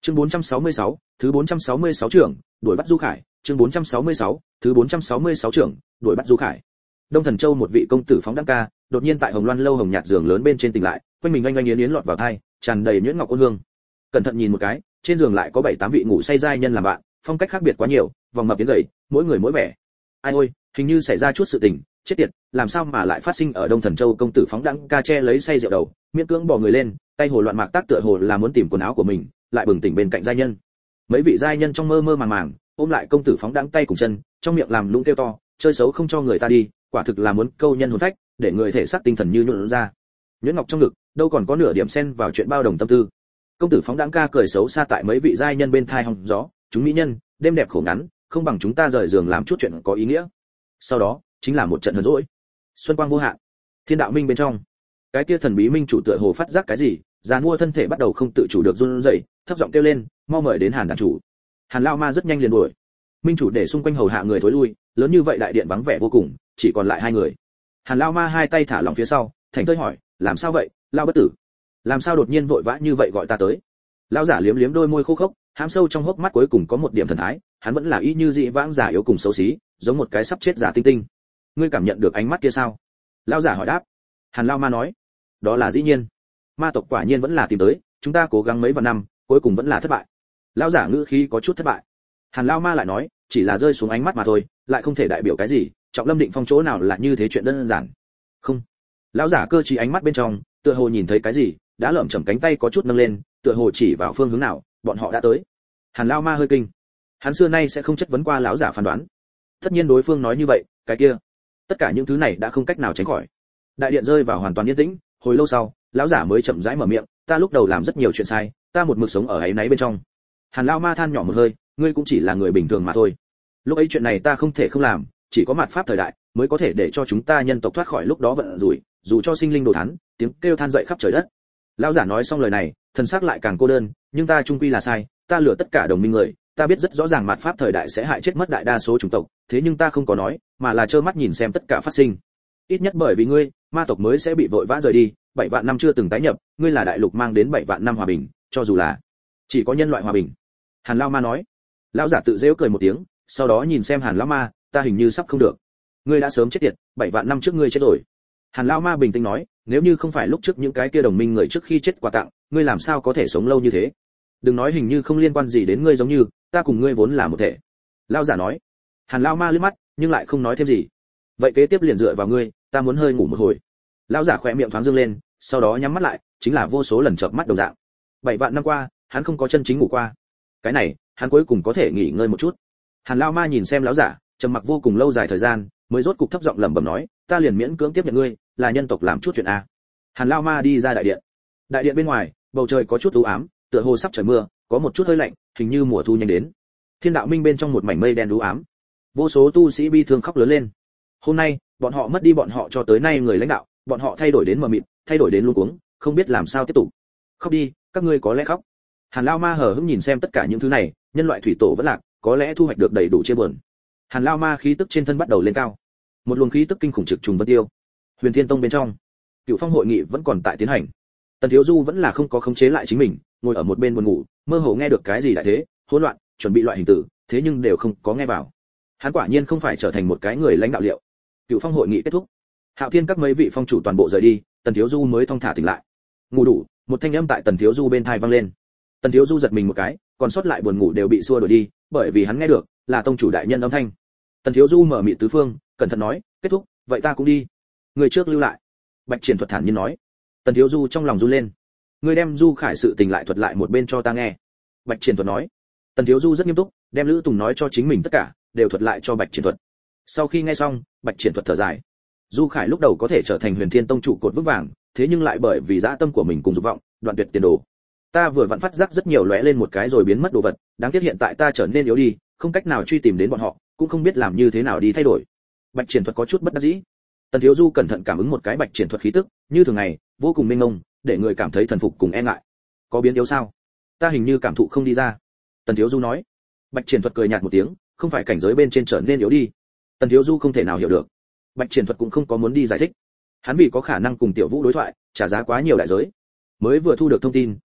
Chương 466, thứ 466 trưởng, đuổi bắt Du Khải, chương 466, thứ 466 trưởng, đuổi bắt Du Khải. Đông Thần Châu một vị công tử phóng đăng ca, đột nhiên tại Hồng Loan lâu hồng nhạt giường lớn bên trên tỉnh lại, quanh mình oanh yến lọt vào tai, tràn đầy nhuyễn ngọc ôn hương. Cẩn thận nhìn một cái, trên giường lại có 7-8 vị ngủ say giai nhân làm bạn, phong cách khác biệt quá nhiều, vòng mập tiến gầy, mỗi người mỗi vẻ. Ai ôi, hình như xảy ra chút sự tình, chết tiệt, làm sao mà lại phát sinh ở Đông Thần Châu công tử phóng đăng ca che lấy say rượu đầu, miễn cưỡng bò người lên, tay hồ loạn mạc tác tựa hồ là muốn tìm quần áo của mình, lại bừng tỉnh bên cạnh giai nhân. Mấy vị giai nhân trong mơ mơ màng màng ôm lại công tử phóng đãng tay cùng chân, trong miệng làm lũng kêu to, chơi xấu không cho người ta đi, quả thực là muốn câu nhân hồn phách, để người thể xác tinh thần như nhuộn ra. Nhuyễn ngọc trong ngực, đâu còn có nửa điểm xen vào chuyện bao đồng tâm tư. Công tử phóng đãng ca cười xấu xa tại mấy vị giai nhân bên thai hòng gió, chúng mỹ nhân, đêm đẹp khổ ngắn, không bằng chúng ta rời giường làm chút chuyện có ý nghĩa. Sau đó, chính là một trận hờn dỗi. Xuân quang vô hạn. Thiên đạo minh bên trong, cái kia thần bí minh chủ tựa hồ phát giác cái gì, giàn mua thân thể bắt đầu không tự chủ được run rẩy, thấp giọng kêu lên, mau mời đến Hàn đàn chủ. Hàn Lão Ma rất nhanh liền đuổi. Minh chủ để xung quanh hầu hạ người thối lui, lớn như vậy đại điện vắng vẻ vô cùng, chỉ còn lại hai người. Hàn Lão Ma hai tay thả lỏng phía sau, thành thơi hỏi, làm sao vậy, Lão bất tử? Làm sao đột nhiên vội vã như vậy gọi ta tới? Lão giả liếm liếm đôi môi khô khốc, hám sâu trong hốc mắt cuối cùng có một điểm thần thái, hắn vẫn là y như dị vãng giả yếu cùng xấu xí, giống một cái sắp chết giả tinh tinh. Ngươi cảm nhận được ánh mắt kia sao? Lão giả hỏi đáp. Hàn Lão Ma nói, đó là dĩ nhiên. Ma tộc quả nhiên vẫn là tìm tới, chúng ta cố gắng mấy vạn năm, cuối cùng vẫn là thất bại. Lão giả ngữ khí có chút thất bại. Hàn Lão Ma lại nói, chỉ là rơi xuống ánh mắt mà thôi, lại không thể đại biểu cái gì, Trọng Lâm Định Phong chỗ nào là như thế chuyện đơn giản. Không. Lão giả cơ trí ánh mắt bên trong, tựa hồ nhìn thấy cái gì, đã lởm chởm cánh tay có chút nâng lên, tựa hồ chỉ vào phương hướng nào, bọn họ đã tới. Hàn Lão Ma hơi kinh. Hắn xưa nay sẽ không chất vấn qua lão giả phán đoán. Tất nhiên đối phương nói như vậy, cái kia, tất cả những thứ này đã không cách nào tránh khỏi. Đại điện rơi vào hoàn toàn yên tĩnh, hồi lâu sau, lão giả mới chậm rãi mở miệng, ta lúc đầu làm rất nhiều chuyện sai, ta một mực sống ở ấy náy bên trong. Hàn Lão Ma than nhỏ một hơi, ngươi cũng chỉ là người bình thường mà thôi. Lúc ấy chuyện này ta không thể không làm, chỉ có mạt pháp thời đại mới có thể để cho chúng ta nhân tộc thoát khỏi lúc đó vận rủi, dù cho sinh linh đồ thán, tiếng kêu than dậy khắp trời đất. Lão giả nói xong lời này, thần sắc lại càng cô đơn, nhưng ta trung quy là sai, ta lừa tất cả đồng minh người, ta biết rất rõ ràng mạt pháp thời đại sẽ hại chết mất đại đa số chủng tộc, thế nhưng ta không có nói, mà là trơ mắt nhìn xem tất cả phát sinh. Ít nhất bởi vì ngươi, ma tộc mới sẽ bị vội vã rời đi, 7 vạn năm chưa từng tái nhập, ngươi là đại lục mang đến 7 vạn năm hòa bình, cho dù là chỉ có nhân loại hòa bình. Hàn Lão Ma nói. Lão giả tự giễu cười một tiếng, sau đó nhìn xem Hàn Lão Ma, ta hình như sắp không được. Ngươi đã sớm chết tiệt, 7 vạn năm trước ngươi chết rồi. Hàn Lão Ma bình tĩnh nói, nếu như không phải lúc trước những cái kia đồng minh người trước khi chết quà tặng, ngươi làm sao có thể sống lâu như thế? Đừng nói hình như không liên quan gì đến ngươi giống như, ta cùng ngươi vốn là một thể. Lão giả nói. Hàn Lão Ma liếc mắt, nhưng lại không nói thêm gì. Vậy kế tiếp liền dựa vào ngươi, ta muốn hơi ngủ một hồi. Lão giả khẽ miệng thoáng dương lên, sau đó nhắm mắt lại, chính là vô số lần chợp mắt đồng dạng. 7 vạn năm qua, hắn không có chân chính ngủ qua. Cái này, hắn cuối cùng có thể nghỉ ngơi một chút. Hàn Lão Ma nhìn xem lão giả, trầm mặc vô cùng lâu dài thời gian, mới rốt cục thấp giọng lẩm bẩm nói, ta liền miễn cưỡng tiếp nhận ngươi, là nhân tộc làm chút chuyện a. Hàn Lão Ma đi ra đại điện. Đại điện bên ngoài, bầu trời có chút u ám, tựa hồ sắp trời mưa, có một chút hơi lạnh, hình như mùa thu nhanh đến. Thiên đạo minh bên trong một mảnh mây đen u ám. Vô số tu sĩ bi thương khóc lớn lên. Hôm nay, bọn họ mất đi bọn họ cho tới nay người lãnh đạo, bọn họ thay đổi đến mờ mịt, thay đổi đến luống cuống, không biết làm sao tiếp tục. Khóc đi, các ngươi có lẽ khóc. Hàn Lão Ma hờ hững nhìn xem tất cả những thứ này, nhân loại thủy tổ vẫn lạc, có lẽ thu hoạch được đầy đủ chia buồn. Hàn Lão Ma khí tức trên thân bắt đầu lên cao. Một luồng khí tức kinh khủng trực trùng vân tiêu. Huyền Thiên Tông bên trong, Cựu Phong hội nghị vẫn còn tại tiến hành. Tần Thiếu Du vẫn là không có khống chế lại chính mình, ngồi ở một bên buồn ngủ, mơ hồ nghe được cái gì đại thế, hỗn loạn, chuẩn bị loại hình tử, thế nhưng đều không có nghe vào. Hắn quả nhiên không phải trở thành một cái người lãnh đạo liệu. Cựu Phong hội nghị kết thúc, Hạo Thiên các mấy vị phong chủ toàn bộ rời đi, Tần Thiếu Du mới thong thả tỉnh lại. Ngủ đủ, một thanh âm tại Tần Thiếu Du bên tai vang lên. Tần Thiếu Du giật mình một cái, còn sót lại buồn ngủ đều bị xua đuổi đi, bởi vì hắn nghe được là tông chủ đại nhân âm thanh. Tần Thiếu Du mở miệng tứ phương, cẩn thận nói, kết thúc, vậy ta cũng đi. Người trước lưu lại. Bạch Triển Thuật thản nhiên nói. Tần Thiếu Du trong lòng run lên. Người đem Du Khải sự tình lại thuật lại một bên cho ta nghe. Bạch Triển Thuật nói. Tần Thiếu Du rất nghiêm túc, đem Lữ Tùng nói cho chính mình tất cả, đều thuật lại cho Bạch Triển Thuật. Sau khi nghe xong, Bạch Triển Thuật thở dài. Du Khải lúc đầu có thể trở thành Huyền Thiên Tông trụ cột vững vàng, thế nhưng lại bởi vì dã tâm của mình cùng dục vọng, đoạn tuyệt tiền đồ. Ta vừa vặn phát giác rất nhiều lóe lên một cái rồi biến mất đồ vật, đáng tiếc hiện tại ta trở nên yếu đi, không cách nào truy tìm đến bọn họ, cũng không biết làm như thế nào đi thay đổi. Bạch Triển Thuật có chút bất đắc dĩ. Tần Thiếu Du cẩn thận cảm ứng một cái Bạch Triển Thuật khí tức, như thường ngày, vô cùng mênh mông, để người cảm thấy thần phục cùng e ngại. Có biến yếu sao? Ta hình như cảm thụ không đi ra. Tần Thiếu Du nói. Bạch Triển Thuật cười nhạt một tiếng, không phải cảnh giới bên trên trở nên yếu đi. Tần Thiếu Du không thể nào hiểu được. Bạch Triển Thuật cũng không có muốn đi giải thích. Hắn vì có khả năng cùng Tiểu Vũ đối thoại, trả giá quá nhiều đại giới. Mới vừa thu được thông tin,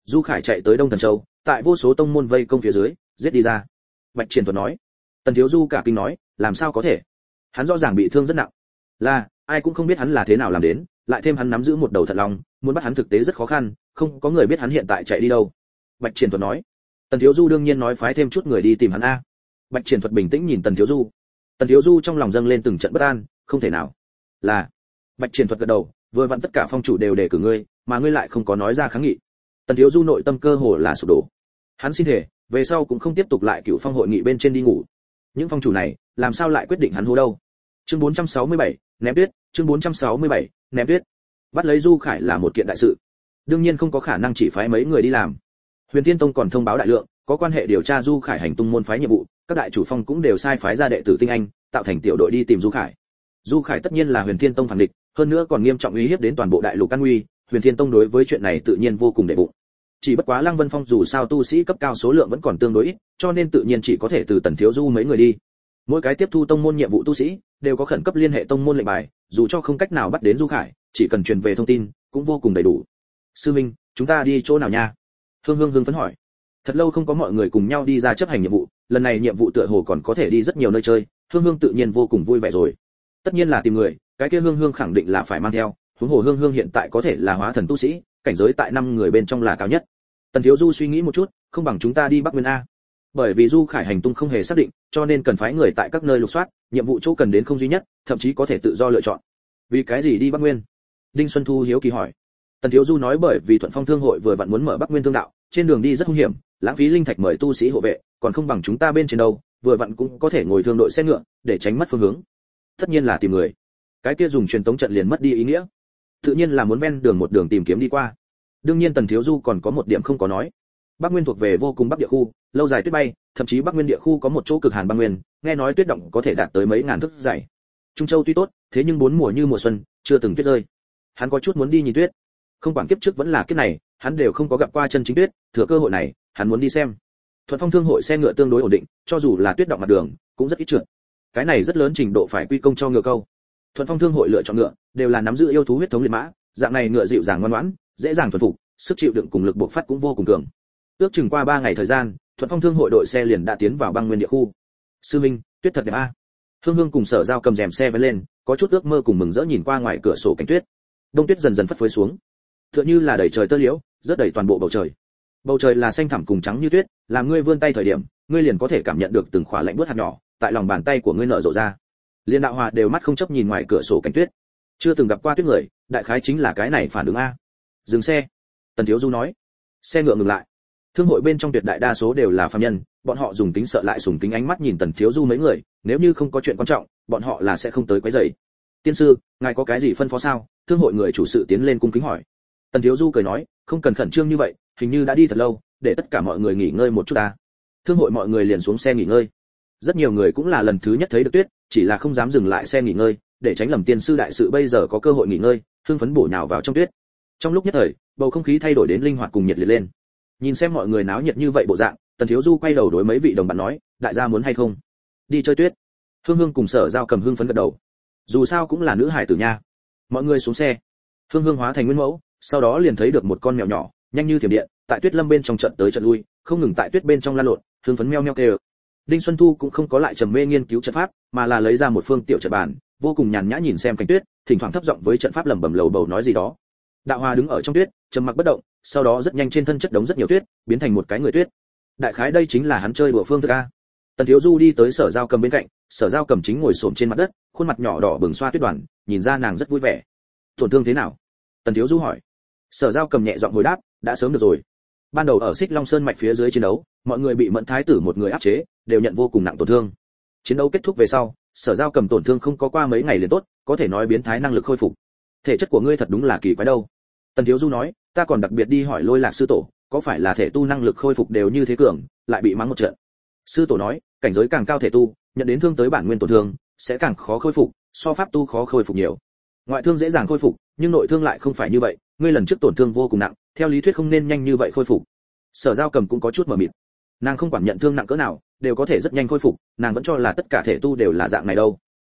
Du Khải chạy tới Đông Thần Châu, tại vô số tông môn vây công phía dưới, giết đi ra. Bạch Triển Thuật nói. Tần Thiếu Du cả kinh nói, làm sao có thể? Hắn rõ ràng bị thương rất nặng. Là, ai cũng không biết hắn là thế nào làm đến, lại thêm hắn nắm giữ một đầu thật long, muốn bắt hắn thực tế rất khó khăn, không có người biết hắn hiện tại chạy đi đâu. Bạch Triển Thuật nói. Tần Thiếu Du đương nhiên nói phái thêm chút người đi tìm hắn a. Bạch Triển Thuật bình tĩnh nhìn Tần Thiếu Du. Tần Thiếu Du trong lòng dâng lên từng trận bất an, không thể nào. Là. Bạch Triển Thuật gật đầu, vừa vặn tất cả phong chủ đều đề cử ngươi, mà ngươi lại không có nói ra kháng nghị. Tần Thiếu Du nội tâm cơ hồ là sụp đổ. Hắn xin thề, về sau cũng không tiếp tục lại Cựu Phong hội nghị bên trên đi ngủ. Những phong chủ này, làm sao lại quyết định hắn hô đâu? Chương 467, ném tuyết, chương 467, ném tuyết. Bắt lấy Du Khải là một kiện đại sự. Đương nhiên không có khả năng chỉ phái mấy người đi làm. Huyền Thiên Tông còn thông báo đại lượng, có quan hệ điều tra Du Khải hành tung môn phái nhiệm vụ, các đại chủ phong cũng đều sai phái ra đệ tử tinh anh, tạo thành tiểu đội đi tìm Du Khải. Du Khải tất nhiên là Huyền Thiên Tông phản địch, hơn nữa còn nghiêm trọng uy hiếp đến toàn bộ đại lục an nguy, Huyền Thiên Tông đối với chuyện này tự nhiên vô cùng đệ bụng. Chỉ bất quá Lăng Vân Phong dù sao tu sĩ cấp cao số lượng vẫn còn tương đối ít, cho nên tự nhiên chỉ có thể từ Tần Thiếu Du mấy người đi. Mỗi cái tiếp thu tông môn nhiệm vụ tu sĩ đều có khẩn cấp liên hệ tông môn lệnh bài, dù cho không cách nào bắt đến Du Khải, chỉ cần truyền về thông tin cũng vô cùng đầy đủ. Sư Minh, chúng ta đi chỗ nào nha? Hương Hương phấn hỏi. Thật lâu không có mọi người cùng nhau đi ra chấp hành nhiệm vụ, lần này nhiệm vụ tựa hồ còn có thể đi rất nhiều nơi chơi, Hương tự nhiên vô cùng vui vẻ rồi. Tất nhiên là tìm người, cái kia Hương khẳng định là phải mang theo, huống hồ Hương hiện tại có thể là hóa thần tu sĩ, cảnh giới tại 5 người bên trong là cao nhất. Tần Thiếu Du suy nghĩ một chút, không bằng chúng ta đi Bắc Nguyên a. Bởi vì Du Khải hành tung không hề xác định, cho nên cần phái người tại các nơi lục soát, nhiệm vụ chỗ cần đến không duy nhất, thậm chí có thể tự do lựa chọn. Vì cái gì đi Bắc Nguyên? Đinh Xuân Thu hiếu kỳ hỏi. Tần Thiếu Du nói bởi vì Thuận Phong Thương hội vừa vặn muốn mở Bắc Nguyên thương đạo, trên đường đi rất hung hiểm, lãng phí linh thạch mời tu sĩ hộ vệ, còn không bằng chúng ta bên trên đâu, vừa vặn cũng có thể ngồi thương đội xe ngựa, để tránh mất phương hướng. Tất nhiên là tìm người. Cái kia dùng truyền tống trận liền mất đi ý nghĩa. Tự nhiên là muốn ven đường một đường tìm kiếm đi qua. Đương nhiên Tần Thiếu Du còn có một điểm không có nói. Bắc Nguyên thuộc về vô cùng bắc địa khu, lâu dài tuyết bay, thậm chí Bắc Nguyên địa khu có một chỗ cực hàn băng nguyên, nghe nói tuyết động có thể đạt tới mấy ngàn thước dày. Trung Châu tuy tốt, thế nhưng 4 mùa như mùa xuân, chưa từng tuyết rơi. Hắn có chút muốn đi nhìn tuyết. Không quản kiếp trước vẫn là kiếp này, hắn đều không có gặp qua chân chính tuyết, thừa cơ hội này, hắn muốn đi xem. Thuận Phong Thương hội xe ngựa tương đối ổn định, cho dù là tuyết động mặt đường, cũng rất ít trượt. Cái này rất lớn trình độ phải quy công cho ngựa câu. Thuận Phong Thương hội lựa chọn ngựa, đều là nắm giữ yêu thú huyết thống liệt mã, dạng này ngựa dịu dàng ngoan ngoãn, dễ dàng thuần phục, sức chịu đựng cùng lực bộc phát cũng vô cùng cường. Ước chừng qua 3 ngày thời gian, Thuận Phong Thương hội đội xe liền đã tiến vào băng nguyên địa khu. Sư Minh, tuyết thật đẹp a. Hương cùng Sở Giao cầm rèm xe vén lên, có chút ước mơ cùng mừng rỡ nhìn qua ngoài cửa sổ cảnh tuyết. Đông tuyết dần dần phất phới xuống, tựa như là đầy trời tơ liễu, rất đầy toàn bộ bầu trời. Bầu trời là xanh thẳm cùng trắng như tuyết, làm ngươi vươn tay thời điểm, ngươi liền có thể cảm nhận được từng khỏa lạnh buốt hạt nhỏ tại lòng bàn tay của ngươi nở rộ ra. Liên Đạo Hòa đều mắt không chấp nhìn ngoài cửa sổ cảnh tuyết. Chưa từng gặp qua tuyết người, đại khái chính là cái này phản ứng a. Dừng xe. Tần Thiếu Du nói. Xe ngựa ngừng lại. Thương hội bên trong tuyệt đại đa số đều là phàm nhân, bọn họ dùng tính sợ lại sùng kính ánh mắt nhìn Tần Thiếu Du mấy người, nếu như không có chuyện quan trọng, bọn họ là sẽ không tới quấy rầy. Tiên sư, ngài có cái gì phân phó sao? Thương hội người chủ sự tiến lên cung kính hỏi. Tần Thiếu Du cười nói, không cần khẩn trương như vậy, hình như đã đi thật lâu, để tất cả mọi người nghỉ ngơi một chút ta. Thương hội mọi người liền xuống xe nghỉ ngơi. Rất nhiều người cũng là lần thứ nhất thấy được tuyết, chỉ là không dám dừng lại xe nghỉ ngơi, để tránh lầm tiên sư đại sự bây giờ có cơ hội nghỉ ngơi, hưng phấn bổ nhào vào trong tuyết. Trong lúc nhất thời, bầu không khí thay đổi đến linh hoạt cùng nhiệt liệt lên. Nhìn xem mọi người náo nhiệt như vậy bộ dạng, Tần Thiếu Du quay đầu đối mấy vị đồng bạn nói, đại gia muốn hay không? Đi chơi tuyết. Hương cùng Sở Giao cầm hưng phấn gật đầu. Dù sao cũng là nữ hải tử nha. Mọi người xuống xe. Hương hóa thành nguyên mẫu, sau đó liền thấy được một con mèo nhỏ, nhanh như thiểm điện, tại tuyết lâm bên trong trận tới trận lui, không ngừng tại tuyết bên trong lan lộn, hưng phấn meo meo kêu. Đinh Xuân Thu cũng không có lại trầm mê nghiên cứu trận pháp, mà là lấy ra một phương tiểu trận bàn, vô cùng nhàn nhã nhìn xem cảnh tuyết, thỉnh thoảng thấp giọng với trận pháp lẩm bẩm lầu bầu nói gì đó. Đạo Hòa đứng ở trong tuyết, trầm mặc bất động, sau đó rất nhanh trên thân chất đống rất nhiều tuyết, biến thành một cái người tuyết. Đại khái đây chính là hắn chơi đùa phương thức a. Tần Thiếu Du đi tới Sở Giao cầm bên cạnh, Sở Giao cầm chính ngồi xổm trên mặt đất, khuôn mặt nhỏ đỏ bừng xoa tuyết đoàn, nhìn ra nàng rất vui vẻ. Tổn thương thế nào? Tần Thiếu Du hỏi. Sở Giao cầm nhẹ giọng hồi đáp, đã sớm được rồi. Ban đầu ở Xích Long Sơn mạch phía dưới chiến đấu, mọi người bị Mẫn Thái tử một người áp chế, đều nhận vô cùng nặng tổn thương. Chiến đấu kết thúc về sau, Sở Giao cầm tổn thương không có qua mấy ngày liền tốt, có thể nói biến thái năng lực khôi phục. Thể chất của ngươi thật đúng là kỳ quái đâu. Tần Thiếu Du nói, ta còn đặc biệt đi hỏi Lôi Lạc sư tổ, có phải là thể tu năng lực khôi phục đều như thế cường, lại bị mắng một trận. Sư tổ nói, cảnh giới càng cao thể tu, nhận đến thương tới bản nguyên tổn thương, sẽ càng khó khôi phục, so pháp tu khó khôi phục nhiều. Ngoại thương dễ dàng khôi phục, nhưng nội thương lại không phải như vậy, ngươi lần trước tổn thương vô cùng nặng, theo lý thuyết không nên nhanh như vậy khôi phục. Sở Giao cầm cũng có chút mờ mịt. Nàng không quản nhận thương nặng cỡ nào, đều có thể rất nhanh khôi phục, nàng vẫn cho là tất cả thể tu đều là dạng này đâu.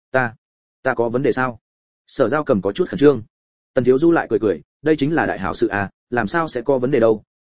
Ta có vấn đề sao? Sở Giao cầm có chút khẩn trương. Tần Thiếu Du lại cười cười, đây chính là đại hảo sự à, làm sao sẽ có vấn đề đâu,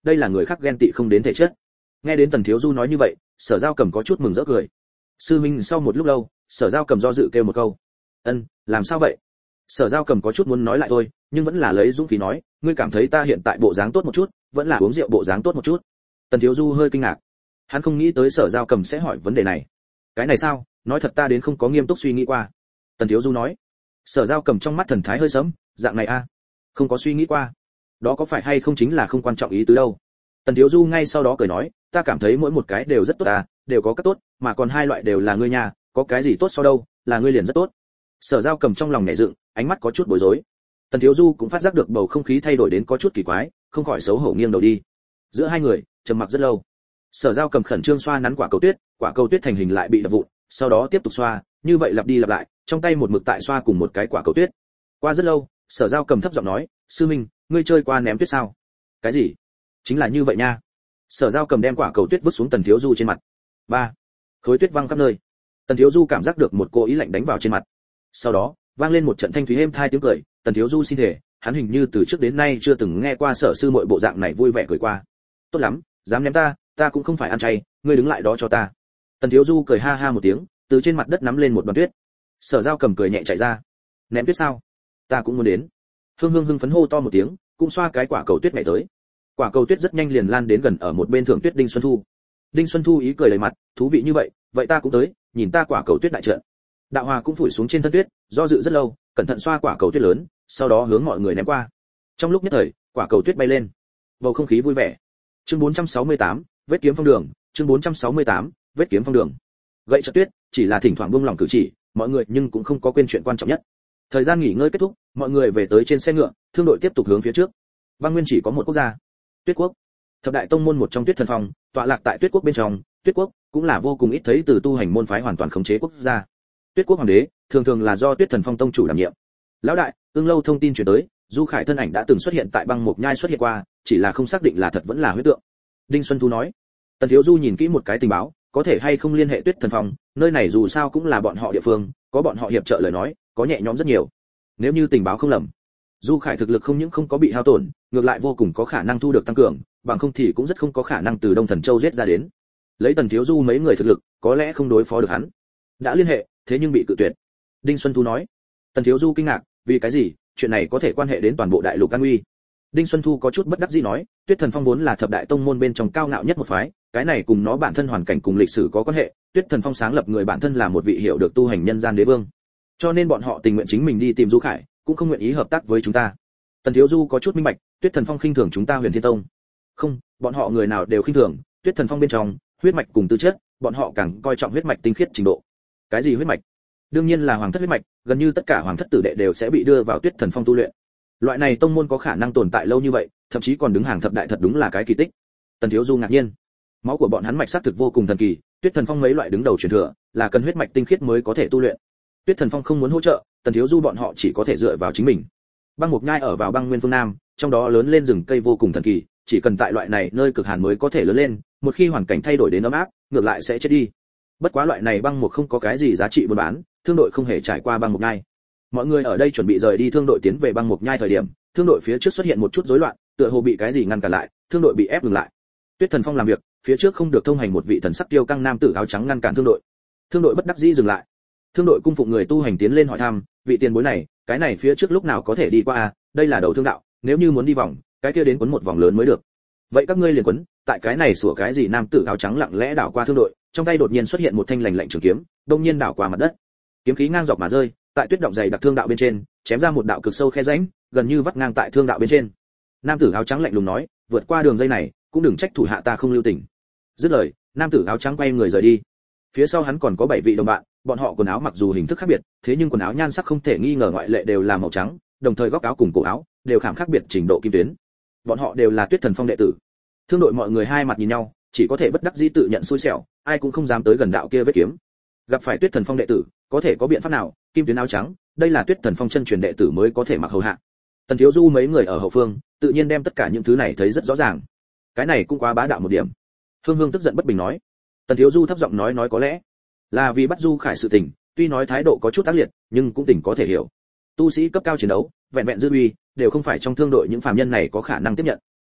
đây là người khác ghen tị không đến thể chất. Nghe đến Tần Thiếu Du nói như vậy, Sở Giao Cầm có chút mừng rỡ cười. Sư minh. Sau một lúc lâu, Sở Giao Cầm do dự kêu một câu. Làm sao vậy? Sở Giao Cầm có chút muốn nói lại thôi, nhưng vẫn là lấy dũng khí nói, ngươi cảm thấy ta hiện tại bộ dáng tốt một chút, vẫn là uống rượu bộ dáng tốt một chút? Tần Thiếu Du hơi kinh ngạc. Hắn không nghĩ tới Sở Giao Cầm sẽ hỏi vấn đề này. Cái này sao? Nói thật ta đến không có nghiêm túc suy nghĩ qua. Tần Thiếu Du nói. Sở Giao Cầm trong mắt thần thái hơi sẫm, dạng này a, không có suy nghĩ qua. Đó có phải hay không chính là không quan trọng ý tứ đâu. Tần Thiếu Du ngay sau đó cười nói, ta cảm thấy mỗi một cái đều rất tốt à, đều có các tốt, mà còn hai loại đều là ngươi nhà, có cái gì tốt so đâu, là ngươi liền rất tốt. Sở Giao Cầm trong lòng nhẹ dựng, ánh mắt có chút bối rối. Tần Thiếu Du cũng phát giác được bầu không khí thay đổi đến có chút kỳ quái, không khỏi xấu hổ nghiêng đầu đi. Giữa hai người trầm mặc rất lâu. Sở Giao Cầm khẩn trương xoa nắn quả cầu tuyết thành hình lại bị đập vụn, sau đó tiếp tục xoa, như vậy lặp đi lặp lại, trong tay một mực tại xoa cùng một cái quả cầu tuyết. Qua rất lâu, Sở Giao Cầm thấp giọng nói, sư minh, ngươi chơi qua ném tuyết sao? Cái gì? Chính là như vậy nha. Sở Giao Cầm đem quả cầu tuyết vứt xuống Tần Thiếu Du trên mặt. Ba, khối tuyết văng khắp nơi. Tần Thiếu Du cảm giác được một cỗ ý lạnh đánh vào trên mặt. Sau đó, vang lên một trận thanh thúy êm thai tiếng cười. Tần Thiếu Du xin thể, hắn hình như từ trước đến nay chưa từng nghe qua Sở sư muội bộ dạng này vui vẻ cười qua. Tốt lắm, dám ném ta cũng không phải ăn chay, ngươi đứng lại đó cho ta. Tần Thiếu Du cười ha ha một tiếng, từ trên mặt đất nắm lên một đoàn tuyết. Sở Giao Cầm cười nhẹ chạy ra. Ném tuyết sao? Ta cũng muốn đến. Hưng phấn hô to một tiếng, cũng xoa cái quả cầu tuyết nhảy tới. Quả cầu tuyết rất nhanh liền lan đến gần ở một bên Thượng Tuyết Đinh Xuân Thu. Đinh Xuân Thu ý cười đầy mặt, thú vị như vậy ta cũng tới, nhìn ta quả cầu tuyết đại trận. Đạo Hòa cũng phủi xuống trên thân tuyết, do dự rất lâu, cẩn thận xoa quả cầu tuyết lớn, sau đó hướng mọi người ném qua. Trong lúc nhất thời, quả cầu tuyết bay lên. Bầu không khí vui vẻ. Chương 468, vết kiếm phong đường, chương 468, vết kiếm phong đường. Gậy chặt tuyết, chỉ là thỉnh thoảng buông lỏng cử chỉ, mọi người nhưng cũng không có quên chuyện quan trọng nhất. Thời gian nghỉ ngơi kết thúc, mọi người về tới trên xe ngựa, thương đội tiếp tục hướng phía trước. Băng Nguyên chỉ có một quốc gia, Tuyết Quốc. Thập đại tông môn một trong Tuyết Thần Phong, tọa lạc tại Tuyết Quốc bên trong, Tuyết Quốc cũng là vô cùng ít thấy từ tu hành môn phái hoàn toàn khống chế quốc gia. Tuyết Quốc hoàng đế thường thường là do Tuyết Thần Phong tông chủ đảm nhiệm. Lão đại, Ưng Lâu thông tin truyền tới, Du Khải thân ảnh đã từng xuất hiện tại băng mục nhai xuất hiện qua, chỉ là không xác định là thật vẫn là huyễn tượng. Đinh Xuân Thu nói. Tần Thiếu Du nhìn kỹ một cái tình báo, có thể hay không liên hệ Tuyết Thần Phong, nơi này dù sao cũng là bọn họ địa phương, có bọn họ hiệp trợ lời nói, có nhẹ nhõm rất nhiều. Nếu như tình báo không lầm, Du Khải thực lực không những không có bị hao tổn, ngược lại vô cùng có khả năng thu được tăng cường, bằng không thì cũng rất không có khả năng từ Đông Thần Châu giết ra đến. Lấy Tần Thiếu Du mấy người thực lực, có lẽ không đối phó được hắn. Đã liên hệ, thế nhưng bị cự tuyệt. Đinh Xuân Thu nói. Tần Thiếu Du kinh ngạc, vì cái gì? Chuyện này có thể quan hệ đến toàn bộ đại lục an uy. Đinh Xuân Thu có chút bất đắc dĩ nói, Tuyết Thần Phong vốn là thập đại tông môn bên trong cao ngạo nhất một phái, cái này cùng nó bản thân hoàn cảnh cùng lịch sử có quan hệ, Tuyết Thần Phong sáng lập người bản thân là một vị hiểu được tu hành nhân gian đế vương. Cho nên bọn họ tình nguyện chính mình đi tìm Du Khải, cũng không nguyện ý hợp tác với chúng ta. Tần Thiếu Du có chút minh bạch, Tuyết Thần Phong khinh thường chúng ta Huyền Thiên Tông. Không, bọn họ người nào đều khinh thường, Tuyết Thần Phong bên trong, huyết mạch cùng tư chất, bọn họ càng coi trọng huyết mạch tinh khiết trình độ. Cái gì huyết mạch? Đương nhiên là hoàng thất huyết mạch, gần như tất cả hoàng thất tử đệ đều sẽ bị đưa vào Tuyết Thần Phong tu luyện. Loại này tông môn có khả năng tồn tại lâu như vậy, thậm chí còn đứng hàng thập đại thật đúng là cái kỳ tích. Tần Thiếu Du ngạc nhiên. Máu của bọn hắn mạch xác thực vô cùng thần kỳ, Tuyết Thần Phong mấy loại đứng đầu truyền thừa, là cần huyết mạch tinh khiết mới có thể tu luyện. Tuyết Thần Phong không muốn hỗ trợ, Tần Thiếu Du bọn họ chỉ có thể dựa vào chính mình. Băng Mục Nhai ở vào băng nguyên phương Nam, trong đó lớn lên rừng cây vô cùng thần kỳ, chỉ cần tại loại này nơi cực hàn mới có thể lớn lên, một khi hoàn cảnh thay đổi đến ấm áp, ngược lại sẽ chết đi. Bất quá loại này băng mục không có cái gì giá trị buôn bán, thương đội không hề trải qua băng Mục Nhai. Mọi người ở đây chuẩn bị rời đi thương đội tiến về băng Mục Nhai thời điểm, thương đội phía trước xuất hiện một chút rối loạn, tựa hồ bị cái gì ngăn cản lại, thương đội bị ép ngừng lại. Tuyết Thần Phong làm việc, phía trước không được thông hành một vị thần sắc tiêu căng nam tử áo trắng ngăn cản thương đội. Thương đội bất đắc dĩ dừng lại. Thương đội cung phụng người tu hành tiến lên hỏi thăm, vị tiền bối này, cái này phía trước lúc nào có thể đi qua à, đây là đầu thương đạo, nếu như muốn đi vòng, cái kia đến quấn một vòng lớn mới được. Vậy các ngươi liền quấn, tại cái này sủa cái gì nam tử áo trắng lặng lẽ đảo qua thương đội, trong tay đột nhiên xuất hiện một thanh lạnh lạnh trường kiếm, đột nhiên đảo qua mặt đất. Kiếm khí ngang dọc mà rơi, tại tuyết động dày đặc thương đạo bên trên, chém ra một đạo cực sâu khe rãnh, gần như vắt ngang tại thương đạo bên trên. Nam tử áo trắng lạnh lùng nói, vượt qua đường dây này, cũng đừng trách thủ hạ ta không lưu tình. Dứt lời, nam tử áo trắng quay người rời đi. Phía sau hắn còn có 7 vị đồng bạn, bọn họ quần áo mặc dù hình thức khác biệt, thế nhưng quần áo nhan sắc không thể nghi ngờ ngoại lệ đều là màu trắng, đồng thời góc áo cùng cổ áo đều khảm khác biệt trình độ kim tuyến. Bọn họ đều là Tuyết Thần Phong đệ tử. Thương đội mọi người hai mặt nhìn nhau, chỉ có thể bất đắc dĩ tự nhận xui xẻo, ai cũng không dám tới gần đạo kia vết kiếm. Gặp phải Tuyết Thần Phong đệ tử, có thể có biện pháp nào? Kim tuyến áo trắng, đây là Tuyết Thần Phong chân truyền đệ tử mới có thể mặc hầu hạ. Tần Thiếu Du mấy người ở hậu phương, tự nhiên đem tất cả những thứ này thấy rất rõ ràng. Cái này cũng quá bá đạo một điểm. Hương Hương tức giận bất bình nói. Tần Thiếu Du thấp giọng nói có lẽ là vì bắt Du Khải sự tình, tuy nói thái độ có chút ác liệt, nhưng cũng tình có thể hiểu. Tu sĩ cấp cao chiến đấu, vẹn vẹn dư uy, đều không phải trong thương đội những phàm nhân này có khả năng tiếp nhận.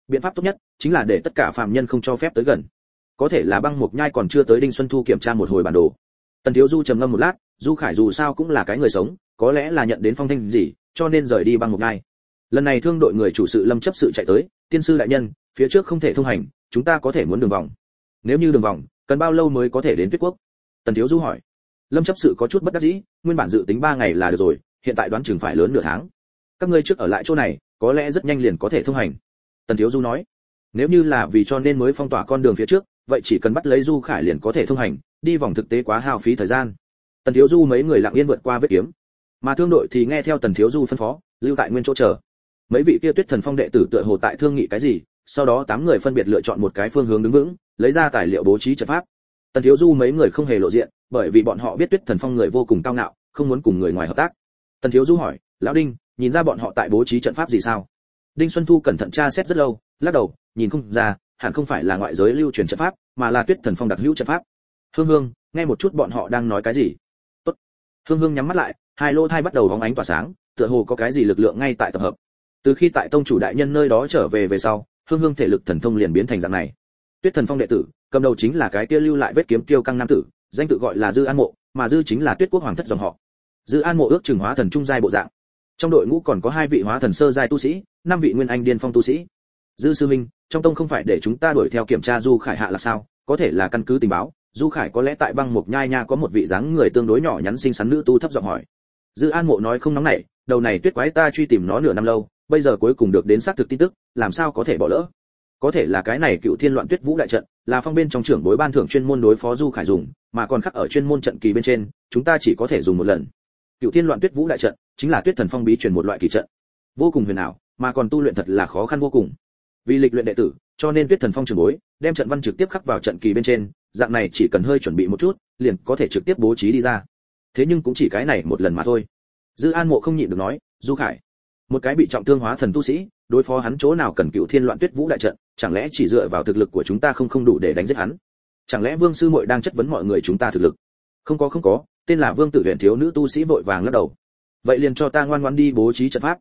biện pháp tốt nhất chính là để tất cả phạm nhân không cho phép tới gần. Có thể là băng mục nhai còn chưa tới, Đinh Xuân Thu kiểm tra một hồi bản đồ. Tần Thiếu Du trầm ngâm một lát, Du Khải dù sao cũng là cái người sống, có lẽ là nhận đến phong thanh gì, cho nên rời đi băng mục nhai. Lần này thương đội người chủ sự Lâm chấp sự chạy tới, tiên sư đại nhân, phía trước không thể thông hành, chúng ta có thể muốn đường vòng. Nếu như đường vòng, cần bao lâu mới có thể đến Tuyết Quốc? Tần Thiếu Du hỏi. Lâm chấp sự có chút bất đắc dĩ, nguyên bản dự tính 3 ngày là được rồi, hiện tại đoán chừng phải lớn nửa tháng. Các ngươi trước ở lại chỗ này, có lẽ rất nhanh liền có thể thông hành. Tần Thiếu Du nói. Nếu như là vì cho nên mới phong tỏa con đường phía trước, vậy chỉ cần bắt lấy Du Khải liền có thể thông hành, đi vòng thực tế quá hao phí thời gian. Tần Thiếu Du mấy người lặng yên vượt qua vết kiếm, mà thương đội thì nghe theo Tần Thiếu Du phân phó, lưu tại nguyên chỗ chờ. Mấy vị kia Tuyết Thần Phong đệ tử tựa hồ tại thương nghị cái gì, sau đó 8 người phân biệt lựa chọn một cái phương hướng đứng vững, lấy ra tài liệu bố trí trận pháp. Tần Thiếu Du mấy người không hề lộ diện, bởi vì bọn họ biết Tuyết Thần Phong người vô cùng cao ngạo, không muốn cùng người ngoài hợp tác. Tần Thiếu Du hỏi, lão Đinh, nhìn ra bọn họ tại bố trí trận pháp gì sao? Đinh Xuân Thu cẩn thận tra xét rất lâu, lắc đầu, nhìn không ra, hẳn không phải là ngoại giới lưu truyền trận pháp, mà là Tuyết Thần Phong đặc hữu trận pháp. Hương Hương, nghe một chút bọn họ đang nói cái gì. Tốt. Hương Hương nhắm mắt lại, hai lỗ thai bắt đầu bóng ánh tỏa sáng, tựa hồ có cái gì lực lượng ngay tại tập hợp. Từ khi tại tông chủ đại nhân nơi đó trở về về sau, Hương Hương thể lực thần thông liền biến thành dạng này. Tuyết Thần Phong đệ tử, cầm đầu chính là cái kia lưu lại vết kiếm kiêu căng nam tử, danh tự gọi là Dư An Mộ, mà Dư chính là Tuyết Quốc hoàng thất dòng họ. Dư An Mộ ước chừng hóa thần trung giai bộ dạng. Trong đội ngũ còn có 2 vị hóa thần sơ giai tu sĩ, 5 vị nguyên anh điên phong tu sĩ. Dư sư minh, trong tông không phải để chúng ta đuổi theo kiểm tra Du Khải hạ là sao? Có thể là căn cứ tình báo, Du Khải có lẽ tại băng mục nhai nha có một vị dáng người tương đối nhỏ nhắn xinh xắn nữ tu thấp giọng hỏi. Dư An Mộ nói không nóng nảy, đầu này tuyết quái ta truy tìm nó nửa năm lâu, bây giờ cuối cùng được đến xác thực tin tức, làm sao có thể bỏ lỡ? Có thể là cái này Cựu Thiên Loạn Tuyết Vũ đại trận, là phong bên trong trưởng bối ban thưởng chuyên môn đối phó Du Khải dùng, mà còn khắc ở chuyên môn trận kỳ bên trên, chúng ta chỉ có thể dùng một lần. Cựu Thiên Loạn Tuyết Vũ đại trận chính là Tuyết Thần Phong bí truyền một loại kỳ trận, vô cùng huyền ảo, mà còn tu luyện thật là khó khăn vô cùng. Vì lịch luyện đệ tử, cho nên Tuyết Thần Phong trưởng bối đem trận văn trực tiếp khắc vào trận kỳ bên trên, dạng này chỉ cần hơi chuẩn bị một chút, liền có thể trực tiếp bố trí đi ra. Thế nhưng cũng chỉ cái này một lần mà thôi. Dư An Mộ không nhịn được nói, Du Khải, một cái bị trọng thương hóa thần tu sĩ, đối phó hắn chỗ nào cần Cựu Thiên Loạn Tuyết Vũ đại trận, chẳng lẽ chỉ dựa vào thực lực của chúng ta không đủ để đánh giết hắn? Chẳng lẽ Vương sư muội đang chất vấn mọi người chúng ta thực lực? Không có, tên là Vương Tử Huyền thiếu nữ tu sĩ vội vàng lắc đầu. Vậy liền cho ta ngoan ngoãn đi bố trí trận pháp.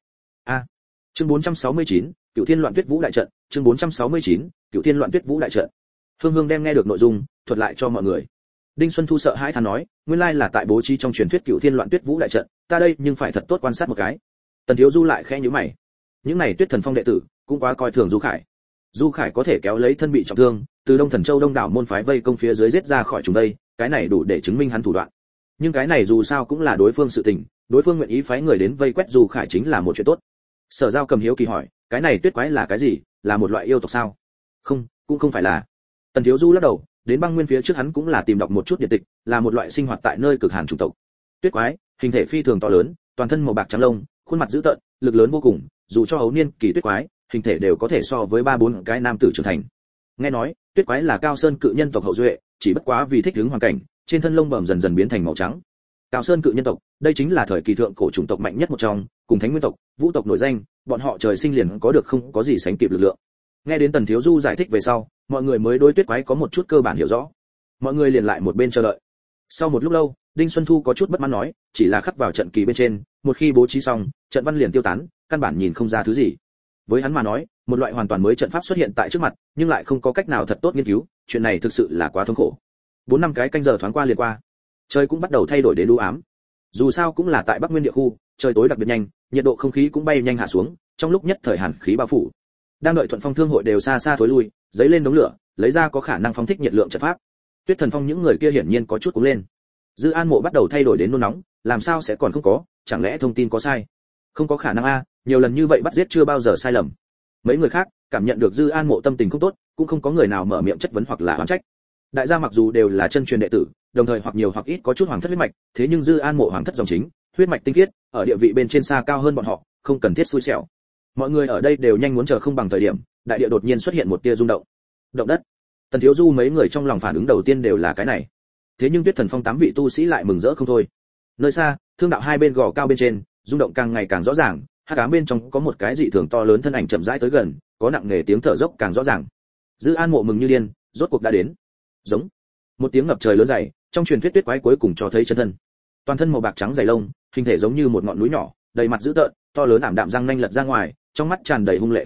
Chương 469, Cựu Thiên Loạn Tuyết Vũ đại trận, chương 469, Cựu Thiên Loạn Tuyết Vũ đại trận. Hương Hương đem nghe được nội dung, thuật lại cho mọi người. Đinh Xuân Thu sợ hãi than nói, nguyên lai là tại bố trí trong truyền thuyết Cựu Thiên Loạn Tuyết Vũ đại trận, ta đây nhưng phải thật tốt quan sát một cái. Tần Thiếu Du lại khẽ nhíu mày. Những này Tuyết Thần Phong đệ tử cũng quá coi thường Du Khải. Du Khải có thể kéo lấy thân bị trọng thương, từ Đông Thần Châu đông đảo môn phái vây công phía dưới giết ra khỏi chúng đây, cái này đủ để chứng minh hắn thủ đoạn. Nhưng cái này dù sao cũng là đối phương sự tình, đối phương nguyện ý phái người đến vây quét Du Khải chính là một chuyện tốt. Sở Giao cầm hiếu kỳ hỏi, cái này tuyết quái là cái gì, là một loại yêu tộc sao? Không, cũng không phải là. Tần Thiếu Du lắc đầu, đến băng nguyên phía trước hắn cũng là tìm đọc một chút điện tịch, là một loại sinh hoạt tại nơi cực hàn chủng tộc. Tuyết quái, hình thể phi thường to lớn, toàn thân màu bạc trắng lông, khuôn mặt dữ tợn, lực lớn vô cùng, dù cho hấu niên kỳ tuyết quái, hình thể đều có thể so với 3-4 cái nam tử trưởng thành. Nghe nói, tuyết quái là Cao Sơn cự nhân tộc hậu duệ, chỉ bất quá vì thích ứng hoàn cảnh, trên thân lông bẩm dần dần biến thành màu trắng. Cao Sơn cự nhân tộc, đây chính là thời kỳ thượng cổ chủng tộc mạnh nhất một trong, cùng Thánh Nguyên tộc, Vũ tộc nổi danh, bọn họ trời sinh liền có được không có gì sánh kịp lực lượng. Nghe đến Tần Thiếu Du giải thích về sau, mọi người mới đối tuyết quái có một chút cơ bản hiểu rõ. Mọi người liền lại một bên chờ đợi. Sau một lúc lâu, Đinh Xuân Thu có chút bất mãn nói, chỉ là khắc vào trận kỳ bên trên, một khi bố trí xong, trận văn liền tiêu tán, căn bản nhìn không ra thứ gì. Với hắn mà nói, một loại hoàn toàn mới trận pháp xuất hiện tại trước mặt, nhưng lại không có cách nào thật tốt nghiên cứu, chuyện này thực sự là quá thống khổ. 4-5 cái canh giờ thoáng qua liền qua. Trời cũng bắt đầu thay đổi đến u ám. Dù sao cũng là tại Bắc Nguyên địa khu, trời tối đặc biệt nhanh, nhiệt độ không khí cũng bay nhanh hạ xuống, trong lúc nhất thời hàn khí bao phủ. Đang đợi Thuận Phong Thương hội đều xa xa thối lui, giấy lên đống lửa, lấy ra có khả năng phóng thích nhiệt lượng trận pháp. Tuyết Thần Phong những người kia hiển nhiên có chút cuống lên. Dư An Mộ bắt đầu thay đổi đến nôn nóng, làm sao sẽ còn không có, chẳng lẽ thông tin có sai? Không có khả năng a, nhiều lần như vậy bắt giết chưa bao giờ sai lầm. Mấy người khác cảm nhận được Dư An Mộ tâm tình không tốt, cũng không có người nào mở miệng chất vấn hoặc là oán trách. Đại gia mặc dù đều là chân truyền đệ tử, đồng thời hoặc nhiều hoặc ít có chút hoàng thất huyết mạch, thế nhưng Dư An Mộ hoàng thất dòng chính, huyết mạch tinh khiết, ở địa vị bên trên xa cao hơn bọn họ, không cần thiết xui xẻo. Mọi người ở đây đều nhanh muốn chờ không bằng thời điểm, đại địa đột nhiên xuất hiện một tia rung động. Động đất. Tần Thiếu Du mấy người trong lòng phản ứng đầu tiên đều là cái này. Thế nhưng Tuyết Thần Phong 8 vị tu sĩ lại mừng rỡ không thôi. Nơi xa, thương đạo hai bên gò cao bên trên, rung động càng ngày càng rõ ràng, hắc ám bên trong có một cái dị thường to lớn thân ảnh chậm rãi tới gần, có nặng nề tiếng thở dốc càng rõ ràng. Dư An Mộ mừng như điên, rốt cuộc đã đến. Giống. Một tiếng ngập trời lớn dày, trong truyền thuyết tuyết quái cuối cùng cho thấy chân thân. Toàn thân màu bạc trắng dày lông, hình thể giống như một ngọn núi nhỏ, đầy mặt dữ tợn, to lớn ảm đạm răng nanh lật ra ngoài, trong mắt tràn đầy hung lệ khí tức,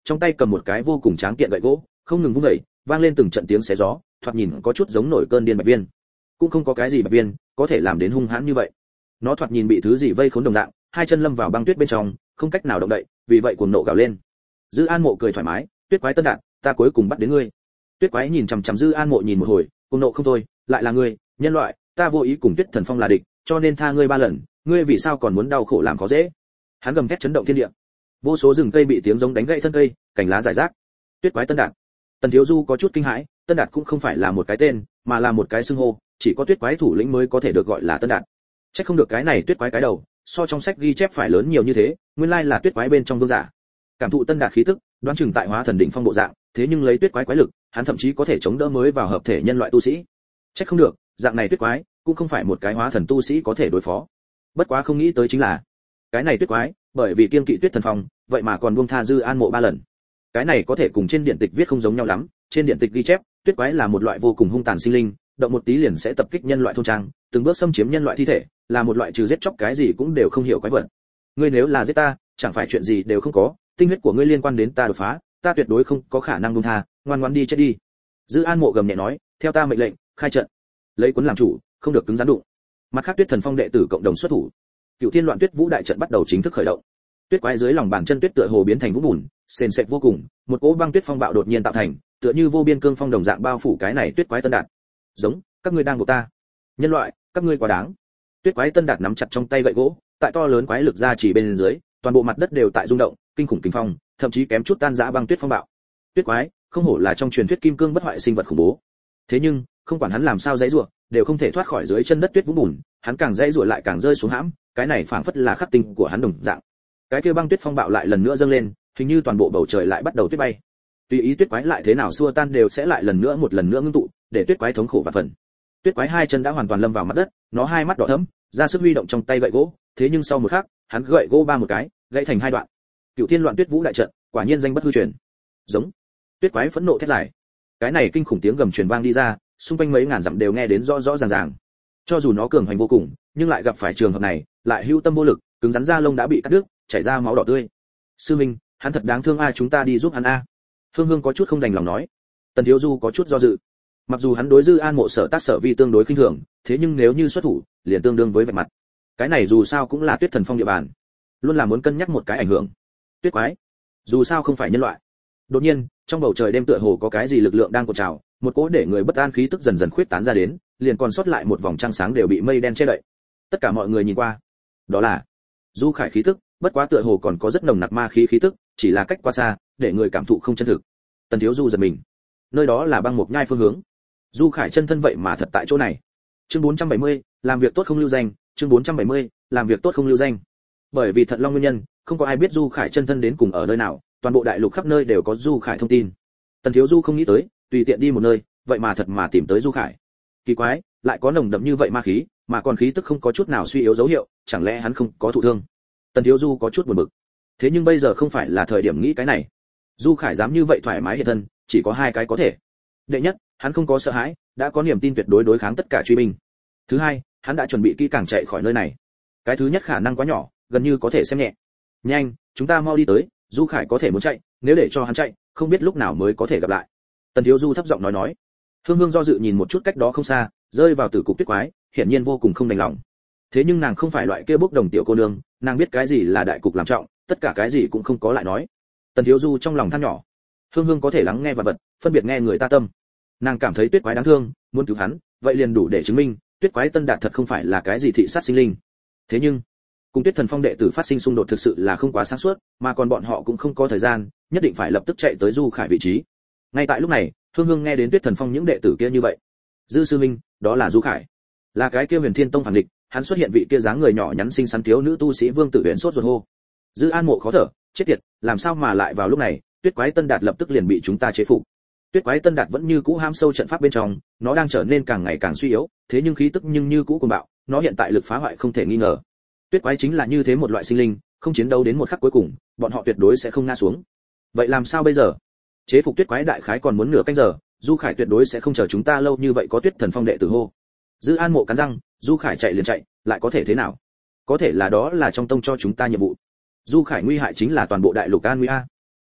trong tay cầm một cái vô cùng tráng kiện gậy gỗ, không ngừng vung dậy, vang lên từng trận tiếng xé gió, thoạt nhìn có chút giống nổi cơn điên bạch viên. Cũng không có cái gì bạch viên có thể làm đến hung hãn như vậy. Nó thoạt nhìn bị thứ gì vây khốn đồng dạng, hai chân lâm vào băng tuyết bên trong, không cách nào động đậy, vì vậy cuồng nộ gào lên. Dư An Mộ cười thoải mái, tuyết quái Tân Đạt, ta cuối cùng bắt đến ngươi. Tuyết quái nhìn chằm chằm Dư An Mộ nhìn một hồi, cuồng nộ không thôi, lại là ngươi, nhân loại, ta vô ý cùng Tuyết Thần Phong là địch, cho nên tha ngươi 3 lần, ngươi vì sao còn muốn đau khổ làm khó dễ? Hắn gầm thét chấn động thiên địa. Vô số rừng cây bị tiếng giống đánh gãy thân cây, cành lá rải rác. Tuyết quái Tân Đạt. Tần Thiếu Du có chút kinh hãi, Tân Đạt cũng không phải là một cái tên, mà là một cái xưng hô, chỉ có tuyết quái thủ lĩnh mới có thể được gọi là Tân Đạt. Chắc không được cái này tuyết quái cái đầu, so trong sách ghi chép phải lớn nhiều như thế, nguyên lai là tuyết quái bên trong vương giả. Cảm thụ Tân Đạt khí tức, đoán chừng tại hóa thần đỉnh phong bộ dạng, thế nhưng lấy tuyết quái quái lực, hắn thậm chí có thể chống đỡ mới vào hợp thể nhân loại tu sĩ. Chắc không được, dạng này tuyết quái cũng không phải một cái hóa thần tu sĩ có thể đối phó. Bất quá không nghĩ tới chính là, cái này tuyết quái, bởi vì kiên kỵ Tuyết Thần Phong, vậy mà còn buông tha Dư An Mộ 3 lần. Cái này có thể cùng trên điện tịch viết không giống nhau lắm, trên điện tịch ghi chép, tuyết quái là một loại vô cùng hung tàn sinh linh, động một tí liền sẽ tập kích nhân loại thôn trang, từng bước xâm chiếm nhân loại thi thể, là một loại trừ giết chóc cái gì cũng đều không hiểu quái vật. Ngươi nếu là giết ta, chẳng phải chuyện gì đều không có, tinh huyết của ngươi liên quan đến ta đột phá, ta tuyệt đối không có khả năng buông tha, ngoan ngoãn đi chết đi. Dư An Mộ gầm nhẹ nói, theo ta mệnh lệnh, khai trận. Lấy cuốn làm chủ, không được cứng rắn đụng. Mặt khác Tuyết Thần Phong đệ tử cộng đồng xuất thủ. Cửu Thiên Loạn Tuyết Vũ đại trận bắt đầu chính thức khởi động. Tuyết quái dưới lòng bàn chân tuyết tựa hồ biến thành vũng bùn, sền sệt vô cùng, một cỗ băng tuyết phong bạo đột nhiên tạo thành, tựa như vô biên cương phong đồng dạng bao phủ cái này tuyết quái Tân Đạt. Giống, các ngươi đang buộc ta. Nhân loại, các ngươi quá đáng. Tuyết quái Tân Đạt nắm chặt trong tay gậy gỗ, tại to lớn quái lực ra chỉ bên dưới, toàn bộ mặt đất đều tại rung động, kinh khủng kinh phong, thậm chí kém chút tan rã băng tuyết phong bạo. Tuyết quái, không hổ là trong truyền thuyết kim cương bất hoại sinh vật khủng bố. Thế nhưng, không quản hắn làm sao giãy giụa, đều không thể thoát khỏi dưới chân đất tuyết vũng bùn, hắn càng giãy giụa lại càng rơi xuống hãm, cái này phảng phất là khắc tinh của hắn đồng dạng. Cái kia băng tuyết phong bạo lại lần nữa dâng lên, hình như toàn bộ bầu trời lại bắt đầu tuyết bay. Tùy ý tuyết quái lại thế nào xua tan đều sẽ lại một lần nữa ngưng tụ, để tuyết quái thống khổ và phần. Tuyết quái hai chân đã hoàn toàn lâm vào mặt đất, nó hai mắt đỏ thẫm, ra sức huy động trong tay gậy gỗ, thế nhưng sau một khắc, hắn gậy gỗ ba một cái, gãy thành 2 đoạn. Cửu Thiên Loạn Tuyết Vũ đại trận, quả nhiên danh bất hư truyền. Giống. Tuyết quái phẫn nộ thét dài. Cái này kinh khủng tiếng gầm truyền vang đi ra, xung quanh mấy ngàn dặm đều nghe đến rõ rõ ràng ràng. Cho dù nó cường hành vô cùng, nhưng lại gặp phải trường hợp này, lại hữu tâm vô lực, cứng rắn da lông đã bị cắt đứt, chảy ra máu đỏ tươi. Sư minh, hắn thật đáng thương a, chúng ta đi giúp hắn a. Hương Hương có chút không đành lòng nói. Tần Thiếu Du có chút do dự. Mặc dù hắn đối Dư An Mộ sở tác sở vi tương đối khinh thường, thế nhưng nếu như xuất thủ, liền tương đương với vạch mặt. Cái này dù sao cũng là Tuyết Thần Phong địa bàn, luôn là muốn cân nhắc một cái ảnh hưởng. Tuyết quái, dù sao không phải nhân loại. Đột nhiên, trong bầu trời đêm tựa hồ có cái gì lực lượng đang cột trào, một cỗ để người bất an khí tức dần dần khuyết tán ra đến, liền còn sót lại một vòng trăng sáng đều bị mây đen che đậy. Tất cả mọi người nhìn qua, đó là Du Khải khí tức, bất quá tựa hồ còn có rất nồng nặc ma khí khí tức, chỉ là cách quá xa, để người cảm thụ không chân thực. Tần Thiếu Du giật mình. Nơi đó là băng mục nhai phương hướng. Du Khải chân thân vậy mà thật tại chỗ này. Chương 470, làm việc tốt không lưu danh, chương 470, làm việc tốt không lưu danh. Bởi vì Thận Long nguyên nhân, không có ai biết Du Khải chân thân đến cùng ở nơi nào, toàn bộ đại lục khắp nơi đều có Du Khải thông tin. Tần Thiếu Du không nghĩ tới, tùy tiện đi một nơi, vậy mà thật mà tìm tới Du Khải. Kỳ quái, lại có nồng đậm như vậy ma khí, mà còn khí tức không có chút nào suy yếu dấu hiệu, chẳng lẽ hắn không có thụ thương? Tần Thiếu Du có chút buồn bực. Thế nhưng bây giờ không phải là thời điểm nghĩ cái này. Du Khải dám như vậy thoải mái hiện thân, chỉ có 2 cái có thể. Đệ nhất, hắn không có sợ hãi, đã có niềm tin tuyệt đối đối kháng tất cả truy binh. Thứ hai, hắn đã chuẩn bị kỹ càng chạy khỏi nơi này. Cái thứ nhất khả năng quá nhỏ, gần như có thể xem nhẹ. Nhanh, chúng ta mau đi tới, Du Khải có thể muốn chạy, nếu để cho hắn chạy, không biết lúc nào mới có thể gặp lại. Tần Thiếu Du thấp giọng nói. Hương Hương do dự nhìn một chút cách đó không xa, rơi vào tử cục tuyết quái, hiển nhiên vô cùng không đành lòng. Thế nhưng nàng không phải loại kia bốc đồng tiểu cô nương, nàng biết cái gì là đại cục làm trọng, tất cả cái gì cũng không có lại nói. Tần Thiếu Du trong lòng than nhỏ. Hương Hương có thể lắng nghe vật vật, phân biệt nghe người ta tâm. Nàng cảm thấy tuyết quái đáng thương, muốn cứu hắn, vậy liền đủ để chứng minh, tuyết quái Tân Đạt thật không phải là cái gì thị sát sinh linh. Thế nhưng, cùng Tuyết Thần Phong đệ tử phát sinh xung đột thực sự là không quá sáng suốt, mà còn bọn họ cũng không có thời gian, nhất định phải lập tức chạy tới Du Khải vị trí. Ngay tại lúc này, Hương Hương nghe đến Tuyết Thần Phong những đệ tử kia như vậy. Dư sư minh, đó là Du Khải, là cái kia Huyền Thiên Tông phản địch, hắn xuất hiện vị kia dáng người nhỏ nhắn xinh xắn thiếu nữ tu sĩ Vương Tử Huyền sốt ruột hô. Dư An Mộ khó thở, chết tiệt, làm sao mà lại vào lúc này, tuyết quái Tân Đạt lập tức liền bị chúng ta chế phục. Tuyết quái Tân Đạt vẫn như cũ ham sâu trận pháp bên trong, nó đang trở nên càng ngày càng suy yếu, thế nhưng khí tức nhưng như cũ cuồng bạo, nó hiện tại lực phá hoại không thể nghi ngờ. Tuyết quái chính là như thế một loại sinh linh, không chiến đấu đến một khắc cuối cùng, bọn họ tuyệt đối sẽ không ngã xuống. Vậy làm sao bây giờ? Chế phục tuyết quái đại khái còn muốn nửa canh giờ, Du Khải tuyệt đối sẽ không chờ chúng ta lâu như vậy, có Tuyết Thần Phong đệ tử hô. Dư An Mộ cắn răng, Du Khải chạy liền chạy, lại có thể thế nào? Có thể là đó là trong tông cho chúng ta nhiệm vụ. Du Khải nguy hại chính là toàn bộ đại lục an nguy a.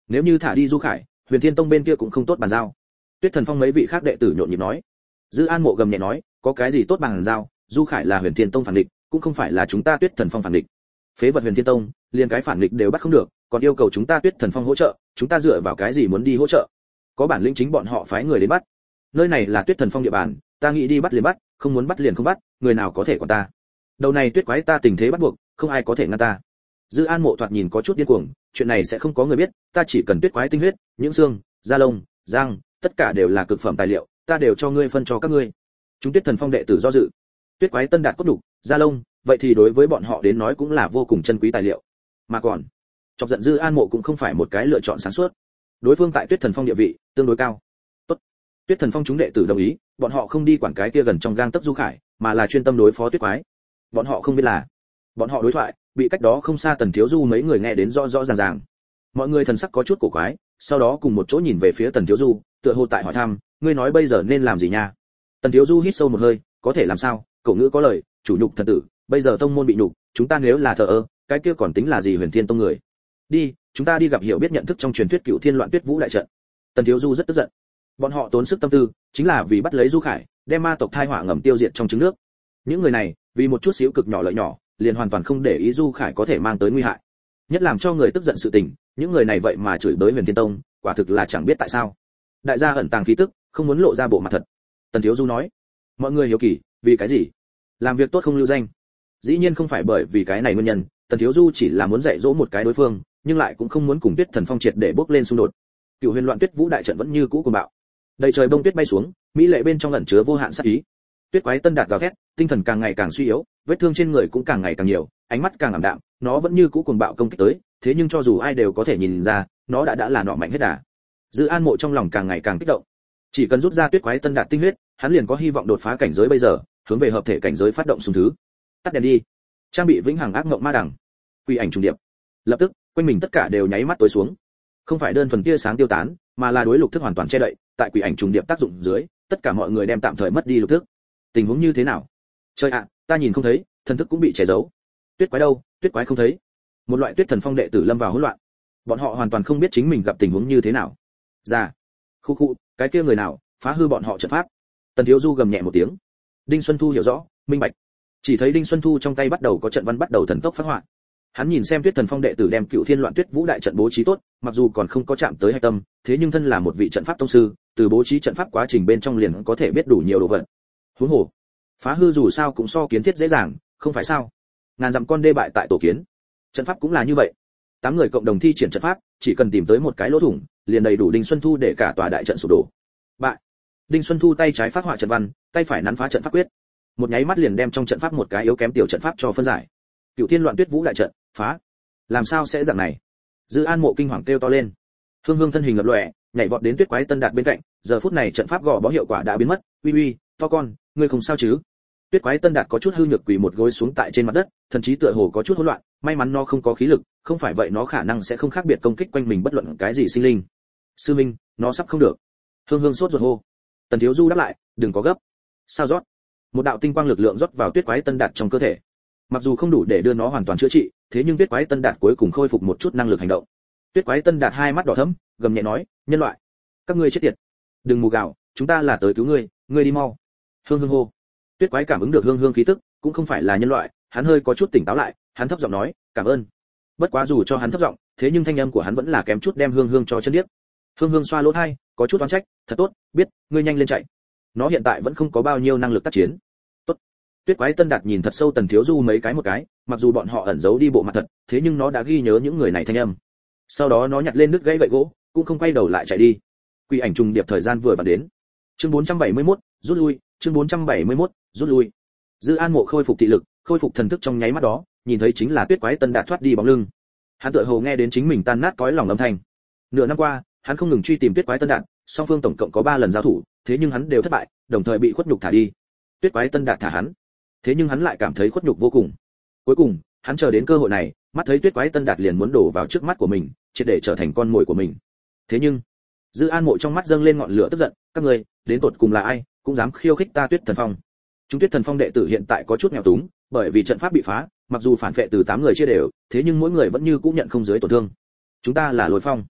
Nếu như thả đi Du Khải, Huyền Thiên Tông bên kia cũng không tốt bàn giao. Tuyết Thần Phong mấy vị khác đệ tử nhộn nhịp nói. Dư An Mộ gầm nhẹ nói, có cái gì tốt bàn giao, Du Khải là Huyền Thiên Tông phản địch, cũng không phải là chúng ta Tuyết Thần Phong phản địch. Phế vật Huyền Thiên Tông, liền cái phản địch đều bắt không được, còn yêu cầu chúng ta Tuyết Thần Phong hỗ trợ, chúng ta dựa vào cái gì muốn đi hỗ trợ? Có bản lĩnh chính bọn họ phái người đến bắt. Nơi này là Tuyết Thần Phong địa bàn, ta nghĩ đi bắt liền bắt, không muốn bắt liền không bắt, người nào có thể quản ta? Đầu này tuyết quái ta tình thế bắt buộc, không ai có thể ngăn ta. Dư An Mộ thoạt nhìn có chút điên cuồng, chuyện này sẽ không có người biết, ta chỉ cần tuyết quái tinh huyết, những xương, da lông, răng, tất cả đều là cực phẩm tài liệu, ta đều cho ngươi phân cho các ngươi. Chúng Tuyết Thần Phong đệ tử do dự. Tuyết quái tân đạt cốt đục, da lông, vậy thì đối với bọn họ đến nói cũng là vô cùng chân quý tài liệu. Mà còn, chọc giận Dư An Mộ cũng không phải một cái lựa chọn sáng suốt. Đối phương tại Tuyết Thần Phong địa vị tương đối cao. Tốt. Tuyết Thần Phong chúng đệ tử đồng ý, bọn họ không đi quản cái kia gần trong gang tấc Du Khải, mà là chuyên tâm đối phó tuyết quái. Bọn họ không biết là, bọn họ đối thoại bị cách đó không xa Tần Thiếu Du mấy người nghe đến rõ rõ ràng ràng. Mọi người thần sắc có chút cổ quái, sau đó cùng một chỗ nhìn về phía Tần Thiếu Du, tựa hồ tại hỏi thăm, ngươi nói bây giờ nên làm gì nha? Tần Thiếu Du hít sâu một hơi, có thể làm sao? Cổ ngữ có lời, chủ nhục thần tử, bây giờ tông môn bị nhục, chúng ta nếu là thờ ơ, cái kia còn tính là gì Huyền Thiên Tông người? Đi, chúng ta đi gặp hiểu biết nhận thức trong truyền thuyết Cựu Thiên Loạn Tuyết Vũ đại trận. Tần Thiếu Du rất tức giận. Bọn họ tốn sức tâm tư, chính là vì bắt lấy Du Khải, đem ma tộc thai họa ngầm tiêu diệt trong trứng nước. Những người này, vì một chút xíu cực nhỏ lợi nhỏ, liền hoàn toàn không để ý Du Khải có thể mang tới nguy hại. Nhất làm cho người tức giận sự tình, những người này vậy mà chửi bới Huyền Thiên Tông, quả thực là chẳng biết tại sao. Đại gia ẩn tàng khí tức, không muốn lộ ra bộ mặt thật. Tần Thiếu Du nói, mọi người hiếu kỳ, vì cái gì? Làm việc tốt không lưu danh. Dĩ nhiên không phải bởi vì cái này nguyên nhân, Tần Thiếu Du chỉ là muốn dạy dỗ một cái đối phương, nhưng lại cũng không muốn cùng Tuyết Thần Phong triệt để bốc lên xung đột. Cựu Huyền Loạn Tuyết Vũ đại trận vẫn như cũ cuồng bạo. Đầy trời bông tuyết bay xuống, mỹ lệ bên trong ẩn chứa vô hạn sát ý. Tuyết quái tân đạt gào thét, tinh thần càng ngày càng suy yếu, vết thương trên người cũng càng ngày càng nhiều, ánh mắt càng ảm đạm, nó vẫn như cũ cuồng bạo công kích tới, thế nhưng cho dù ai đều có thể nhìn ra, nó đã là nọ mạnh hết đà. Dư An Mộ trong lòng càng ngày càng kích động. Chỉ cần rút ra tuyết quái tân đạt tinh huyết, hắn liền có hy vọng đột phá cảnh giới bây giờ, hướng về hợp thể cảnh giới phát động xung thứ. Tắt đèn đi. Trang bị vĩnh hằng ác ngộng ma đằng. Quỷ ảnh trùng điệp. Lập tức, quanh mình tất cả đều nháy mắt tối xuống. Không phải đơn thuần tia sáng tiêu tán, mà là đối lục thức hoàn toàn che đậy, tại quỷ ảnh trùng điệp tác dụng dưới, tất cả mọi người đem tạm thời mất đi lục thức. Tình huống như thế nào? Trời ạ, ta nhìn không thấy, thần thức cũng bị che giấu. Tuyết quái đâu? Tuyết quái không thấy. Một loại Tuyết Thần Phong đệ tử lâm vào hỗn loạn. Bọn họ hoàn toàn không biết chính mình gặp tình huống như thế nào. Ra. Khu khu, cái kia người nào phá hư bọn họ trận pháp? Tần Thiếu Du gầm nhẹ một tiếng. Đinh Xuân Thu hiểu rõ, minh bạch. Chỉ thấy Đinh Xuân Thu trong tay bắt đầu có trận văn bắt đầu thần tốc phát họa. Hắn nhìn xem Tuyết Thần Phong đệ tử đem Cựu Thiên Loạn Tuyết Vũ đại trận bố trí tốt, mặc dù còn không có chạm tới hạch tâm, thế nhưng thân là một vị trận pháp tông sư, từ bố trí trận pháp quá trình bên trong liền có thể biết đủ nhiều đồ vật. Huống hồ, phá hư dù sao cũng so kiến thiết dễ dàng, không phải sao? Ngàn dặm con đê bại tại tổ kiến. Trận pháp cũng là như vậy. 8 người cộng đồng thi triển trận pháp, chỉ cần tìm tới một cái lỗ thủng, liền đầy đủ Đinh Xuân Thu để cả tòa đại trận sụp đổ. Bại. Đinh Xuân Thu tay trái phát họa trận văn, tay phải nắn phá trận pháp quyết. Một nháy mắt liền đem trong trận pháp một cái yếu kém tiểu trận pháp cho phân giải. Cựu Thiên Loạn Tuyết Vũ đại trận, phá. Làm sao sẽ dạng này? Dư An Mộ kinh hoàng kêu to lên. Hương Hương thân hình lập lòe, nhảy vọt đến Tuyết Quái Tân Đạt bên cạnh, giờ phút này trận pháp gò bó hiệu quả đã biến mất, uy uy, to con, ngươi không sao chứ? Tuyết Quái Tân Đạt có chút hư nhược quỳ một gối xuống tại trên mặt đất, thần trí tựa hồ có chút hỗn loạn, may mắn nó không có khí lực, không phải vậy nó khả năng sẽ không khác biệt công kích quanh mình bất luận cái gì sinh linh. Sư Minh, nó sắp không được. Hương Hương sốt ruột hô. Tần Thiếu Du đáp lại, đừng có gấp. Sao rót? Một đạo tinh quang lực lượng rót vào Tuyết Quái Tân Đạt trong cơ thể. Mặc dù không đủ để đưa nó hoàn toàn chữa trị, thế nhưng Tuyết Quái Tân Đạt cuối cùng khôi phục một chút năng lực hành động. Tuyết Quái Tân Đạt hai mắt đỏ thẫm, gầm nhẹ nói, nhân loại, các ngươi chết tiệt, đừng mù gạo, chúng ta là tới cứu ngươi, ngươi đi mau. Hương Hương hô. Tuyết Quái cảm ứng được Hương Hương khí tức, cũng không phải là nhân loại, hắn hơi có chút tỉnh táo lại, hắn thấp giọng nói, cảm ơn. Bất quá dù cho hắn thấp giọng, thế nhưng thanh âm của hắn vẫn là kém chút đem Hương Hương cho chân điếc. Hương Hương xoa lỗ tai, có chút oán trách, thật tốt, biết, ngươi nhanh lên chạy. Nó hiện tại vẫn không có bao nhiêu năng lực tác chiến. Tốt. Tuyết Quái Tân Đạt nhìn thật sâu Tần Thiếu Du mấy cái một cái, mặc dù bọn họ ẩn giấu đi bộ mặt thật, thế nhưng nó đã ghi nhớ những người này thanh âm. Sau đó nó nhặt lên đứt gãy gậy gỗ, cũng không quay đầu lại chạy đi. Quỷ ảnh trùng điệp thời gian vừa vặn đến. Chương 471, rút lui, chương 471, rút lui. Dư An Mộ khôi phục thị lực, khôi phục thần thức trong nháy mắt đó, nhìn thấy chính là Tuyết Quái Tân Đạt thoát đi bóng lưng. Hắn tựa hồ nghe đến chính mình tan nát cõi lòng âm thanh. Nửa năm qua, hắn không ngừng truy tìm Tuyết Quái Tân Đạt, song phương tổng cộng có 3 lần giao thủ, thế nhưng hắn đều thất bại, đồng thời bị khuất nhục thả đi. Tuyết Quái Tân Đạt thả hắn, thế nhưng hắn lại cảm thấy khuất nhục vô cùng. Cuối cùng, hắn chờ đến cơ hội này, mắt thấy Tuyết Quái Tân Đạt liền muốn đổ vào trước mắt của mình, triệt để trở thành con mồi của mình. Thế nhưng, Dư An Mộ trong mắt dâng lên ngọn lửa tức giận, các ngươi, đến tột cùng là ai, cũng dám khiêu khích ta Tuyết Thần Phong? Chúng Tuyết Thần Phong đệ tử hiện tại có chút nghèo túng, bởi vì trận pháp bị phá, mặc dù phản phệ từ 8 người chia đều, thế nhưng mỗi người vẫn như cũng nhận không dưới tổn thương. Chúng ta là Lôi Phong.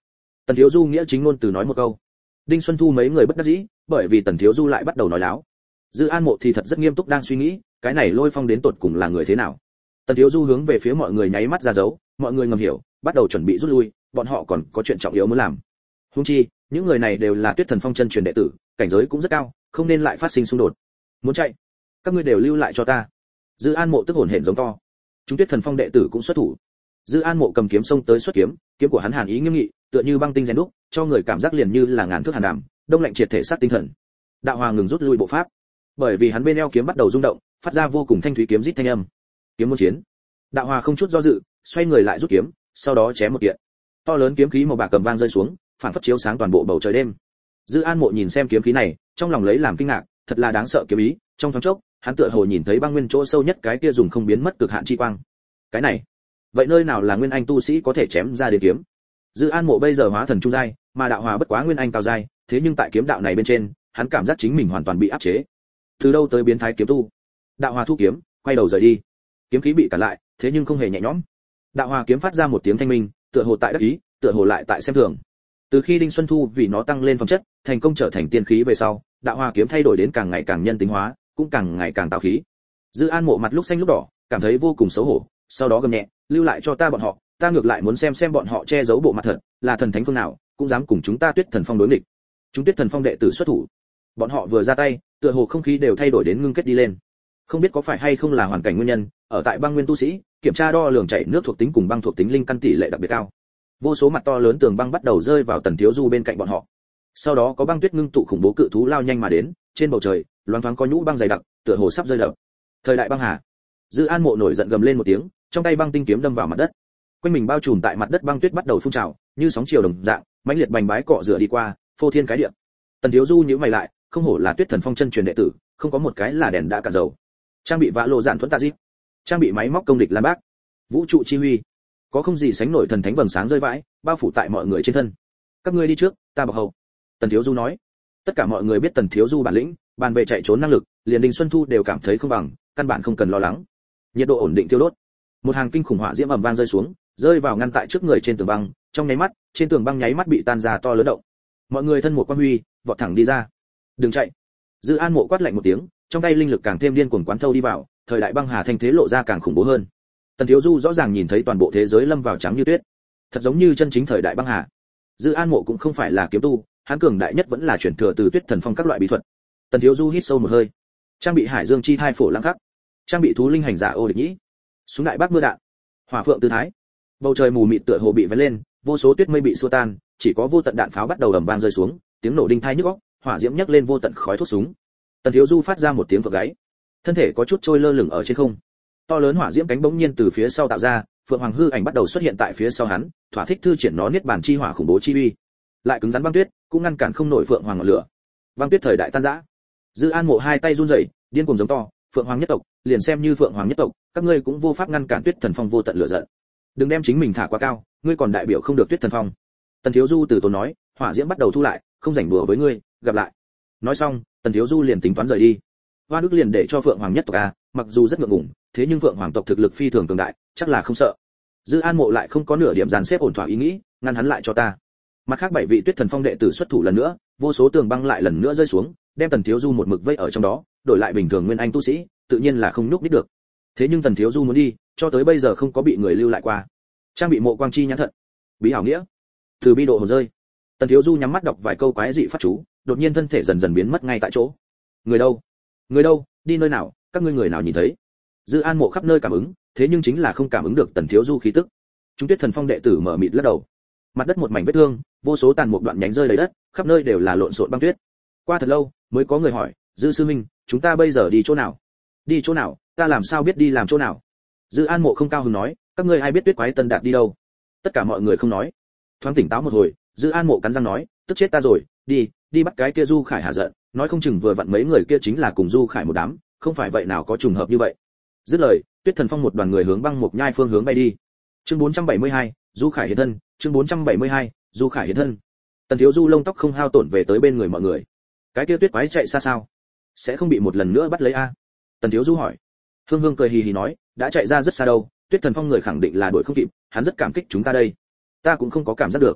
Tần Thiếu Du nghĩa chính ngôn từ nói một câu. Đinh Xuân Thu mấy người bất đắc dĩ, bởi vì Tần Thiếu Du lại bắt đầu nói láo. Dư An Mộ thì thật rất nghiêm túc đang suy nghĩ, cái này Lôi Phong đến tột cùng là người thế nào. Tần Thiếu Du hướng về phía mọi người nháy mắt ra dấu, mọi người ngầm hiểu, bắt đầu chuẩn bị rút lui, bọn họ còn có chuyện trọng yếu muốn làm. Huống chi, những người này đều là Tuyết Thần Phong chân truyền đệ tử, cảnh giới cũng rất cao, không nên lại phát sinh xung đột. Muốn chạy, các ngươi đều lưu lại cho ta. Dư An Mộ tức hổn hển giống to. Chúng Tuyết Thần Phong đệ tử cũng xuất thủ. Dư An Mộ cầm kiếm xông tới xuất kiếm, kiếm của hắn hàn ý nghiêm nghị, tựa như băng tinh rèn đúc, cho người cảm giác liền như là ngàn thước hàn đàm, đông lạnh triệt thể xác tinh thần. Đạo Hoàng ngừng rút lui bộ pháp, bởi vì hắn bên eo kiếm bắt đầu rung động, phát ra vô cùng thanh thúy kiếm rít thanh âm. Kiếm muốn chiến. Đạo Hòa không chút do dự, xoay người lại rút kiếm, sau đó chém một kiện. To lớn kiếm khí màu bạc cầm vang rơi xuống, phản phất chiếu sáng toàn bộ bầu trời đêm. Dư An Mộ nhìn xem kiếm khí này, trong lòng lấy làm kinh ngạc, thật là đáng sợ kiếm ý, trong thoáng chốc, hắn tựa hồ nhìn thấy băng nguyên chỗ sâu nhất cái kia dùng không biến mất cực hạn chi quang. Cái này, vậy nơi nào là nguyên anh tu sĩ có thể chém ra đến kiếm? Dư An Mộ bây giờ hóa thần trung giai, mà Đạo Hòa bất quá nguyên anh cao giai, thế nhưng tại kiếm đạo này bên trên, hắn cảm giác chính mình hoàn toàn bị áp chế. Từ đâu tới biến thái kiếm tu? Đạo Hòa thu kiếm, quay đầu rời đi. Kiếm khí bị cản lại, thế nhưng không hề nhẹ nhõm. Đạo Hòa kiếm phát ra một tiếng thanh minh, tựa hồ tại đắc ý, tựa hồ lại tại xem thường. Từ khi Đinh Xuân Thu vì nó tăng lên phẩm chất, thành công trở thành tiên khí về sau, Đạo Hòa kiếm thay đổi đến càng ngày càng nhân tính hóa, cũng càng ngày càng tào khí. Dư An Mộ mặt lúc xanh lúc đỏ, cảm thấy vô cùng xấu hổ, sau đó gầm nhẹ, lưu lại cho ta bọn họ, ta ngược lại muốn xem bọn họ che giấu bộ mặt thật, là thần thánh phương nào, cũng dám cùng chúng ta Tuyết Thần Phong đối nghịch. Chúng Tuyết Thần Phong đệ tử xuất thủ. Bọn họ vừa ra tay, tựa hồ không khí đều thay đổi đến ngưng kết đi lên. Không biết có phải hay không là hoàn cảnh nguyên nhân, ở tại băng nguyên tu sĩ, kiểm tra đo lường chảy nước thuộc tính cùng băng thuộc tính linh căn tỷ lệ đặc biệt cao. Vô số mặt to lớn tường băng bắt đầu rơi vào Tần Thiếu Du bên cạnh bọn họ. Sau đó có băng tuyết ngưng tụ khủng bố cự thú lao nhanh mà đến, trên bầu trời, loáng thoáng có nhũ băng dày đặc, tựa hồ sắp rơi đập. Thời đại băng hà. Dư An Mộ nổi giận gầm lên một tiếng, trong tay băng tinh kiếm đâm vào mặt đất. Quanh mình bao trùm tại mặt đất băng tuyết bắt đầu phun trào, như sóng chiều đồng dạng, mãnh liệt bành bái cọ rửa đi qua, phô thiên cái địa. Tần Thiếu Du nhíu mày lại, không hổ là Tuyết Thần Phong chân truyền đệ tử, không có một cái là đèn đã cạn dầu. Trang bị vã lộ dạn thuẫn tạ dít, trang bị máy móc công địch lan bác, vũ trụ chi huy, có không gì sánh nổi thần thánh vầng sáng rơi vãi, bao phủ tại mọi người trên thân. Các ngươi đi trước, ta bọc hậu. Tần Thiếu Du nói. Tất cả mọi người biết Tần Thiếu Du bản lĩnh, bàn về chạy trốn năng lực, liền Đinh Xuân Thu đều cảm thấy không bằng, căn bản không cần lo lắng. Nhiệt độ ổn định tiêu đốt. Một hàng kinh khủng hỏa diễm ầm vang rơi xuống, rơi vào ngăn tại trước người trên tường băng, trong nháy mắt, trên tường băng nháy mắt bị tan ra to lớn động. Mọi người thân một quang huy, vọt thẳng đi ra. Đừng chạy. Dư An Mộ quát lạnh một tiếng, trong tay linh lực càng thêm điên cuồng quán thâu đi vào, thời đại băng hà thanh thế lộ ra càng khủng bố hơn. Tần Thiếu Du rõ ràng nhìn thấy toàn bộ thế giới lâm vào trắng như tuyết, thật giống như chân chính thời đại băng hà. Dư An Mộ cũng không phải là kiếm tu, hắn cường đại nhất vẫn là chuyển thừa từ Tuyết Thần Phong các loại bí thuật. Tần Thiếu Du hít sâu một hơi, trang bị Hải Dương chi hai phổ lãng khắc, trang bị thú linh hành giả ô địch nhĩ, súng đại bác mưa đạn, hỏa phượng tư thái. Bầu trời mù mịt tựa hồ bị vén lên, vô số tuyết mây bị xua tan, chỉ có vô tận đạn pháo bắt đầu ầm vang rơi xuống, tiếng nổ đinh tai nhức óc, hỏa diễm nhấc lên vô tận khói thuốc súng. Tần Thiếu Du phát ra một tiếng vỡ gáy, thân thể có chút trôi lơ lửng ở trên không. To lớn hỏa diễm cánh bỗng nhiên từ phía sau tạo ra, phượng hoàng hư ảnh bắt đầu xuất hiện tại phía sau hắn, thỏa thích thư triển nó niết bàn chi hỏa khủng bố chi uy. Lại cứng rắn băng tuyết, cũng ngăn cản không nổi phượng hoàng ngọn lửa. Băng tuyết thời đại tan rã. Dư An Mộ hai tay run rẩy, điên cuồng giống to, phượng hoàng nhất tộc, liền xem như phượng hoàng nhất tộc, các ngươi cũng vô pháp ngăn cản Tuyết Thần Phong vô tận lửa giận. Đừng đem chính mình thả quá cao, ngươi còn đại biểu không được Tuyết Thần Phong. Tần Thiếu Du từ tốn nói, hỏa diễm bắt đầu thu lại, không rảnh đùa với ngươi, gặp lại. Nói xong, Tần Thiếu Du liền tính toán rời đi. Hoa Đức liền để cho phượng hoàng nhất tộc a, mặc dù rất ngượng ngùng, thế nhưng phượng hoàng tộc thực lực phi thường cường đại, chắc là không sợ. Dư An Mộ lại không có nửa điểm dàn xếp ổn thỏa ý nghĩ, ngăn hắn lại cho ta. Mặt khác 7 vị Tuyết Thần Phong đệ tử xuất thủ lần nữa, vô số tường băng lại lần nữa rơi xuống, đem Tần Thiếu Du một mực vây ở trong đó, đổi lại bình thường nguyên anh tu sĩ, tự nhiên là không nhúc nhích được. Thế nhưng Tần Thiếu Du muốn đi, cho tới bây giờ không có bị người lưu lại qua. Trang bị mộ quang chi nhãn thận, bí hảo nghĩa, từ bi độ hồn rơi. Tần Thiếu Du nhắm mắt đọc vài câu quái dị pháp chú, đột nhiên thân thể dần dần biến mất ngay tại chỗ. Người đâu? Người đâu? Đi nơi nào? Các ngươi người nào nhìn thấy? Dư An Mộ khắp nơi cảm ứng, thế nhưng chính là không cảm ứng được Tần Thiếu Du khí tức. Chúng Tuyết Thần Phong đệ tử mở mịt lắc đầu. Mặt đất một mảnh vết thương, vô số tàn mục đoạn nhánh rơi đầy đất, khắp nơi đều là lộn xộn băng tuyết. Qua thật lâu, mới có người hỏi, Dư sư huynh, chúng ta bây giờ đi chỗ nào? Đi chỗ nào? Ta làm sao biết đi làm chỗ nào? Dư An Mộ không cao hứng nói, các ngươi ai biết Tuyết Quái Tân Đạt đi đâu? Tất cả mọi người không nói. Thoáng tỉnh táo một hồi, Dư An Mộ cắn răng nói, tức chết ta rồi, đi bắt cái kia Du Khải hạ giận, nói không chừng vừa vặn mấy người kia chính là cùng Du Khải một đám, không phải vậy nào có trùng hợp như vậy. Dứt lời, Tuyết Thần Phong một đoàn người hướng băng mục nhai phương hướng bay đi. Chương 472, Du Khải hiện thân, chương 472, Du Khải hiện thân. Tần Thiếu Du lông tóc không hao tổn về tới bên người mọi người. Cái kia Tuyết Quái chạy xa sao? Sẽ không bị một lần nữa bắt lấy a? Tần Thiếu Du hỏi. Hương Hương cười hì hì nói, đã chạy ra rất xa đâu, Tuyết Thần Phong người khẳng định là đuổi không kịp, hắn rất cảm kích chúng ta đây. Ta cũng không có cảm giác được.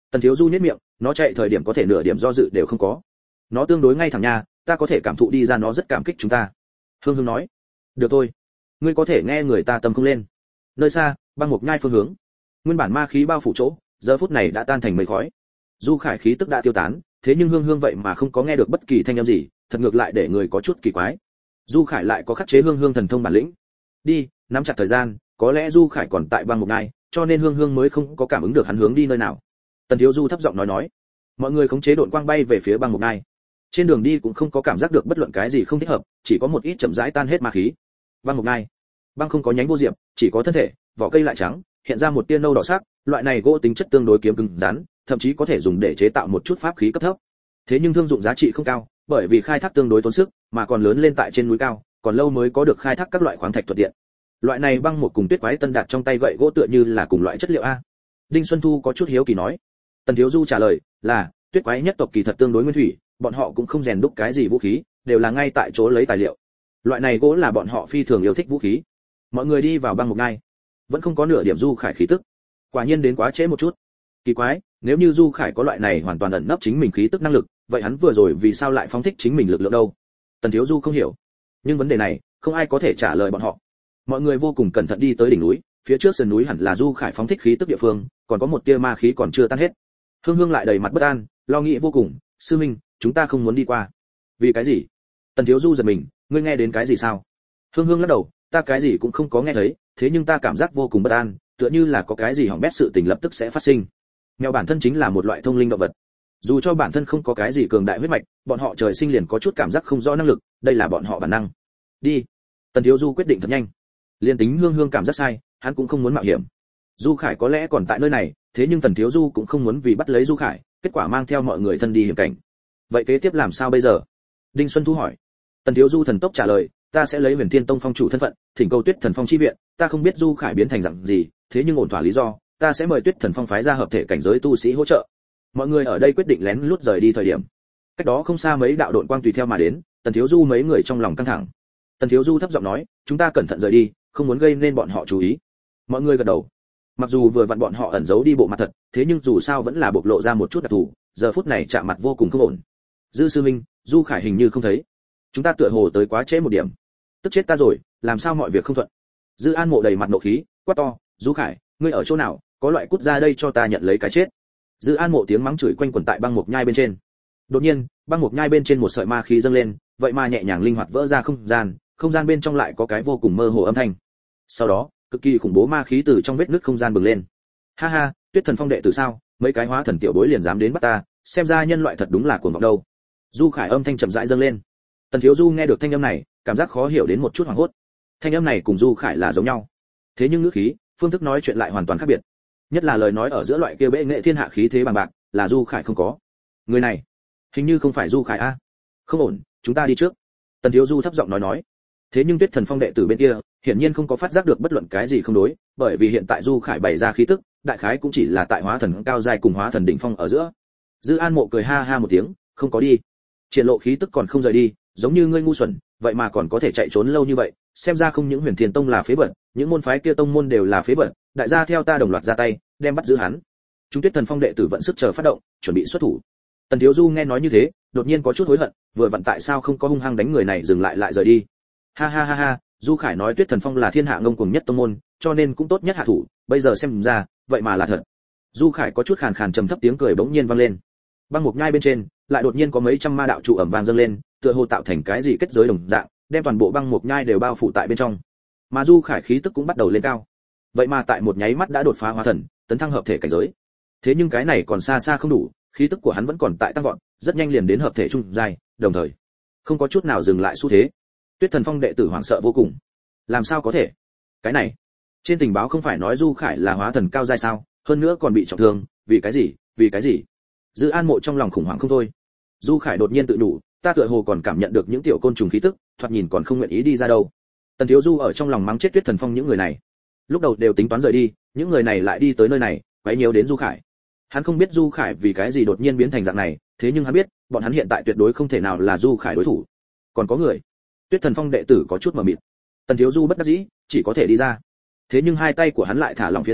Tần Thiếu Du nhếch miệng, nó chạy thời điểm có thể nửa điểm do dự đều không có. Nó tương đối ngay thẳng nha, ta có thể cảm thụ đi ra nó rất cảm kích chúng ta. Hương Hương nói. Được thôi, ngươi có thể nghe người ta tâm không lên. Nơi xa, băng mục nhai phương hướng, nguyên bản ma khí bao phủ chỗ, giờ phút này đã tan thành mây khói. Du Khải khí tức đã tiêu tán, thế nhưng Hương Hương vậy mà không có nghe được bất kỳ thanh âm gì, thật ngược lại để người có chút kỳ quái. Du Khải lại có khắc chế Hương Hương thần thông bản lĩnh. Đi, nắm chặt thời gian, có lẽ Du Khải còn tại băng mục nhai, cho nên Hương Hương mới không có cảm ứng được hắn hướng đi nơi nào. Tần Thiếu Du thấp giọng nói. Mọi người khống chế độn quang bay về phía băng mục nhai. Trên đường đi cũng không có cảm giác được bất luận cái gì không thích hợp, chỉ có một ít chậm rãi tan hết ma khí. Băng mục nhai, băng không có nhánh vô diệp, chỉ có thân thể, vỏ cây lại trắng, hiện ra một tia nâu đỏ sắc, loại này gỗ tính chất tương đối kiếm cứng rắn, thậm chí có thể dùng để chế tạo một chút pháp khí cấp thấp. Thế nhưng thương dụng giá trị không cao, bởi vì khai thác tương đối tốn sức, mà còn lớn lên tại trên núi cao, còn lâu mới có được khai thác các loại khoáng thạch thuận tiện. Loại này băng một cùng tuyết quái tân đạt trong tay gậy gỗ tựa như là cùng loại chất liệu a. Đinh Xuân Thu có chút hiếu kỳ nói. Tần Thiếu Du trả lời là, tuyết quái nhất tộc kỳ thật tương đối nguyên thủy, bọn họ cũng không rèn đúc cái gì vũ khí, đều là ngay tại chỗ lấy tài liệu. Loại này gỗ là bọn họ phi thường yêu thích vũ khí. Mọi người đi vào băng mục nhai, vẫn không có nửa điểm Du Khải khí tức. Quả nhiên đến quá trễ một chút. Kỳ quái, nếu như Du Khải có loại này hoàn toàn ẩn nấp chính mình khí tức năng lực, vậy hắn vừa rồi vì sao lại phóng thích chính mình lực lượng đâu? Tần Thiếu Du không hiểu. Nhưng vấn đề này, không ai có thể trả lời bọn họ. Mọi người vô cùng cẩn thận đi tới đỉnh núi, phía trước sườn núi hẳn là Du Khải phóng thích khí tức địa phương, còn có một tia ma khí còn chưa tan hết. Hương Hương lại đầy mặt bất an, lo nghĩ vô cùng, sư minh, chúng ta không muốn đi qua. Vì cái gì? Tần Thiếu Du giật mình, ngươi nghe đến cái gì sao? Hương Hương lắc đầu, ta cái gì cũng không có nghe thấy, thế nhưng ta cảm giác vô cùng bất an, tựa như là có cái gì hỏng bét sự tình lập tức sẽ phát sinh. Mèo bản thân chính là một loại thông linh động vật, dù cho bản thân không có cái gì cường đại huyết mạch, bọn họ trời sinh liền có chút cảm giác không rõ năng lực, đây là bọn họ bản năng. Đi. Tần Thiếu Du quyết định thật nhanh. Liên tính Hương Hương cảm giác sai, hắn cũng không muốn mạo hiểm. Du Khải có lẽ còn tại nơi này, thế nhưng Tần Thiếu Du cũng không muốn vì bắt lấy Du Khải, kết quả mang theo mọi người thân đi hiểm cảnh. Vậy kế tiếp làm sao bây giờ? Đinh Xuân Thu hỏi. Tần Thiếu Du thần tốc trả lời, ta sẽ lấy Huyền Thiên Tông phong chủ thân phận, thỉnh cầu Tuyết Thần Phong chi viện, ta không biết Du Khải biến thành dạng gì, thế nhưng ổn thỏa lý do, ta sẽ mời Tuyết Thần Phong phái ra hợp thể cảnh giới tu sĩ hỗ trợ. Mọi người ở đây quyết định lén lút rời đi thời điểm, cách đó không xa mấy đạo độn quang tùy theo mà đến, Tần Thiếu Du mấy người trong lòng căng thẳng. Tần Thiếu Du thấp giọng nói, chúng ta cẩn thận rời đi, không muốn gây nên bọn họ chú ý. Mọi người gật đầu. Mặc dù vừa vặn bọn họ ẩn giấu đi bộ mặt thật, thế nhưng dù sao vẫn là bộc lộ ra một chút đặc thù, giờ phút này chạm mặt vô cùng không ổn. Dư sư minh, Du Khải hình như không thấy. Chúng ta tựa hồ tới quá trễ một điểm. Tức chết ta rồi, làm sao mọi việc không thuận. Dư An Mộ đầy mặt nộ khí, quát to, Du Khải, ngươi ở chỗ nào, có loại cút ra đây cho ta nhận lấy cái chết. Dư An Mộ tiếng mắng chửi quanh quẩn tại băng mục nhai bên trên. Đột nhiên, băng mục nhai bên trên một sợi ma khí dâng lên, vậy mà nhẹ nhàng linh hoạt vỡ ra không gian bên trong lại có cái vô cùng mơ hồ âm thanh. Sau đó, cực kỳ khủng bố ma khí từ trong vết nứt không gian bừng lên. Ha ha, Tuyết Thần Phong đệ tử sao, mấy cái hóa thần tiểu bối liền dám đến bắt ta, xem ra nhân loại thật đúng là cuồng vọng đâu. Du Khải âm thanh chậm rãi dâng lên. Tần Thiếu Du nghe được thanh âm này, cảm giác khó hiểu đến một chút hoảng hốt. Thanh âm này cùng Du Khải là giống nhau, thế nhưng ngữ khí, phương thức nói chuyện lại hoàn toàn khác biệt. Nhất là lời nói ở giữa loại kia bệ nghệ thiên hạ khí thế bằng bạc, là Du Khải không có. Người này, hình như không phải Du Khải a. Không ổn, chúng ta đi trước. Tần Thiếu Du thấp giọng nói. Thế nhưng Tuyết Thần Phong đệ tử bên kia, hiển nhiên không có phát giác được bất luận cái gì không đối, bởi vì hiện tại Du Khải bày ra khí tức, đại khái cũng chỉ là tại hóa thần cao giai cùng hóa thần đỉnh phong ở giữa. Dư An Mộ cười ha ha một tiếng, không có đi. Triển lộ khí tức còn không rời đi, giống như ngươi ngu xuẩn, vậy mà còn có thể chạy trốn lâu như vậy, xem ra không những Huyền Thiên Tông là phế vật, những môn phái kia tông môn đều là phế vật, đại gia theo ta đồng loạt ra tay, đem bắt giữ hắn. Chúng Tuyết Thần Phong đệ tử vẫn sức chờ phát động, chuẩn bị xuất thủ. Tần Thiếu Du nghe nói như thế, đột nhiên có chút hối hận, vừa vặn tại sao không có hung hăng đánh người này dừng lại rời đi. Ha ha ha ha, Du Khải nói Tuyết Thần Phong là thiên hạ ngông cuồng nhất tông môn, cho nên cũng tốt nhất hạ thủ, bây giờ xem ra, vậy mà là thật. Du Khải có chút khàn khàn trầm thấp tiếng cười bỗng nhiên vang lên. Băng mục nhai bên trên, lại đột nhiên có mấy trăm ma đạo trụ ẩm vang dâng lên, tựa hồ tạo thành cái gì kết giới đồng dạng, đem toàn bộ băng mục nhai đều bao phủ tại bên trong. Mà Du Khải khí tức cũng bắt đầu lên cao. Vậy mà tại một nháy mắt đã đột phá hóa thần, tấn thăng hợp thể cảnh giới. Thế nhưng cái này còn xa xa không đủ, khí tức của hắn vẫn còn tại tăng vọt, rất nhanh liền đến hợp thể trung giai, đồng thời không có chút nào dừng lại xu thế. Tuyết Thần Phong đệ tử hoảng sợ vô cùng. Làm sao có thể? Cái này, trên tình báo không phải nói Du Khải là hóa thần cao giai sao, hơn nữa còn bị trọng thương, vì cái gì? Vì cái gì? Dư An Mộ trong lòng khủng hoảng không thôi. Du Khải đột nhiên tự đủ, ta tựa hồ còn cảm nhận được những tiểu côn trùng khí tức, thoạt nhìn còn không nguyện ý đi ra đâu. Tần Thiếu Du ở trong lòng mắng chết Tuyết Thần Phong những người này. Lúc đầu đều tính toán rời đi, những người này lại đi tới nơi này, quấy nhiễu đến Du Khải. Hắn không biết Du Khải vì cái gì đột nhiên biến thành dạng này, thế nhưng hắn biết, bọn hắn hiện tại tuyệt đối không thể nào là Du Khải đối thủ. Còn có người. Tuyết Thần Phong đệ tử có chút mờ mịt. Tần Thiếu Du bất đắc dĩ, chỉ có thể đi ra. Thế nhưng hai tay của hắn lại thả lỏng phía sau,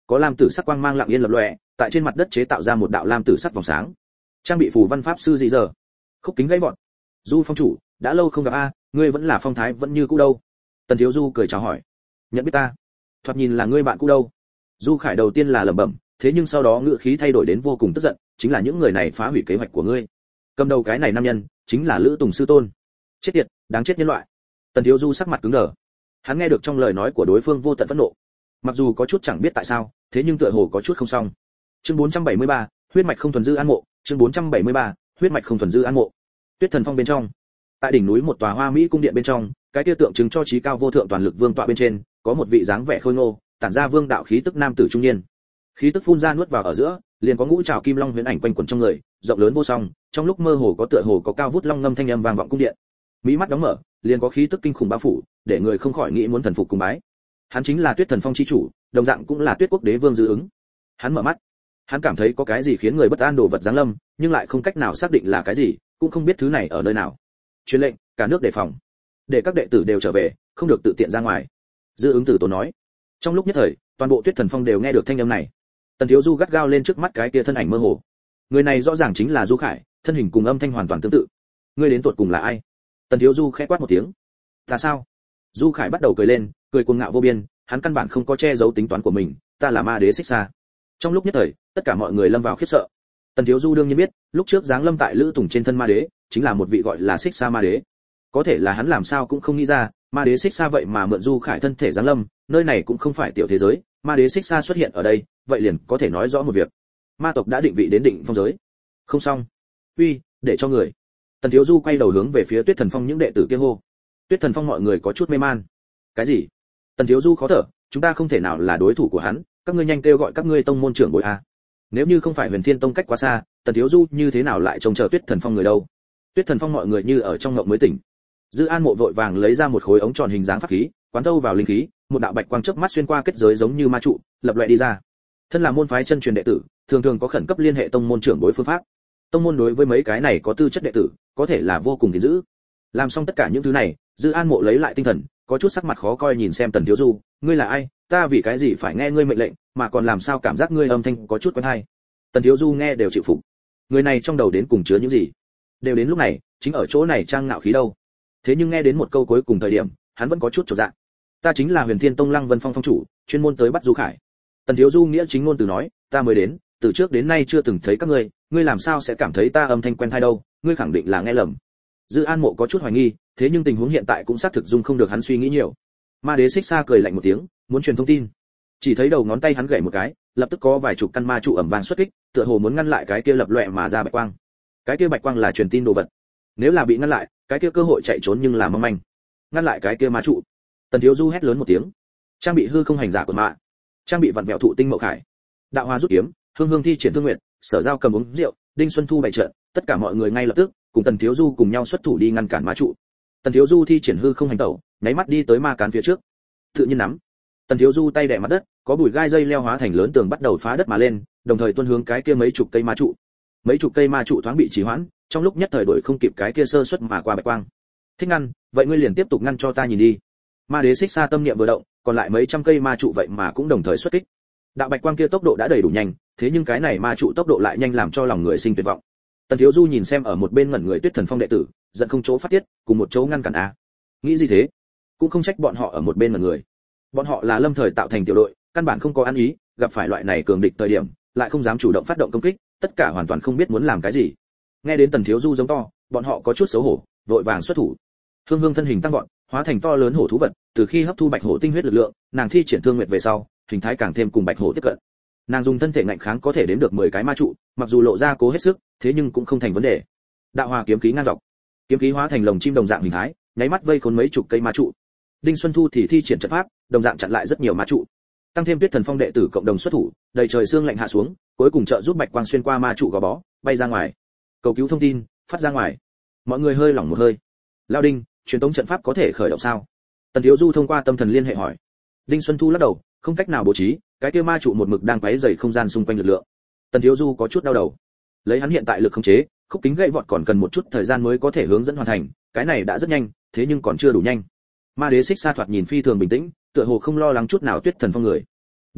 có lam tử sắc quang mang lặng yên lập lòe, tại trên mặt đất chế tạo ra một đạo lam tử sắc vòng sáng. Trang bị phù văn pháp sư gì giờ? Khúc Kính gãy vọt. Du phong chủ, đã lâu không gặp a, ngươi vẫn là phong thái vẫn như cũ đâu? Tần Thiếu Du cười chào hỏi. Nhận biết ta? Thoạt nhìn là ngươi bạn cũ đâu? Du Khải đầu tiên là lẩm bẩm, thế nhưng sau đó ngữ khí thay đổi đến vô cùng tức giận, chính là những người này phá hủy kế hoạch của ngươi. Cầm đầu cái này nam nhân, chính là Lữ Tùng sư tôn. Chết tiệt, đáng chết nhân loại. Tần Thiếu Du sắc mặt cứng đờ. Hắn nghe được trong lời nói của đối phương vô tận phẫn nộ. Mặc dù có chút chẳng biết tại sao, thế nhưng tựa hồ có chút không xong. Chương 473, huyết mạch không thuần dư an mộ, chương 473, huyết mạch không thuần dư an mộ. Tuyết Thần Phong bên trong, tại đỉnh núi một tòa hoa mỹ cung điện bên trong, cái kia tượng trưng cho trí cao vô thượng toàn lực vương tọa bên trên, có một vị dáng vẻ khôi ngô, tản ra vương đạo khí tức nam tử trung niên. Khí tức phun ra nuốt vào ở giữa, liền có ngũ trảo kim long huyễn ảnh quanh quẩn trong người, rộng lớn vô song, trong lúc mơ hồ có tựa hồ có cao vút long ngâm thanh âm vang vọng cung điện. Mỹ mắt đóng mở, liền có khí tức kinh khủng bao phủ, để người không khỏi nghĩ muốn thần phục cùng bái. Hắn chính là Tuyết Thần Phong chi chủ, đồng dạng cũng là Tuyết Quốc đế vương Dư Ứng. Hắn mở mắt, hắn cảm thấy có cái gì khiến người bất an đồ vật giáng lâm, nhưng lại không cách nào xác định là cái gì, cũng không biết thứ này ở nơi nào. Truyền lệnh, cả nước đề phòng, để các đệ tử đều trở về, không được tự tiện ra ngoài. Dư Ứng tử tốn nói. Trong lúc nhất thời, toàn bộ Tuyết Thần Phong đều nghe được thanh âm này. Tần Thiếu Du gắt gao lên trước mắt cái kia thân ảnh mơ hồ. Người này rõ ràng chính là Du Khải, thân hình cùng âm thanh hoàn toàn tương tự. Ngươi đến tuột cùng là ai? Tần Thiếu Du khẽ quát một tiếng. Ta sao? Du Khải bắt đầu cười lên, cười cuồng ngạo vô biên, hắn căn bản không có che giấu tính toán của mình, ta là ma đế Xích Sa. Trong lúc nhất thời, tất cả mọi người lâm vào khiếp sợ. Tần Thiếu Du đương nhiên biết, lúc trước giáng lâm tại Lữ Tùng trên thân ma đế, chính là một vị gọi là Xích Sa ma đế. Có thể là hắn làm sao cũng không nghĩ ra, ma đế Xích Sa vậy mà mượn Du Khải thân thể giáng lâm, nơi này cũng không phải tiểu thế giới, ma đế Xích Sa xuất hiện ở đây, vậy liền có thể nói rõ một việc. Ma tộc đã định vị đến định phong giới. Không xong. Uy, để cho người. Tần Thiếu Du quay đầu hướng về phía Tuyết Thần Phong những đệ tử kia hô. Tuyết Thần Phong mọi người có chút mê man. Cái gì? Tần Thiếu Du khó thở, chúng ta không thể nào là đối thủ của hắn, các ngươi nhanh kêu gọi các ngươi tông môn trưởng bối a. Nếu như không phải Huyền Thiên Tông cách quá xa, Tần Thiếu Du như thế nào lại trông chờ Tuyết Thần Phong người đâu? Tuyết Thần Phong mọi người như ở trong ngộng mới tỉnh. Dư An Mộ vội vàng lấy ra một khối ống tròn hình dáng pháp khí, quán thâu vào linh khí, một đạo bạch quang chớp mắt xuyên qua kết giới giống như ma trụ, lập loè đi ra. Thân là môn phái chân truyền đệ tử, thường thường có khẩn cấp liên hệ tông môn trưởng bối phương pháp. Tông môn đối với mấy cái này có tư chất đệ tử, có thể là vô cùng gìn giữ. Làm xong tất cả những thứ này, Dư An Mộ lấy lại tinh thần, có chút sắc mặt khó coi nhìn xem Tần Thiếu Du, ngươi là ai, ta vì cái gì phải nghe ngươi mệnh lệnh, mà còn làm sao cảm giác ngươi âm thanh có chút quen tai. Tần Thiếu Du nghe đều chịu phục. Người này trong đầu đến cùng chứa những gì? Đều đến lúc này, chính ở chỗ này trang ngạo khí đâu. Thế nhưng nghe đến một câu cuối cùng thời điểm, hắn vẫn có chút chột dạ. Ta chính là Huyền Thiên Tông Lăng Vân Phong phong chủ, chuyên môn tới bắt Du Khải. Tần Thiếu Du nghĩa chính ngôn từ nói, ta mới đến, từ trước đến nay chưa từng thấy các ngươi, ngươi làm sao sẽ cảm thấy ta âm thanh quen tai đâu, ngươi khẳng định là nghe lầm. Dư An Mộ có chút hoài nghi, thế nhưng tình huống hiện tại cũng xác thực dung không được hắn suy nghĩ nhiều. Ma đế Xích Sa cười lạnh một tiếng, muốn truyền thông tin. Chỉ thấy đầu ngón tay hắn gảy một cái, lập tức có vài chục căn ma trụ ầm vang xuất kích, tựa hồ muốn ngăn lại cái kia lập loè mà ra bạch quang. Cái kia bạch quang là truyền tin đồ vật. Nếu là bị ngăn lại, cái kia cơ hội chạy trốn nhưng là mong manh. Ngăn lại cái kia ma trụ. Tần Thiếu Du hét lớn một tiếng. Trang bị hư không hành giả của mạ. Trang bị vặn vẹo thụ tinh mậu khải. Đạo Hoa rút kiếm, Hương Hương thi triển thương nguyện, Sở Giao cầm uống rượu, Đinh Xuân Thu bày trận, tất cả mọi người ngay lập tức cùng Tần Thiếu Du cùng nhau xuất thủ đi ngăn cản ma trụ. Tần Thiếu Du thi triển hư không hành tẩu, nháy mắt đi tới ma cán phía trước. Tự nhiên nắm. Tần Thiếu Du tay đè mặt đất, có bụi gai dây leo hóa thành lớn tường bắt đầu phá đất mà lên, đồng thời tuôn hướng cái kia mấy chục cây ma trụ. Mấy chục cây ma trụ thoáng bị trì hoãn, trong lúc nhất thời đuổi không kịp cái kia sơ suất mà qua bạch quang. Thích ngăn, vậy ngươi liền tiếp tục ngăn cho ta nhìn đi. Ma đế Xích Sa tâm niệm vừa động, còn lại mấy trăm cây ma trụ vậy mà cũng đồng thời xuất kích. Đạo bạch quang kia tốc độ đã đầy đủ nhanh, thế nhưng cái này ma trụ tốc độ lại nhanh làm cho lòng người sinh tuyệt vọng. Tần Thiếu Du nhìn xem ở một bên ngẩn người Tuyết Thần Phong đệ tử, giận không chỗ phát tiết, cùng một chỗ ngăn cản a. Nghĩ gì thế? Cũng không trách bọn họ ở một bên ngẩn người. Bọn họ là lâm thời tạo thành tiểu đội, căn bản không có ăn ý, gặp phải loại này cường địch thời điểm, lại không dám chủ động phát động công kích, tất cả hoàn toàn không biết muốn làm cái gì. Nghe đến Tần Thiếu Du giống to, bọn họ có chút xấu hổ, vội vàng xuất thủ. Hương Hương thân hình tăng vọt, hóa thành to lớn hổ thú vật, từ khi hấp thu bạch hổ tinh huyết lực lượng, nàng thi triển thương nguyệt về sau, hình thái càng thêm cùng bạch hổ tiếp cận. Nàng dùng thân thể ngạnh kháng có thể đến được 10 cái ma trụ, mặc dù lộ ra cố hết sức, thế nhưng cũng không thành vấn đề. Đạo Hòa kiếm khí ngang dọc, kiếm khí hóa thành lồng chim đồng dạng hình thái, nháy mắt vây khốn mấy chục cây ma trụ. Đinh Xuân Thu thì thi triển trận pháp, đồng dạng chặn lại rất nhiều ma trụ. Tăng thêm Tuyết Thần Phong đệ tử cộng đồng xuất thủ, đầy trời sương lạnh hạ xuống, cuối cùng trợ giúp bạch quang xuyên qua ma trụ gò bó, bay ra ngoài. Cầu cứu thông tin, phát ra ngoài. Mọi người hơi lỏng một hơi. Lao Đinh, truyền tống trận pháp có thể khởi động sao? Tần Thiếu Du thông qua tâm thần liên hệ hỏi. Đinh Xuân Thu lắc đầu, không cách nào bố trí, cái kia ma trụ một mực đang quấy rầy không gian xung quanh lực lượng. Tần Thiếu Du có chút đau đầu. Lấy hắn hiện tại lực khống chế, khúc kính gãy vọt còn cần một chút thời gian mới có thể hướng dẫn hoàn thành, cái này đã rất nhanh, thế nhưng còn chưa đủ nhanh. Ma đế Xích Sa thoạt nhìn phi thường bình tĩnh, tựa hồ không lo lắng chút nào Tuyết Thần Phong người. Đến,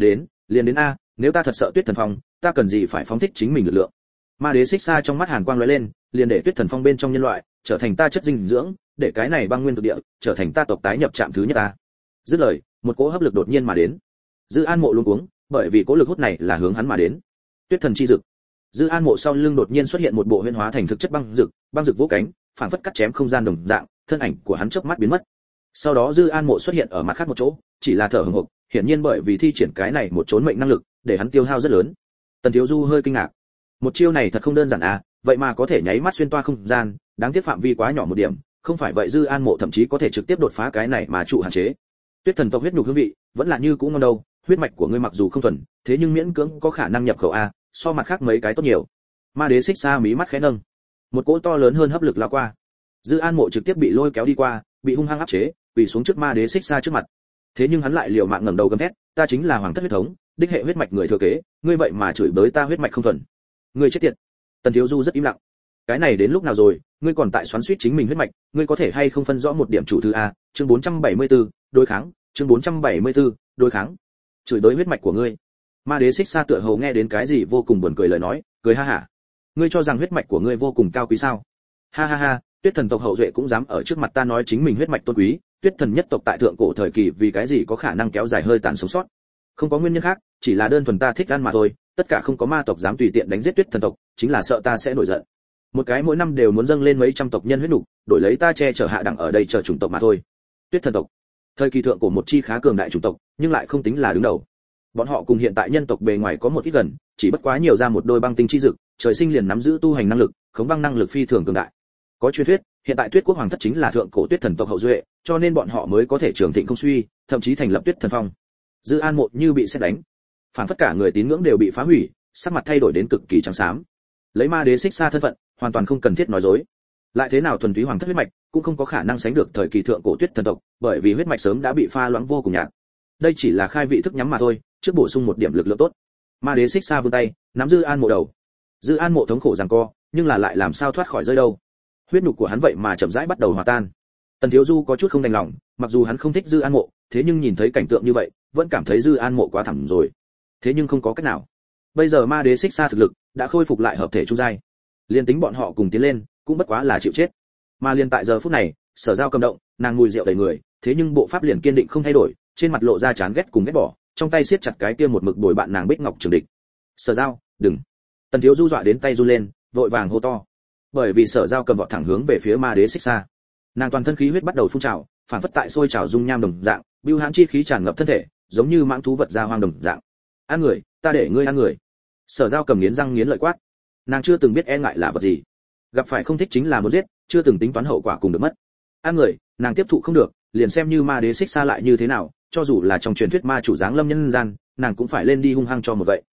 liền đến a, nếu ta thật sợ Tuyết Thần Phong, ta cần gì phải phóng thích chính mình lực lượng. Ma đế xích xa trong mắt hàn quang lóe lên, liền để Tuyết Thần Phong bên trong nhân loại trở thành ta chất dinh dưỡng, để cái này băng nguyên thực địa trở thành ta tộc tái nhập trạm thứ nhất ta. Dứt lời, một cỗ hấp lực đột nhiên mà đến. Dư An Mộ luống cuống, bởi vì cỗ lực hút này là hướng hắn mà đến. Tuyết thần chi dực. Dư An Mộ sau lưng đột nhiên xuất hiện một bộ huyễn hóa thành thực chất băng dực vỗ cánh, phản phất cắt chém không gian đồng dạng, thân ảnh của hắn chớp mắt biến mất. Sau đó Dư An Mộ xuất hiện ở mặt khác một chỗ, chỉ là thở hổn hộc, hiển nhiên bởi vì thi triển cái này một trốn mệnh năng lực, để hắn tiêu hao rất lớn. Tần Thiếu Du hơi kinh ngạc. Một chiêu này thật không đơn giản à, vậy mà có thể nháy mắt xuyên toa không gian, đáng tiếc phạm vi quá nhỏ một điểm, không phải vậy Dư An Mộ thậm chí có thể trực tiếp đột phá cái này mà trụ hạn chế. Tuyết thần tộc huyết nhục hương vị, vẫn là như cũ ngon đâu, huyết mạch của ngươi mặc dù không thuần, thế nhưng miễn cưỡng có khả năng nhập khẩu a, so mặt khác mấy cái tốt nhiều. Ma đế xích xa mí mắt khẽ nâng, một cỗ to lớn hơn hấp lực lao qua. Dư An Mộ trực tiếp bị lôi kéo đi qua, bị hung hăng áp chế, quỳ xuống trước ma đế xích xa trước mặt. Thế nhưng hắn lại liều mạng ngẩng đầu gầm thét, ta chính là hoàng thất huyết thống, đích hệ huyết mạch người thừa kế, ngươi vậy mà chửi bới ta huyết mạch không thuần. Ngươi chết tiệt. Tần Thiếu Du rất im lặng. Cái này đến lúc nào rồi, ngươi còn tại xoắn xuýt chính mình huyết mạch, ngươi có thể hay không phân rõ một điểm chủ thứ a, chương 474, đối kháng, chương 474, đối kháng. Chửi bới huyết mạch của ngươi. Ma đế xích xa tựa hồ nghe đến cái gì vô cùng buồn cười lời nói, cười ha hả. Ngươi cho rằng huyết mạch của ngươi vô cùng cao quý sao? Ha ha ha, Tuyết thần tộc hậu duệ cũng dám ở trước mặt ta nói chính mình huyết mạch tôn quý, Tuyết thần nhất tộc tại thượng cổ thời kỳ vì cái gì có khả năng kéo dài hơi tàn sống sót? Không có nguyên nhân khác, chỉ là đơn thuần ta thích ăn mà thôi, tất cả không có ma tộc dám tùy tiện đánh giết Tuyết thần tộc, chính là sợ ta sẽ nổi giận. Một cái mỗi năm đều muốn dâng lên mấy trăm tộc nhân huyết nục, đổi lấy ta che chở hạ đẳng ở đây chờ chủng tộc mà thôi. Tuyết thần tộc, thời kỳ thượng cổ một chi khá cường đại chủng tộc, nhưng lại không tính là đứng đầu. Bọn họ cùng hiện tại nhân tộc bề ngoài có một ít gần, chỉ bất quá nhiều ra một đôi băng tinh chi dực, trời sinh liền nắm giữ tu hành năng lực, khống băng năng lực phi thường cường đại. Có truyền thuyết, hiện tại Tuyết quốc hoàng thất chính là thượng cổ Tuyết thần tộc hậu duệ, cho nên bọn họ mới có thể trường thịnh không suy, thậm chí thành lập Tuyết thần phong. Dư An Mộ như bị sét đánh, phản phất cả người tín ngưỡng đều bị phá hủy, sắc mặt thay đổi đến cực kỳ trắng xám. Lấy ma đế xích xa thân phận, hoàn toàn không cần thiết nói dối. Lại thế nào thuần túy hoàng thất huyết mạch, cũng không có khả năng sánh được thời kỳ thượng cổ Tuyết thần tộc, bởi vì huyết mạch sớm đã bị pha loãng vô cùng nhạt. Đây chỉ là khai vị thức nhắm mà thôi, trước bổ sung một điểm lực lượng tốt. Ma đế xích xa vươn tay, nắm Dư An Mộ đầu. Dư An Mộ thống khổ giằng co, nhưng là lại làm sao thoát khỏi rơi đâu. Huyết nhục của hắn vậy mà chậm rãi bắt đầu hòa tan. Tần Thiếu Du có chút không đành lòng, mặc dù hắn không thích Dư An Mộ, thế nhưng nhìn thấy cảnh tượng như vậy, vẫn cảm thấy Dư An Mộ quá thảm rồi. Thế nhưng không có cách nào. Bây giờ ma đế xích xa thực lực đã khôi phục lại hợp thể trung giai. Liên tính bọn họ cùng tiến lên, cũng bất quá là chịu chết. Mà liên tại giờ phút này, Sở Giao cầm động, nàng mùi rượu đầy người, thế nhưng bộ pháp liền kiên định không thay đổi, trên mặt lộ ra chán ghét cùng ghét bỏ, trong tay siết chặt cái kia một mực bồi bạn nàng Bích Ngọc Trường Địch. Sở Giao, đừng. Tần Thiếu Du dọa đến tay run lên, vội vàng hô to. Bởi vì Sở Giao cầm vọt thẳng hướng về phía ma đế xích xa. Nàng toàn thân khí huyết bắt đầu phun trào, phản phất tại sôi trào dung nham đồng dạng, bưu hãn chi khí tràn ngập thân thể, giống như mãng thú vật ra hoang đồng dạng. Ăn người, ta để ngươi ăn người. Sở Giao cầm nghiến răng nghiến lợi quát. Nàng chưa từng biết e ngại là vật gì, gặp phải không thích chính là muốn giết, chưa từng tính toán hậu quả cùng được mất. Ăn người, nàng tiếp thụ không được, liền xem như ma đế xích xa lại như thế nào, cho dù là trong truyền thuyết ma chủ giáng lâm nhân gian, nàng cũng phải lên đi hung hăng cho một gậy.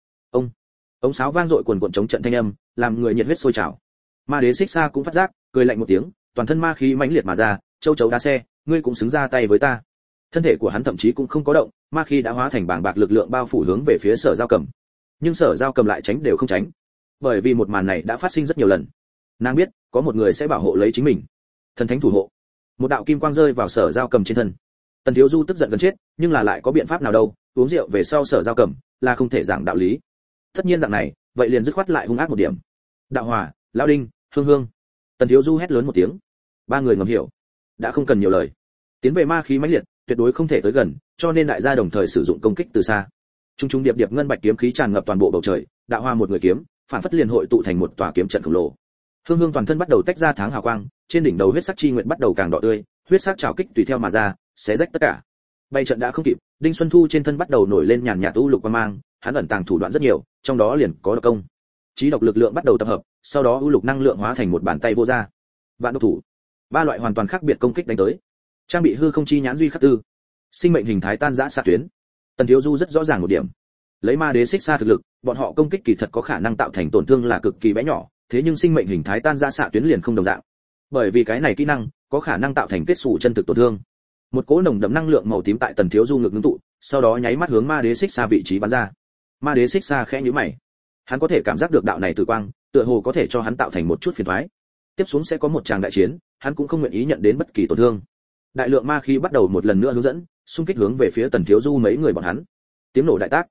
Ống sáo vang dội quần quần chống trận thanh âm, làm người nhiệt huyết sôi trào. Ma đế xích xa cũng phát giác, cười lạnh một tiếng, toàn thân ma khí mãnh liệt mà ra, châu chấu đá xe, ngươi cũng xứng ra tay với ta. Thân thể của hắn thậm chí cũng không có động, ma khí đã hóa thành bảng bạc lực lượng bao phủ hướng về phía Sở Giao cầm. Nhưng Sở Giao cầm lại tránh đều không tránh, bởi vì một màn này đã phát sinh rất nhiều lần. Nàng biết, có một người sẽ bảo hộ lấy chính mình. Thần thánh thủ hộ. Một đạo kim quang rơi vào Sở Giao cầm trên thân. Tần Thiếu Du tức giận gần chết, nhưng là lại có biện pháp nào đâu, uống rượu về sau Sở Giao cầm, là không thể giảng đạo lý. Tất nhiên dạng này, vậy liền dứt khoát lại hung ác một điểm. Đạo Hòa, Lão Đinh, Hương Hương. Tần Thiếu Du hét lớn một tiếng. Ba người ngầm hiểu, đã không cần nhiều lời. Tiến về ma khí mãnh liệt, tuyệt đối không thể tới gần, cho nên đại gia đồng thời sử dụng công kích từ xa. Trung trung điệp điệp ngân bạch kiếm khí tràn ngập toàn bộ bầu trời, Đạo Hòa một người kiếm, phản phất liền hội tụ thành một tòa kiếm trận khổng lồ. Hương Hương toàn thân bắt đầu tách ra tháng hào quang, trên đỉnh đầu huyết sắc chi nguyện bắt đầu càng đỏ tươi, huyết sắc trảo kích tùy theo mà ra, xé rách tất cả. Bay trận đã không kịp, Đinh Xuân Thu trên thân bắt đầu nổi lên nhàn nhạt u lục quang mang, hắn ẩn tàng thủ đoạn rất nhiều, trong đó liền có độc công. Chí độc lực lượng bắt đầu tập hợp, sau đó u lục năng lượng hóa thành một bàn tay vô ra. Vạn độc thủ. Ba loại hoàn toàn khác biệt công kích đánh tới. Trang bị hư không chi nhãn duy khắc tư. Sinh mệnh hình thái tan rã xạ tuyến. Tần Thiếu Du rất rõ ràng một điểm. Lấy ma đế xích xa thực lực, bọn họ công kích kỳ thật có khả năng tạo thành tổn thương là cực kỳ bé nhỏ, thế nhưng sinh mệnh hình thái tan rã xạ tuyến liền không đồng dạng. Bởi vì cái này kỹ năng có khả năng tạo thành kết xù chân thực tổn thương. Một cỗ nồng đậm năng lượng màu tím tại Tần Thiếu Du ngực ngưng tụ, sau đó nháy mắt hướng ma đế xích xa vị trí bắn ra. Ma đế xích xa khẽ nhíu mày. Hắn có thể cảm giác được đạo này tử quang, tựa hồ có thể cho hắn tạo thành một chút phiền toái. Tiếp xuống sẽ có một tràng đại chiến, hắn cũng không nguyện ý nhận đến bất kỳ tổn thương. Đại lượng ma khí bắt đầu một lần nữa hướng dẫn, xung kích hướng về phía Tần Thiếu Du mấy người bọn hắn. Tiếng nổ đại tác.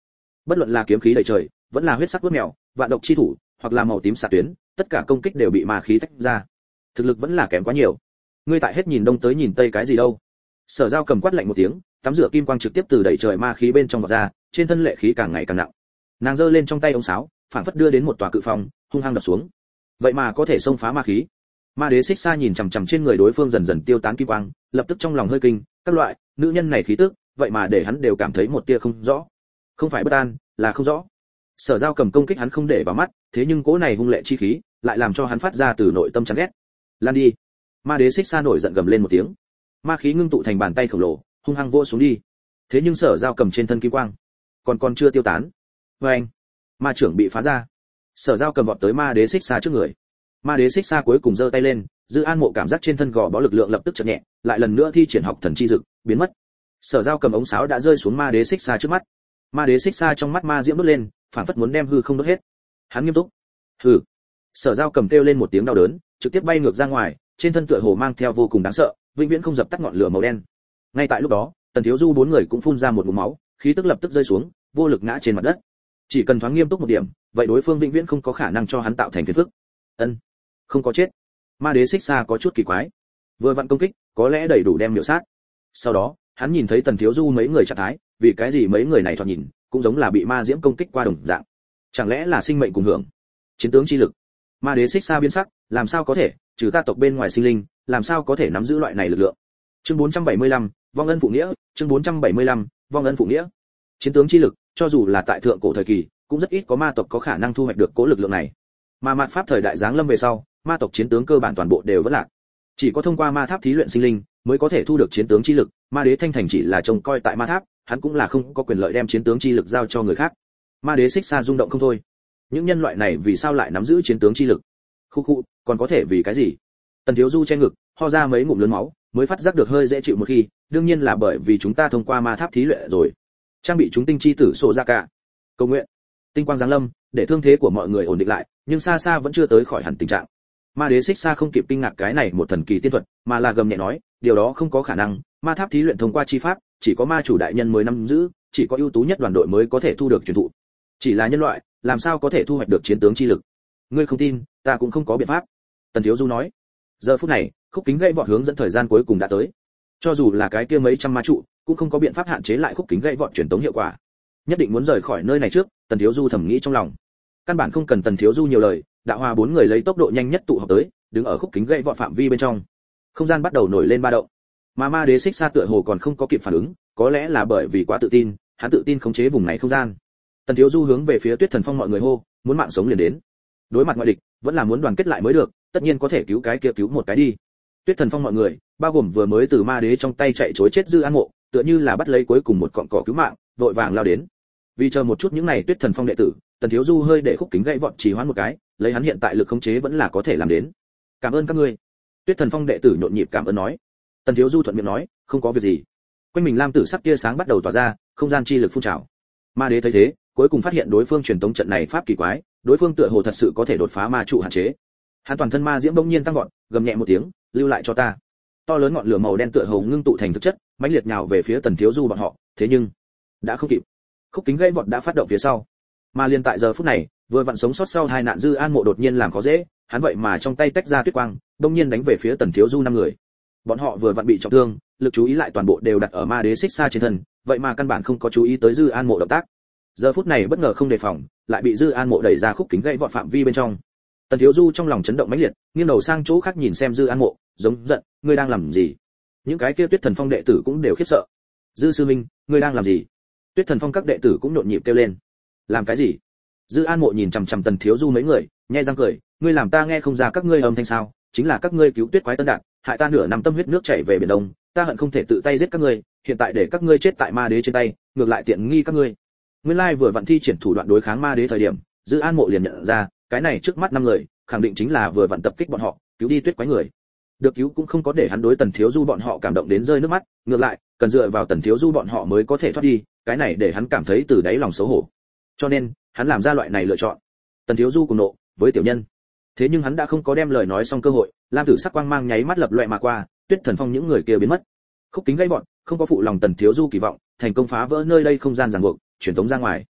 Bất luận là kiếm khí đầy trời, vẫn là huyết sắc vuốt mèo, vạn độc chi thủ, hoặc là màu tím xạ tuyến, tất cả công kích đều bị ma khí tách ra. Thực lực vẫn là kém quá nhiều. Ngươi tại hết nhìn đông tới nhìn tây cái gì đâu? Sở Giao cầm quát lạnh một tiếng, tắm rửa kim quang trực tiếp từ đẩy trời ma khí bên trong vọt ra, trên thân lệ khí càng ngày càng nặng. Nàng giơ lên trong tay ống sáo, phảng phất đưa đến một tòa cự phong, hung hăng đập xuống. Vậy mà có thể xông phá ma khí. Ma đế xích xa nhìn chằm chằm trên người đối phương dần dần tiêu tán kim quang, lập tức trong lòng hơi kinh, các loại, nữ nhân này khí tức, vậy mà để hắn đều cảm thấy một tia không rõ. Không phải bất an, là không rõ. Sở Giao cầm công kích hắn không để vào mắt, thế nhưng cỗ này hung lệ chi khí, lại làm cho hắn phát ra từ nội tâm chán ghét. Lan đi. Ma đế xích xa nổi giận gầm lên một tiếng. Ma khí ngưng tụ thành bàn tay khổng lồ, hung hăng vỗ xuống đi. Thế nhưng Sở Giao cầm trên thân kim quang, còn chưa tiêu tán. Oeng. Ma trưởng bị phá ra. Sở Giao cầm vọt tới ma đế xích xa trước người. Ma đế xích xa cuối cùng giơ tay lên, Dư An Mộ cảm giác trên thân gò bó lực lượng lập tức chợt nhẹ, lại lần nữa thi triển học thần chi dực, biến mất. Sở Giao cầm ống sáo đã rơi xuống ma đế xích xa trước mắt. Ma đế xích xa trong mắt ma diễm đốt lên, phản phất muốn đem hư không đốt hết. Hắn nghiêm túc. Hừ. Sở Giao cầm kêu lên một tiếng đau đớn, trực tiếp bay ngược ra ngoài, trên thân tựa hồ mang theo vô cùng đáng sợ, vĩnh viễn không dập tắt ngọn lửa màu đen. Ngay tại lúc đó, Tần Thiếu Du bốn người cũng phun ra một ngụm máu, khí tức lập tức rơi xuống, vô lực ngã trên mặt đất. Chỉ cần thoáng nghiêm túc một điểm, vậy đối phương vĩnh viễn không có khả năng cho hắn tạo thành phiền phức. Ân, không có chết. Ma đế xích xa có chút kỳ quái. Vừa vặn công kích, có lẽ đầy đủ đem miểu sát. Sau đó, hắn nhìn thấy Tần Thiếu Du mấy người trạng thái, vì cái gì mấy người này thoạt nhìn cũng giống là bị ma diễm công kích qua đồng dạng. Chẳng lẽ là sinh mệnh cùng hưởng? Chiến tướng chi lực. Ma đế xích xa biến sắc, làm sao có thể, trừ ta tộc bên ngoài sinh linh, làm sao có thể nắm giữ loại này lực lượng. Chương 475, vong ân phụ nghĩa, chương 475, vong ân phụ nghĩa. Chiến tướng chi lực, cho dù là tại thượng cổ thời kỳ, cũng rất ít có ma tộc có khả năng thu hoạch được cố lực lượng này. Mà mạt pháp thời đại giáng lâm về sau, ma tộc chiến tướng cơ bản toàn bộ đều vẫn lạc. Chỉ có thông qua ma tháp thí luyện sinh linh, mới có thể thu được chiến tướng chi lực, ma đế Thanh Thành chỉ là trông coi tại ma tháp, hắn cũng là không có quyền lợi đem chiến tướng chi lực giao cho người khác. Ma đế xích xa rung động không thôi. Những nhân loại này vì sao lại nắm giữ chiến tướng chi lực? Khu, còn có thể vì cái gì? Tần Thiếu Du che ngực, ho ra mấy ngụm lớn máu, mới phát giác được hơi dễ chịu một khi, đương nhiên là bởi vì chúng ta thông qua ma tháp thí luyện rồi. Trang bị chúng tinh chi tử sổ ra cả. Cầu nguyện, tinh quang giáng lâm, để thương thế của mọi người ổn định lại, nhưng xa xa vẫn chưa tới khỏi hẳn tình trạng. Ma đế xích xa không kịp kinh ngạc cái này một thần kỳ tiên thuật, mà là gầm nhẹ nói, điều đó không có khả năng, ma tháp thí luyện thông qua chi pháp, chỉ có ma chủ đại nhân mới nắm giữ, chỉ có ưu tú nhất đoàn đội mới có thể thu được truyền thụ. Chỉ là nhân loại, làm sao có thể thu hoạch được chiến tướng chi lực? Ngươi không tin, ta cũng không có biện pháp. Tần Thiếu Du nói. Giờ phút này, khúc kính gãy vọt hướng dẫn thời gian cuối cùng đã tới. Cho dù là cái kia mấy trăm ma trụ, cũng không có biện pháp hạn chế lại khúc kính gãy vọt truyền tống hiệu quả. Nhất định muốn rời khỏi nơi này trước, Tần Thiếu Du thầm nghĩ trong lòng. Căn bản không cần Tần Thiếu Du nhiều lời, Đạo Hòa bốn người lấy tốc độ nhanh nhất tụ họp tới, đứng ở khúc kính gãy vọt phạm vi bên trong. Không gian bắt đầu nổi lên ba động. Mà ma đế xích xa tựa hồ còn không có kịp phản ứng, có lẽ là bởi vì quá tự tin, hắn tự tin khống chế vùng này không gian. Tần Thiếu Du hướng về phía Tuyết Thần Phong mọi người hô, muốn mạng sống liền đến. Đối mặt ngoại địch, vẫn là muốn đoàn kết lại mới được, tất nhiên có thể cứu cái kia cứu một cái đi. Tuyết Thần Phong mọi người, bao gồm vừa mới từ ma đế trong tay chạy trối chết Dư An Mộ, tựa như là bắt lấy cuối cùng một cọng cỏ cứu mạng, vội vàng lao đến. Vì chờ một chút những này Tuyết Thần Phong đệ tử, Tần Thiếu Du hơi để khúc kính gãy vọt trì hoãn một cái, lấy hắn hiện tại lực khống chế vẫn là có thể làm đến. Cảm ơn các ngươi. Tuyết Thần Phong đệ tử nhộn nhịp cảm ơn nói. Tần Thiếu Du thuận miệng nói, không có việc gì. Quanh mình lam tử sắc tia sáng bắt đầu tỏa ra, không gian chi lực phun trào. Ma đế thấy thế, cuối cùng phát hiện đối phương truyền tống trận này pháp kỳ quái, đối phương tựa hồ thật sự có thể đột phá ma trụ hạn chế. Hắn toàn thân ma diễm bỗng nhiên tăng vọt, gầm nhẹ một tiếng, lưu lại cho ta. To lớn ngọn lửa màu đen tựa hồ ngưng tụ thành thực chất, mãnh liệt nhào về phía Tần Thiếu Du bọn họ, thế nhưng đã không kịp. Khúc kính gãy vọt đã phát động phía sau. Mà liền tại giờ phút này, vừa vặn sống sót sau hai nạn Dư An Mộ đột nhiên làm khó dễ, hắn vậy mà trong tay tách ra tuyết quang, bỗng nhiên đánh về phía Tần Thiếu Du năm người. Bọn họ vừa vặn bị trọng thương, lực chú ý lại toàn bộ đều đặt ở ma đế xích xa trên thân, vậy mà căn bản không có chú ý tới Dư An Mộ động tác. Giờ phút này bất ngờ không đề phòng, lại bị Dư An Mộ đẩy ra khúc kính gãy vọt phạm vi bên trong. Tần Thiếu Du trong lòng chấn động mãnh liệt, nghiêng đầu sang chỗ khác nhìn xem Dư An Mộ, giống giận, ngươi đang làm gì? Những cái kia Tuyết Thần Phong đệ tử cũng đều khiếp sợ. Dư sư minh, ngươi đang làm gì? Tuyết Thần Phong các đệ tử cũng nhộn nhịp kêu lên. Làm cái gì? Dư An Mộ nhìn chằm chằm Tần Thiếu Du mấy người, nhếch răng cười, ngươi làm ta nghe không ra các ngươi âm thanh sao? Chính là các ngươi cứu Tuyết Quái Tân Đạn, hại ta nửa năm tâm huyết nước chảy về biển đông, ta hận không thể tự tay giết các ngươi, hiện tại để các ngươi chết tại ma đế trên tay, ngược lại tiện nghi các ngươi. Nguyên lai vừa vặn thi triển thủ đoạn đối kháng ma đế thời điểm, Dư An Mộ liền nhận ra, cái này trước mắt năm người, khẳng định chính là vừa vặn tập kích bọn họ, cứu đi Tuyết Quái người. Được cứu cũng không có để hắn đối Tần Thiếu Du bọn họ cảm động đến rơi nước mắt, ngược lại, cần dựa vào Tần Thiếu Du bọn họ mới có thể thoát đi, cái này để hắn cảm thấy từ đáy lòng xấu hổ. Cho nên, hắn làm ra loại này lựa chọn. Tần Thiếu Du cùng nộ với tiểu nhân. Thế nhưng hắn đã không có đem lời nói xong cơ hội, lam tử sắc quang mang nháy mắt lập loè mà qua, Tuyết Thần Phong những người kia biến mất. Khúc kính gãy vọt, không có phụ lòng Tần Thiếu Du kỳ vọng, thành công phá vỡ nơi đây không gian ràng buộc, truyền tống ra ngoài.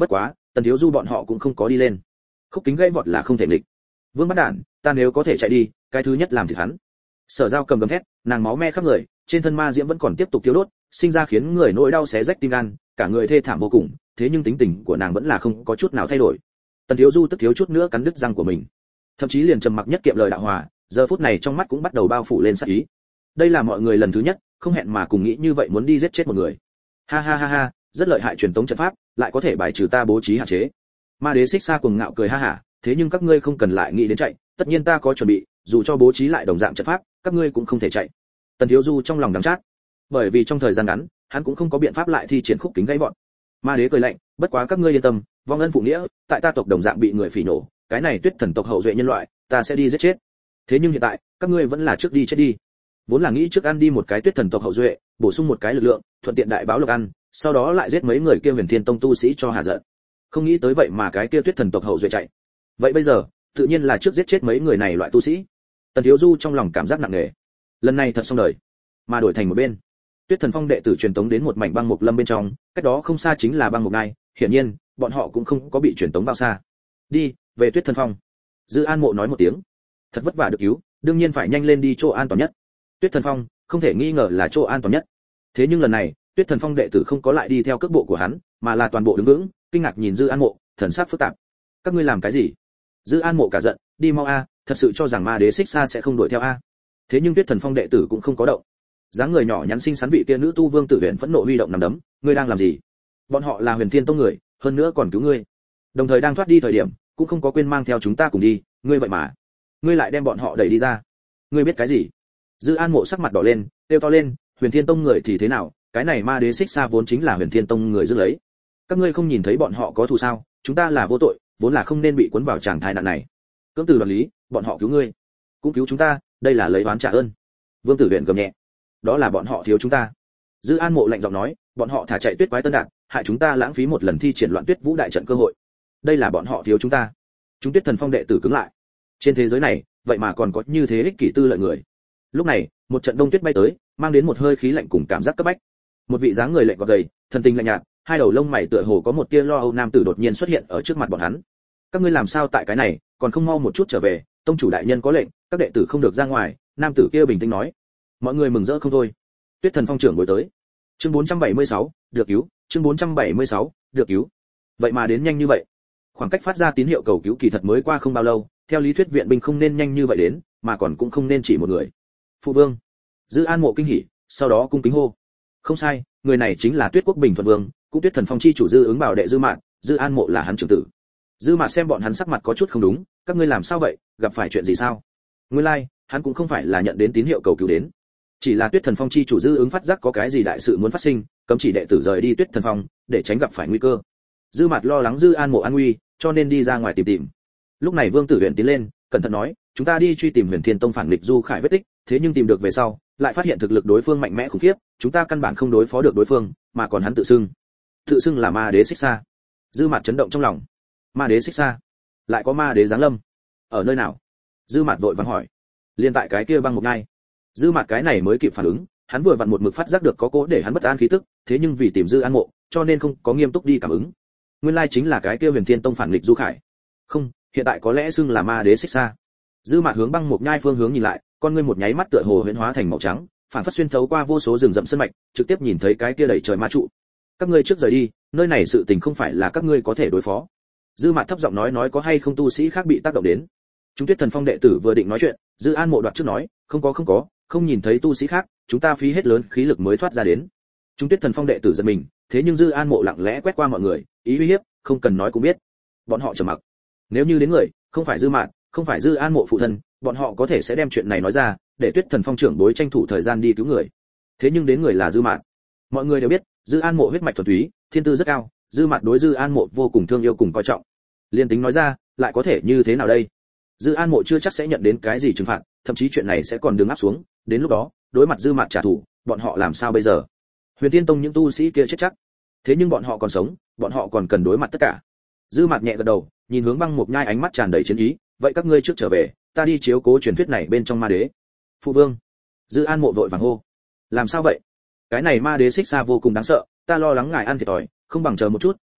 Bất quá, Tần Thiếu Du bọn họ cũng không có đi lên. Khúc Kính gãy vọt là không thể nghịch. Vương Bắt Đản, ta nếu có thể chạy đi, cái thứ nhất làm thịt hắn. Sở Giao cầm gầm thét, nàng máu me khắp người, trên thân ma diễm vẫn còn tiếp tục thiêu đốt, sinh ra khiến người nỗi đau xé rách tim gan, cả người thê thảm vô cùng, thế nhưng tính tình của nàng vẫn là không có chút nào thay đổi. Tần Thiếu Du tức thiếu chút nữa cắn đứt răng của mình, thậm chí liền trầm mặc nhất kiệm lời đạo hòa, giờ phút này trong mắt cũng bắt đầu bao phủ lên sát ý. Đây là mọi người lần thứ nhất, không hẹn mà cùng nghĩ như vậy muốn đi giết chết một người. Ha ha ha ha, rất lợi hại truyền tống trận pháp, lại có thể bài trừ ta bố trí hạn chế. Ma Đế Xích Xa cuồng ngạo cười ha hả, thế nhưng các ngươi không cần lại nghĩ đến chạy, tất nhiên ta có chuẩn bị, dù cho bố trí lại đồng dạng trận pháp, các ngươi cũng không thể chạy. Tần Thiếu Du trong lòng đắng chát, bởi vì trong thời gian ngắn, hắn cũng không có biện pháp lại thi triển Khúc Kính gãy vọt. Ma Đế cười lạnh, bất quá các ngươi yên tâm, vong ân phụ nghĩa, tại ta tộc đồng dạng bị người phỉ nổ, cái này Tuyết Thần tộc hậu duệ nhân loại, ta sẽ đi giết chết. Thế nhưng hiện tại, các ngươi vẫn là trước đi chết đi. Vốn là nghĩ trước ăn đi một cái Tuyết Thần tộc hậu duệ, bổ sung một cái lực lượng, thuận tiện đại báo lộc ăn, sau đó lại giết mấy người kia Huyền Thiên Tông tu sĩ cho hà giận. Không nghĩ tới vậy mà cái kia Tuyết Thần tộc hậu duệ chạy. Vậy bây giờ, tự nhiên là trước giết chết mấy người này loại tu sĩ. Tần Thiếu Du trong lòng cảm giác nặng nề. Lần này thật xong đời. Mà đổi thành một bên, Tuyết Thần Phong đệ tử truyền tống đến một mảnh băng mục lâm bên trong, cách đó không xa chính là băng mục ngai, hiển nhiên, bọn họ cũng không có bị truyền tống bao xa. Đi, về Tuyết Thần Phong. Dư An Mộ nói một tiếng. Thật vất vả được cứu, đương nhiên phải nhanh lên đi chỗ an toàn nhất. Tuyết Thần Phong, không thể nghi ngờ là chỗ an toàn nhất. Thế nhưng lần này, Tuyết Thần Phong đệ tử không có lại đi theo cước bộ của hắn, mà là toàn bộ đứng vững, kinh ngạc nhìn Dư An Mộ, thần sắc phức tạp. Các ngươi làm cái gì? Dư An Mộ cả giận, đi mau a, thật sự cho rằng Ma Đế Xích Xa sẽ không đuổi theo a. Thế nhưng Tuyết Thần Phong đệ tử cũng không có động. Dáng người nhỏ nhắn xinh xắn vị kia nữ tu Vương Tử Huyền phẫn nộ huy động nắm đấm, ngươi đang làm gì? Bọn họ là Huyền Thiên Tông người, hơn nữa còn cứu ngươi. Đồng thời đang thoát đi thời điểm, cũng không có quên mang theo chúng ta cùng đi, ngươi vậy mà, ngươi lại đem bọn họ đẩy đi ra. Ngươi biết cái gì? Dư An Mộ sắc mặt đỏ lên, kêu to lên, Huyền Thiên Tông người thì thế nào, cái này Ma Đế Xích Xa vốn chính là Huyền Thiên Tông người giữ lấy. Các ngươi không nhìn thấy bọn họ có thù sao? Chúng ta là vô tội, vốn là không nên bị cuốn vào tràng thái nạn này. Cưỡng từ đoạt lý, bọn họ cứu ngươi, cũng cứu chúng ta, đây là lấy oán trả ơn. Vương Tử Huyền gầm nhẹ, đó là bọn họ thiếu chúng ta. Dư An Mộ lạnh giọng nói, bọn họ thả chạy Tuyết Quái Tân Đạn, hại chúng ta lãng phí một lần thi triển Loạn Tuyết Vũ đại trận cơ hội. Đây là bọn họ thiếu chúng ta. Chúng Tuyết Thần Phong đệ tử cứng lại. Trên thế giới này, vậy mà còn có như thế ích kỷ tư lợi người. Lúc này, một trận đông tuyết bay tới, mang đến một hơi khí lạnh cùng cảm giác cấp bách. Một vị dáng người lạnh gọt gầy, thần tình lạnh nhạt, hai đầu lông mày tựa hồ có một tia lo âu nam tử đột nhiên xuất hiện ở trước mặt bọn hắn. Các ngươi làm sao tại cái này, còn không mau một chút trở về, tông chủ đại nhân có lệnh, các đệ tử không được ra ngoài. Nam tử kia bình tĩnh nói. Mọi người mừng rỡ không thôi. Tuyết Thần Phong trưởng bối tới. Chương 476, được cứu, chương 476, được cứu. Vậy mà đến nhanh như vậy. Khoảng cách phát ra tín hiệu cầu cứu kỳ thật mới qua không bao lâu, theo lý thuyết viện binh không nên nhanh như vậy đến, mà còn cũng không nên chỉ một người. Phụ vương. Dư An Mộ kinh hỉ, sau đó cung kính hô. Không sai, người này chính là Tuyết Quốc Bình Thuận Vương, cũng Tuyết Thần Phong chi chủ Dư Ứng Bảo đệ Dư Mạn, Dư An Mộ là hắn trưởng tử. Dư Mạn xem bọn hắn sắc mặt có chút không đúng, các ngươi làm sao vậy, gặp phải chuyện gì sao? Nguyên lai, hắn cũng không phải là nhận đến tín hiệu cầu cứu đến, chỉ là Tuyết Thần Phong chi chủ Dư Ứng phát giác có cái gì đại sự muốn phát sinh, cấm chỉ đệ tử rời đi Tuyết Thần Phong, để tránh gặp phải nguy cơ. Dư Mạt lo lắng Dư An Mộ an nguy, cho nên đi ra ngoài tìm tìm. Lúc này Vương Tử Huyền tiến lên, cẩn thận nói, chúng ta đi truy tìm Huyền Thiên Tông phản nghịch Du Khải vết tích, thế nhưng tìm được về sau, lại phát hiện thực lực đối phương mạnh mẽ khủng khiếp, chúng ta căn bản không đối phó được đối phương, mà còn hắn tự xưng là Ma Đế Xích Xa. Dư Mạt chấn động trong lòng. Ma Đế Xích Xa, lại có Ma Đế giáng lâm, ở nơi nào? Dư Mạt vội vàng hỏi. Liên tại cái kia băng một ngai. Dư Mạt cái này mới kịp phản ứng, hắn vừa vặn một mực phát giác được có cố để hắn bất an khí tức, thế nhưng vì tìm Dư An Mộ, cho nên không có nghiêm túc đi cảm ứng. Nguyên lai chính là cái kia Huyền Thiên Tông phản nghịch Du Khải. Không, hiện tại có lẽ xưng là Ma Đế Xích Xa. Dư Mạt hướng băng một nhai phương hướng nhìn lại, con ngươi một nháy mắt tựa hồ huyễn hóa thành màu trắng, phản phất xuyên thấu qua vô số rừng rậm sơn mạch, trực tiếp nhìn thấy cái kia đầy trời ma trụ. Các ngươi trước rời đi, nơi này sự tình không phải là các ngươi có thể đối phó. Dư Mạt thấp giọng nói có hay không tu sĩ khác bị tác động đến. Chúng Tuyết Thần Phong đệ tử vừa định nói chuyện, Dư An Mộ đoạt trước nói, không có, không nhìn thấy tu sĩ khác, chúng ta phí hết lớn khí lực mới thoát ra đến. Chúng Tuyết Thần Phong đệ tử giật mình, thế nhưng Dư An Mộ lặng lẽ quét qua mọi người, ý uy hiếp, không cần nói cũng biết. Bọn họ trầm mặc. Nếu như đến người, không phải Dư Mạt, không phải Dư An Mộ phụ thân, bọn họ có thể sẽ đem chuyện này nói ra, để Tuyết Thần Phong trưởng bối tranh thủ thời gian đi cứu người. Thế nhưng đến người là Dư Mạt. Mọi người đều biết, Dư An Mộ huyết mạch thuần túy, thiên tư rất cao, Dư Mạt đối Dư An Mộ vô cùng thương yêu cùng coi trọng. Liên tính nói ra, lại có thể như thế nào đây? Dư An Mộ chưa chắc sẽ nhận đến cái gì trừng phạt, thậm chí chuyện này sẽ còn đường áp xuống, đến lúc đó, đối mặt Dư Mạt trả thù, bọn họ làm sao bây giờ? Huyền Tiên Tông những tu sĩ kia chết chắc. Thế nhưng bọn họ còn sống, bọn họ còn cần đối mặt tất cả. Dư Mạt nhẹ gật đầu, nhìn hướng băng một nhai ánh mắt tràn đầy chiến ý, vậy các ngươi trước trở về, ta đi chiếu cố truyền thuyết này bên trong Ma Đế. Phụ vương. Dư An Mộ vội vàng hô. Làm sao vậy? Cái này Ma Đế Xích Xa vô cùng đáng sợ, ta lo lắng ngài ăn thiệt thòi, không bằng chờ một chút,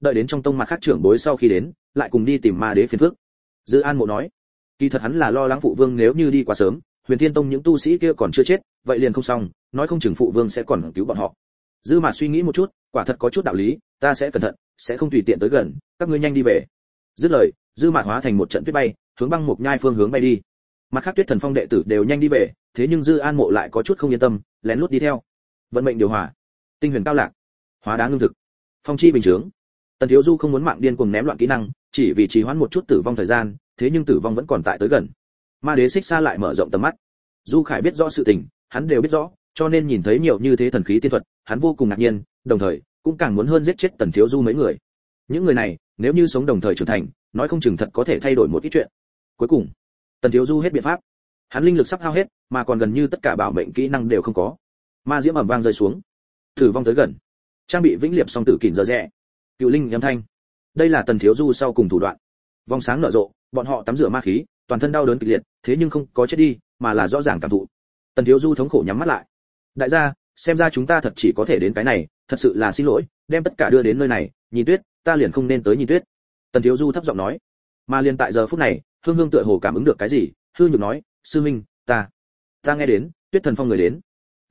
đợi đến trong tông mặt khác trưởng bối sau khi đến, lại cùng đi tìm ma đế phiền phức. Dư An Mộ nói, kỳ thật hắn là lo lắng phụ vương nếu như đi quá sớm, Huyền Thiên Tông những tu sĩ kia còn chưa chết, vậy liền không xong, nói không chừng phụ vương sẽ còn cứu bọn họ. Dư Mạt suy nghĩ một chút, quả thật có chút đạo lý, ta sẽ cẩn thận, sẽ không tùy tiện tới gần, các ngươi nhanh đi về. Dứt lời, Dư Mạt hóa thành một trận tuyết bay, hướng băng mục nhai phương hướng bay đi. Mặt khác Tuyết Thần Phong đệ tử đều nhanh đi về, thế nhưng Dư An Mộ lại có chút không yên tâm, lén lút đi theo. Vận mệnh điều hòa, tinh huyền cao lạc, hóa đá ngưng thực, phong chi bình chứng. Tần Thiếu Du không muốn mạng điên cuồng ném loạn kỹ năng, chỉ vì trì hoãn một chút tử vong thời gian, thế nhưng tử vong vẫn còn tại tới gần. Ma đế xích xa lại mở rộng tầm mắt. Du Khải biết rõ sự tình, hắn đều biết rõ, cho nên nhìn thấy nhiều như thế thần khí tiên thuật, hắn vô cùng ngạc nhiên, đồng thời cũng càng muốn hơn giết chết Tần Thiếu Du mấy người. Những người này, nếu như sống đồng thời trưởng thành, nói không chừng thật có thể thay đổi một ít chuyện. Cuối cùng, Tần Thiếu Du hết biện pháp. Hắn linh lực sắp hao hết, mà còn gần như tất cả bảo mệnh kỹ năng đều không có. Ma diễm ầm vang rơi xuống, tử vong tới gần. Trang bị vĩnh liệp song tử kình giờ rẽ. Cựu linh âm thanh. Đây là Tần Thiếu Du sau cùng thủ đoạn. Vòng sáng nở rộ, bọn họ tắm rửa ma khí, toàn thân đau đớn kịch liệt, thế nhưng không có chết đi, mà là rõ ràng cảm thụ. Tần Thiếu Du thống khổ nhắm mắt lại. Đại gia, xem ra chúng ta thật chỉ có thể đến cái này, thật sự là xin lỗi, đem tất cả đưa đến nơi này, Nhìn Tuyết, ta liền không nên tới Nhìn Tuyết. Tần Thiếu Du thấp giọng nói. Mà liền tại giờ phút này, Hương Hương tựa hồ cảm ứng được cái gì, hư nhược nói, sư minh, ta nghe đến, Tuyết Thần Phong người đến,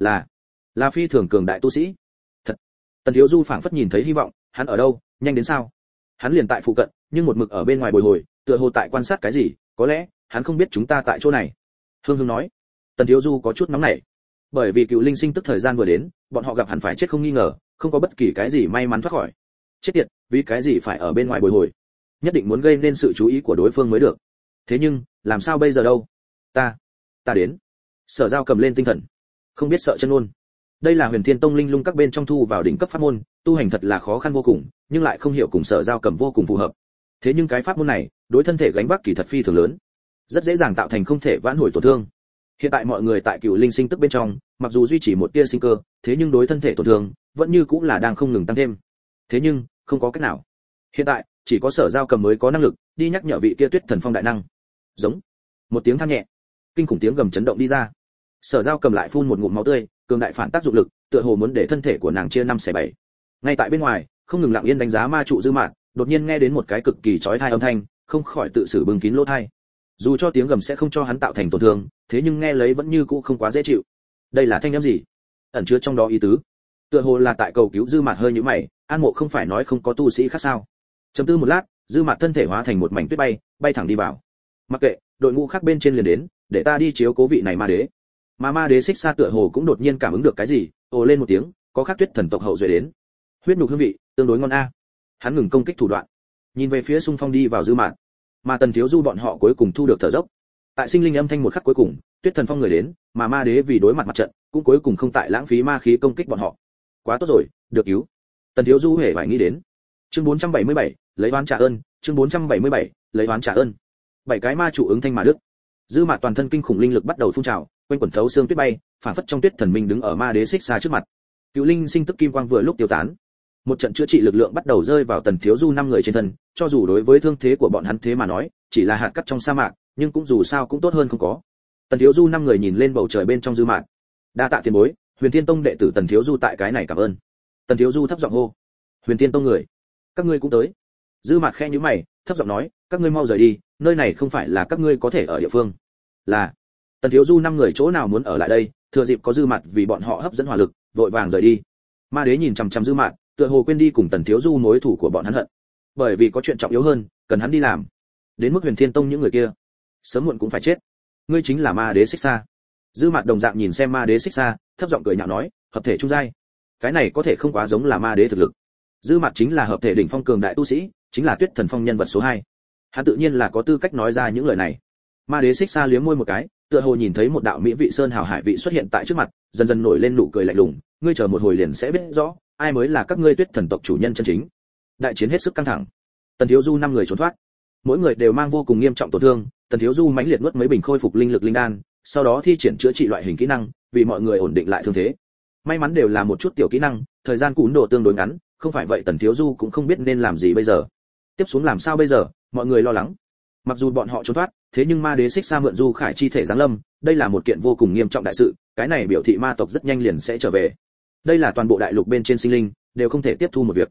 là phi thường cường đại tu sĩ. Thật. Tần Thiếu Du phảng phất nhìn thấy hy vọng, hắn ở đâu, nhanh đến sao? Hắn liền tại phụ cận, nhưng một mực ở bên ngoài bồi hồi, tựa hồ tại quan sát cái gì, có lẽ hắn không biết chúng ta tại chỗ này. Hương Hương nói. Tần Thiếu Du có chút nóng nảy, bởi vì cựu linh sinh tức thời gian vừa đến, bọn họ gặp hẳn phải chết không nghi ngờ, không có bất kỳ cái gì may mắn thoát khỏi. Chết tiệt, vì cái gì phải ở bên ngoài bồi hồi? Nhất định muốn gây nên sự chú ý của đối phương mới được. Thế nhưng, làm sao bây giờ đâu? Ta đến. Sở Giao cầm lên tinh thần, không biết sợ chân luôn. Đây là Huyền Thiên Tông linh lung các bên trong thu vào đỉnh cấp pháp môn, tu hành thật là khó khăn vô cùng, nhưng lại không hiểu cùng Sở Giao cầm vô cùng phù hợp. Thế nhưng cái pháp môn này, đối thân thể gánh vác kỳ thật phi thường lớn, rất dễ dàng tạo thành không thể vãn hồi tổn thương. Hiện tại mọi người tại cựu linh sinh tức bên trong, mặc dù duy trì một tia sinh cơ, thế nhưng đối thân thể tổn thương vẫn như cũng là đang không ngừng tăng thêm. Thế nhưng không có cách nào. Hiện tại chỉ có Sở Giao cầm mới có năng lực đi nhắc nhở vị kia Tuyết Thần Phong đại năng. Giống. Một tiếng than nhẹ, kinh khủng tiếng gầm chấn động đi ra. Sở Giao cầm lại phun một ngụm máu tươi, cường đại phản tác dụng lực, tựa hồ muốn để thân thể của nàng chia năm xẻ bảy. Ngay tại bên ngoài, không ngừng lặng yên đánh giá ma trụ Dư Mạn, đột nhiên nghe đến một cái cực kỳ chói tai âm thanh, không khỏi tự xử bưng kín lỗ tai. Dù cho tiếng gầm sẽ không cho hắn tạo thành tổn thương, thế nhưng nghe lấy vẫn như cũ không quá dễ chịu. Đây là thanh âm gì? Ẩn chứa trong đó ý tứ. Tựa hồ là tại cầu cứu Dư Mạn hơi nhíu mày, An Mộ không phải nói không có tu sĩ khác sao? Chấm tư một lát, Dư Mạn thân thể hóa thành một mảnh tuyết bay, bay thẳng đi vào. Mặc kệ, đội ngũ khác bên trên liền đến, để ta đi chiếu cố vị này ma đế. Mà ma đế xích xa tựa hồ cũng đột nhiên cảm ứng được cái gì, ồ lên một tiếng, có khác Tuyết thần tộc hậu duệ đến. Huyết nhục hương vị, tương đối ngon a. Hắn ngừng công kích thủ đoạn, nhìn về phía xung phong đi vào Dư Mạn. Mà Tần Thiếu Du bọn họ cuối cùng thu được thở dốc. Tại sinh linh âm thanh một khắc cuối cùng, Tuyết thần phong người đến, mà ma đế vì đối mặt mặt trận, cũng cuối cùng không tại lãng phí ma khí công kích bọn họ. Quá tốt rồi, được cứu. Tần Thiếu Du hề phải nghĩ đến. Chương 477, lấy oán trả ơn, chương 477, lấy oán trả ơn. Bảy cái ma chủ ứng thanh mà đức. Dư Mạn toàn thân kinh khủng linh lực bắt đầu phun trào, quanh quẩn thấu xương tuyết bay, phản phất trong tuyết thần minh đứng ở ma đế xích xa trước mặt. Cựu linh sinh tức kim quang vừa lúc tiêu tán, một trận chữa trị lực lượng bắt đầu rơi vào Tần Thiếu Du năm người trên thân, cho dù đối với thương thế của bọn hắn thế mà nói, chỉ là hạt cát trong sa mạc, nhưng cũng dù sao cũng tốt hơn không có. Tần Thiếu Du năm người nhìn lên bầu trời bên trong Dư Mạn. Đa tạ tiền bối, Huyền Thiên Tông đệ tử Tần Thiếu Du tại cái này cảm ơn. Tần Thiếu Du thấp giọng hô. Huyền Thiên Tông người, các ngươi cũng tới. Dư Mạn khẽ nhíu mày, thấp giọng nói, các ngươi mau rời đi, nơi này không phải là các ngươi có thể ở địa phương. Là. Tần Thiếu Du năm người chỗ nào muốn ở lại đây, thừa dịp có Dư Mạn vì bọn họ hấp dẫn hỏa lực, vội vàng rời đi. Ma đế nhìn chằm chằm Dư Mạn, tựa hồ quên đi cùng Tần Thiếu Du mối thủ của bọn hắn hận. Bởi vì có chuyện trọng yếu hơn, cần hắn đi làm. Đến mức Huyền Thiên Tông những người kia, sớm muộn cũng phải chết. Ngươi chính là ma đế xích xa. Dư Mạn đồng dạng nhìn xem ma đế xích xa, thấp giọng cười nhạo nói, hợp thể trung giai. Cái này có thể không quá giống là ma đế thực lực. Dư Mạn chính là hợp thể đỉnh phong cường đại tu sĩ, chính là Tuyết Thần Phong nhân vật số 2. Hắn tự nhiên là có tư cách nói ra những lời này. Ma đế xích xa liếm môi một cái, tựa hồ nhìn thấy một đạo mỹ vị sơn hào hải vị xuất hiện tại trước mặt, dần dần nổi lên nụ cười lạnh lùng, ngươi chờ một hồi liền sẽ biết rõ, ai mới là các ngươi Tuyết thần tộc chủ nhân chân chính. Đại chiến hết sức căng thẳng. Tần Thiếu Du năm người trốn thoát, mỗi người đều mang vô cùng nghiêm trọng tổn thương. Tần Thiếu Du mãnh liệt nuốt mấy bình khôi phục linh lực linh đan, sau đó thi triển chữa trị loại hình kỹ năng, vì mọi người ổn định lại thương thế. May mắn đều là một chút tiểu kỹ năng, thời gian cún độ tương đối ngắn, không phải vậy Tần Thiếu Du cũng không biết nên làm gì bây giờ. Tiếp xuống làm sao bây giờ, mọi người lo lắng. Mặc dù bọn họ trốn thoát, thế nhưng ma đế xích xa mượn Du Khải chi thể giáng lâm, đây là một kiện vô cùng nghiêm trọng đại sự, cái này biểu thị ma tộc rất nhanh liền sẽ trở về. Đây là toàn bộ đại lục bên trên sinh linh đều không thể tiếp thu một việc.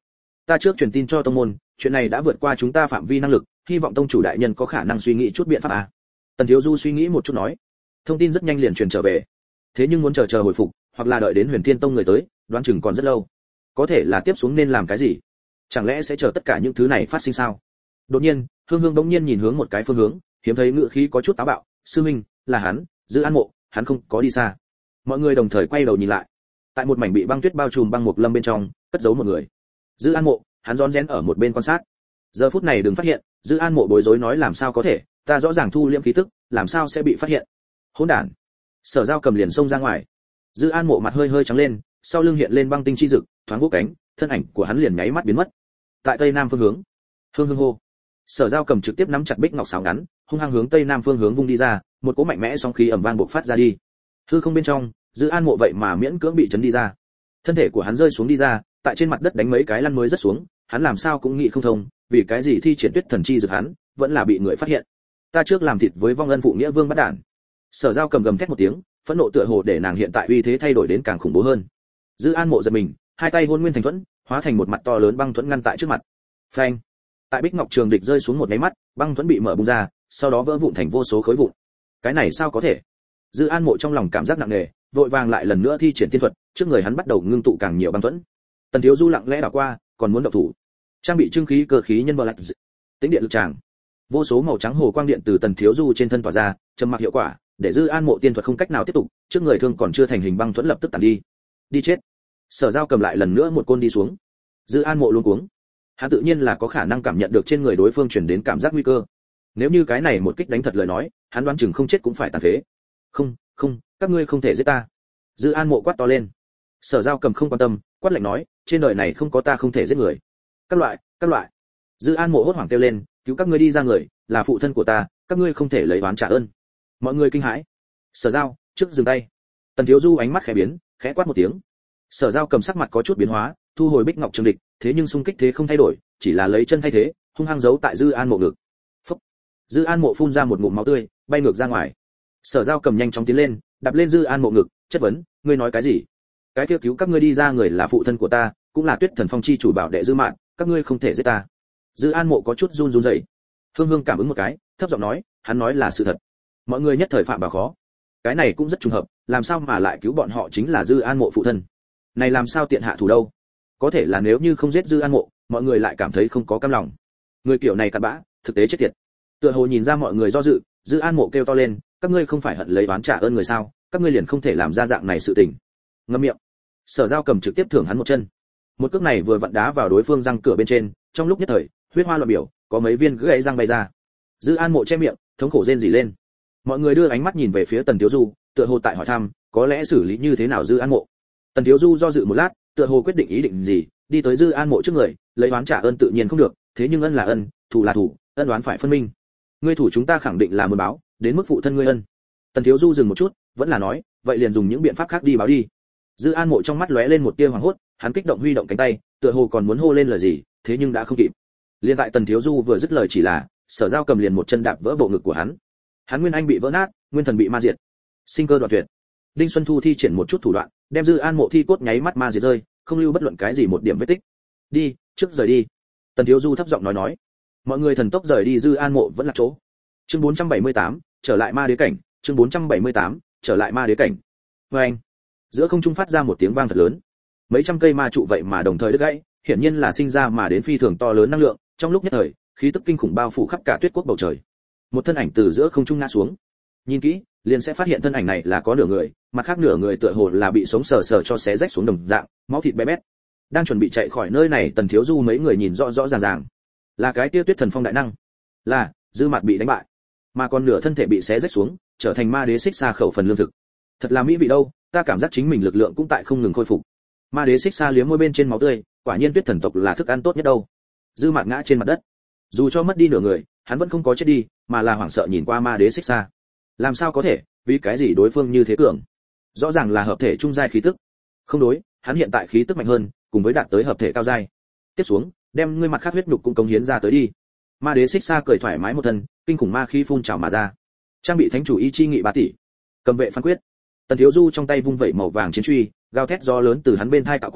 Ta trước truyền tin cho tông môn, chuyện này đã vượt qua chúng ta phạm vi năng lực, hy vọng tông chủ đại nhân có khả năng suy nghĩ chút biện pháp à. Tần Thiếu Du suy nghĩ một chút nói. Thông tin rất nhanh liền truyền trở về. Thế nhưng muốn chờ hồi phục, hoặc là đợi đến Huyền Thiên Tông người tới, đoán chừng còn rất lâu. Có thể là tiếp xuống nên làm cái gì? Chẳng lẽ sẽ chờ tất cả những thứ này phát sinh sao? Đột nhiên, Hương Hương bỗng nhiên nhìn hướng một cái phương hướng, hiếm thấy ngựa khí có chút táo bạo, sư huynh, là hắn, Dư An Mộ, hắn không có đi xa. Mọi người đồng thời quay đầu nhìn lại. Tại một mảnh bị băng tuyết bao trùm băng mục lâm bên trong, cất giấu một người. Dư An Mộ, hắn rón rén ở một bên quan sát. Giờ phút này đừng phát hiện, Dư An Mộ bối rối nói làm sao có thể, ta rõ ràng thu liễm khí tức, làm sao sẽ bị phát hiện? Hỗn đản. Sở Giao cầm liền xông ra ngoài. Dư An Mộ mặt hơi hơi trắng lên, sau lưng hiện lên băng tinh chi dực, thoáng vỗ cánh, thân ảnh của hắn liền nháy mắt biến mất. Tại tây nam phương hướng, Hương Hương hô. Sở Giao cầm trực tiếp nắm chặt bích ngọc sáo ngắn, hung hăng hướng tây nam phương hướng vung đi ra, một cỗ mạnh mẽ sóng khí ầm vang bộc phát ra đi. Hư không bên trong, Dư An Mộ vậy mà miễn cưỡng bị chấn đi ra. Thân thể của hắn rơi xuống đi ra, tại trên mặt đất đánh mấy cái lăn mới rất xuống, hắn làm sao cũng nghĩ không thông, vì cái gì thi triển tuyết thần chi dược hắn vẫn là bị người phát hiện. Ta trước làm thịt với vong ân phụ nghĩa vương bắt đản. Sở Giao cầm gầm thét một tiếng, phẫn nộ tựa hồ để nàng hiện tại uy thế thay đổi đến càng khủng bố hơn. Dư An Mộ giật mình, hai tay hôn nguyên thành thuẫn, hóa thành một mặt to lớn băng thuẫn ngăn tại trước mặt. Phanh! Tại bích ngọc trường địch rơi xuống một cái mắt, băng thuẫn bị mở bung ra, sau đó vỡ vụn thành vô số khối vụn. Cái này sao có thể? Dư An Mộ trong lòng cảm giác nặng nề, vội vàng lại lần nữa thi triển tiên thuật, trước người hắn bắt đầu ngưng tụ càng nhiều băng thuẫn. Tần Thiếu Du lặng lẽ đảo qua, còn muốn động thủ. Trang bị trưng khí cơ khí nhân bờ lạch, tính điện lực tràng. Vô số màu trắng hồ quang điện từ Tần Thiếu Du trên thân tỏa ra, trầm mặc hiệu quả, để Dư An Mộ tiên thuật không cách nào tiếp tục, trước người thương còn chưa thành hình băng thuẫn lập tức tàn đi. Đi chết. Sở Giao cầm lại lần nữa một côn đi xuống. Dư An Mộ luống cuống. Hắn tự nhiên là có khả năng cảm nhận được trên người đối phương truyền đến cảm giác nguy cơ. Nếu như cái này một kích đánh thật lời nói, hắn đoán chừng không chết cũng phải tàn phế. Không, các ngươi không thể giết ta. Dư An Mộ quát to lên. Sở Giao cầm không quan tâm, quát lạnh nói, trên đời này không có ta không thể giết người. Các loại. Dư An Mộ hốt hoảng kêu lên, cứu các ngươi đi ra người, là phụ thân của ta, các ngươi không thể lấy oán trả ơn. Mọi người kinh hãi. Sở Giao, trước dừng tay. Tần Thiếu Du ánh mắt khẽ biến, khẽ quát một tiếng. Sở Giao cầm sắc mặt có chút biến hóa, thu hồi bích ngọc trường địch, thế nhưng xung kích thế không thay đổi, chỉ là lấy chân thay thế, hung hăng giấu tại Dư An Mộ ngực. Phốc. Dư An Mộ phun ra một ngụm máu tươi, bay ngược ra ngoài. Sở Giao cầm nhanh chóng tiến lên, đạp lên Dư An Mộ ngực, chất vấn, ngươi nói cái gì? Cái kia cứu các ngươi đi ra người là phụ thân của ta, cũng là Tuyết Thần Phong chi chủ bảo đệ Dư Mạn, các ngươi không thể giết ta. Dư An Mộ có chút run rẩy. Hương Hương cảm ứng một cái, thấp giọng nói, hắn nói là sự thật. Mọi người nhất thời phạm vào khó. Cái này cũng rất trùng hợp, làm sao mà lại cứu bọn họ chính là Dư An Mộ phụ thân? Này làm sao tiện hạ thủ đâu? Có thể là nếu như không giết Dư An Mộ, mọi người lại cảm thấy không có cam lòng. Người kiểu này cặn bã, thực tế chết tiệt. Tựa hồ nhìn ra mọi người do dự, Dư An Mộ kêu to lên, các ngươi không phải hận lấy oán trả ơn người sao? Các ngươi liền không thể làm ra dạng này sự tình. Ngậm miệng. Sở Giao cầm trực tiếp thưởng hắn một chân. Một cước này vừa vặn đá vào đối phương răng cửa bên trên, trong lúc nhất thời, huyết hoa loạn biểu, có mấy viên gãy răng bay ra. Dư An Mộ che miệng, thống khổ rên rỉ lên. Mọi người đưa ánh mắt nhìn về phía Tần Thiếu Du, tựa hồ tại hỏi thăm, có lẽ xử lý như thế nào Dư An Mộ. Tần Thiếu Du do dự một lát, tựa hồ quyết định ý định gì, đi tới Dư An Mộ trước người, lấy oán trả ơn tự nhiên không được, thế nhưng ân là ân, thù là thù, ân oán phải phân minh. Ngươi thủ chúng ta khẳng định là muốn báo, đến mức phụ thân ngươi ân. Tần Thiếu Du dừng một chút, vẫn là nói, vậy liền dùng những biện pháp khác đi báo đi. Dư An Mộ trong mắt lóe lên một tia hoảng hốt, hắn kích động huy động cánh tay, tựa hồ còn muốn hô lên lời gì, thế nhưng đã không kịp. Liên tại Tần Thiếu Du vừa dứt lời chỉ là, Sở Giao cầm liền một chân đạp vỡ bộ ngực của hắn. Hắn nguyên anh bị vỡ nát, nguyên thần bị ma diệt, sinh cơ đoạn tuyệt. Đinh Xuân Thu thi triển một chút thủ đoạn, đem Dư An Mộ thi cốt nháy mắt ma diệt rơi, không lưu bất luận cái gì một điểm vết tích. Đi, trước rời đi. Tần Thiếu Du thấp giọng nói. Mọi người thần tốc rời đi, Dư An Mộ vẫn là chỗ. Chương 478, trở lại ma đế cảnh, chương 478, trở lại ma đế cảnh. Oeng. Giữa không trung phát ra một tiếng vang thật lớn. Mấy trăm cây ma trụ vậy mà đồng thời đứt gãy, hiển nhiên là sinh ra mà đến phi thường to lớn năng lượng, trong lúc nhất thời, khí tức kinh khủng bao phủ khắp cả Tuyết Quốc bầu trời. Một thân ảnh từ giữa không trung ngã xuống. Nhìn kỹ, liền sẽ phát hiện thân ảnh này là có nửa người, mặt khác nửa người tựa hồ là bị sống sờ sờ cho xé rách xuống đồng dạng, máu thịt bé bét. Đang chuẩn bị chạy khỏi nơi này, Tần Thiếu Du mấy người nhìn rõ rõ ràng, là cái kia Tuyết Thần Phong đại năng, là Dư Mạt bị đánh bại, mà còn nửa thân thể bị xé rách xuống, trở thành ma đế xích xa khẩu phần lương thực. Thật là mỹ vị đâu, ta cảm giác chính mình lực lượng cũng tại không ngừng khôi phục. Ma đế xích xa liếm môi bên trên máu tươi, quả nhiên Tuyết Thần tộc là thức ăn tốt nhất đâu. Dư Mạt ngã trên mặt đất, dù cho mất đi nửa người, hắn vẫn không có chết đi, mà là hoảng sợ nhìn qua ma đế xích xa. Làm sao có thể, vì cái gì đối phương như thế cường? Rõ ràng là hợp thể trung giai khí tức. Không đối, hắn hiện tại khí tức mạnh hơn, cùng với đạt tới hợp thể cao giai. Tiếp xuống, đem ngươi mặt khác huyết nhục cũng cống hiến ra tới đi. Ma đế xích xa cười thoải mái một thân, kinh khủng ma khí phun trào mà ra. Trang bị thánh chủ y chi nghị 3 tỷ. Cầm vệ phán quyết. Tần Thiếu Du trong tay vung vẩy màu vàng chiến truy, gào thét gió lớn từ hắn bên thai cạo qua,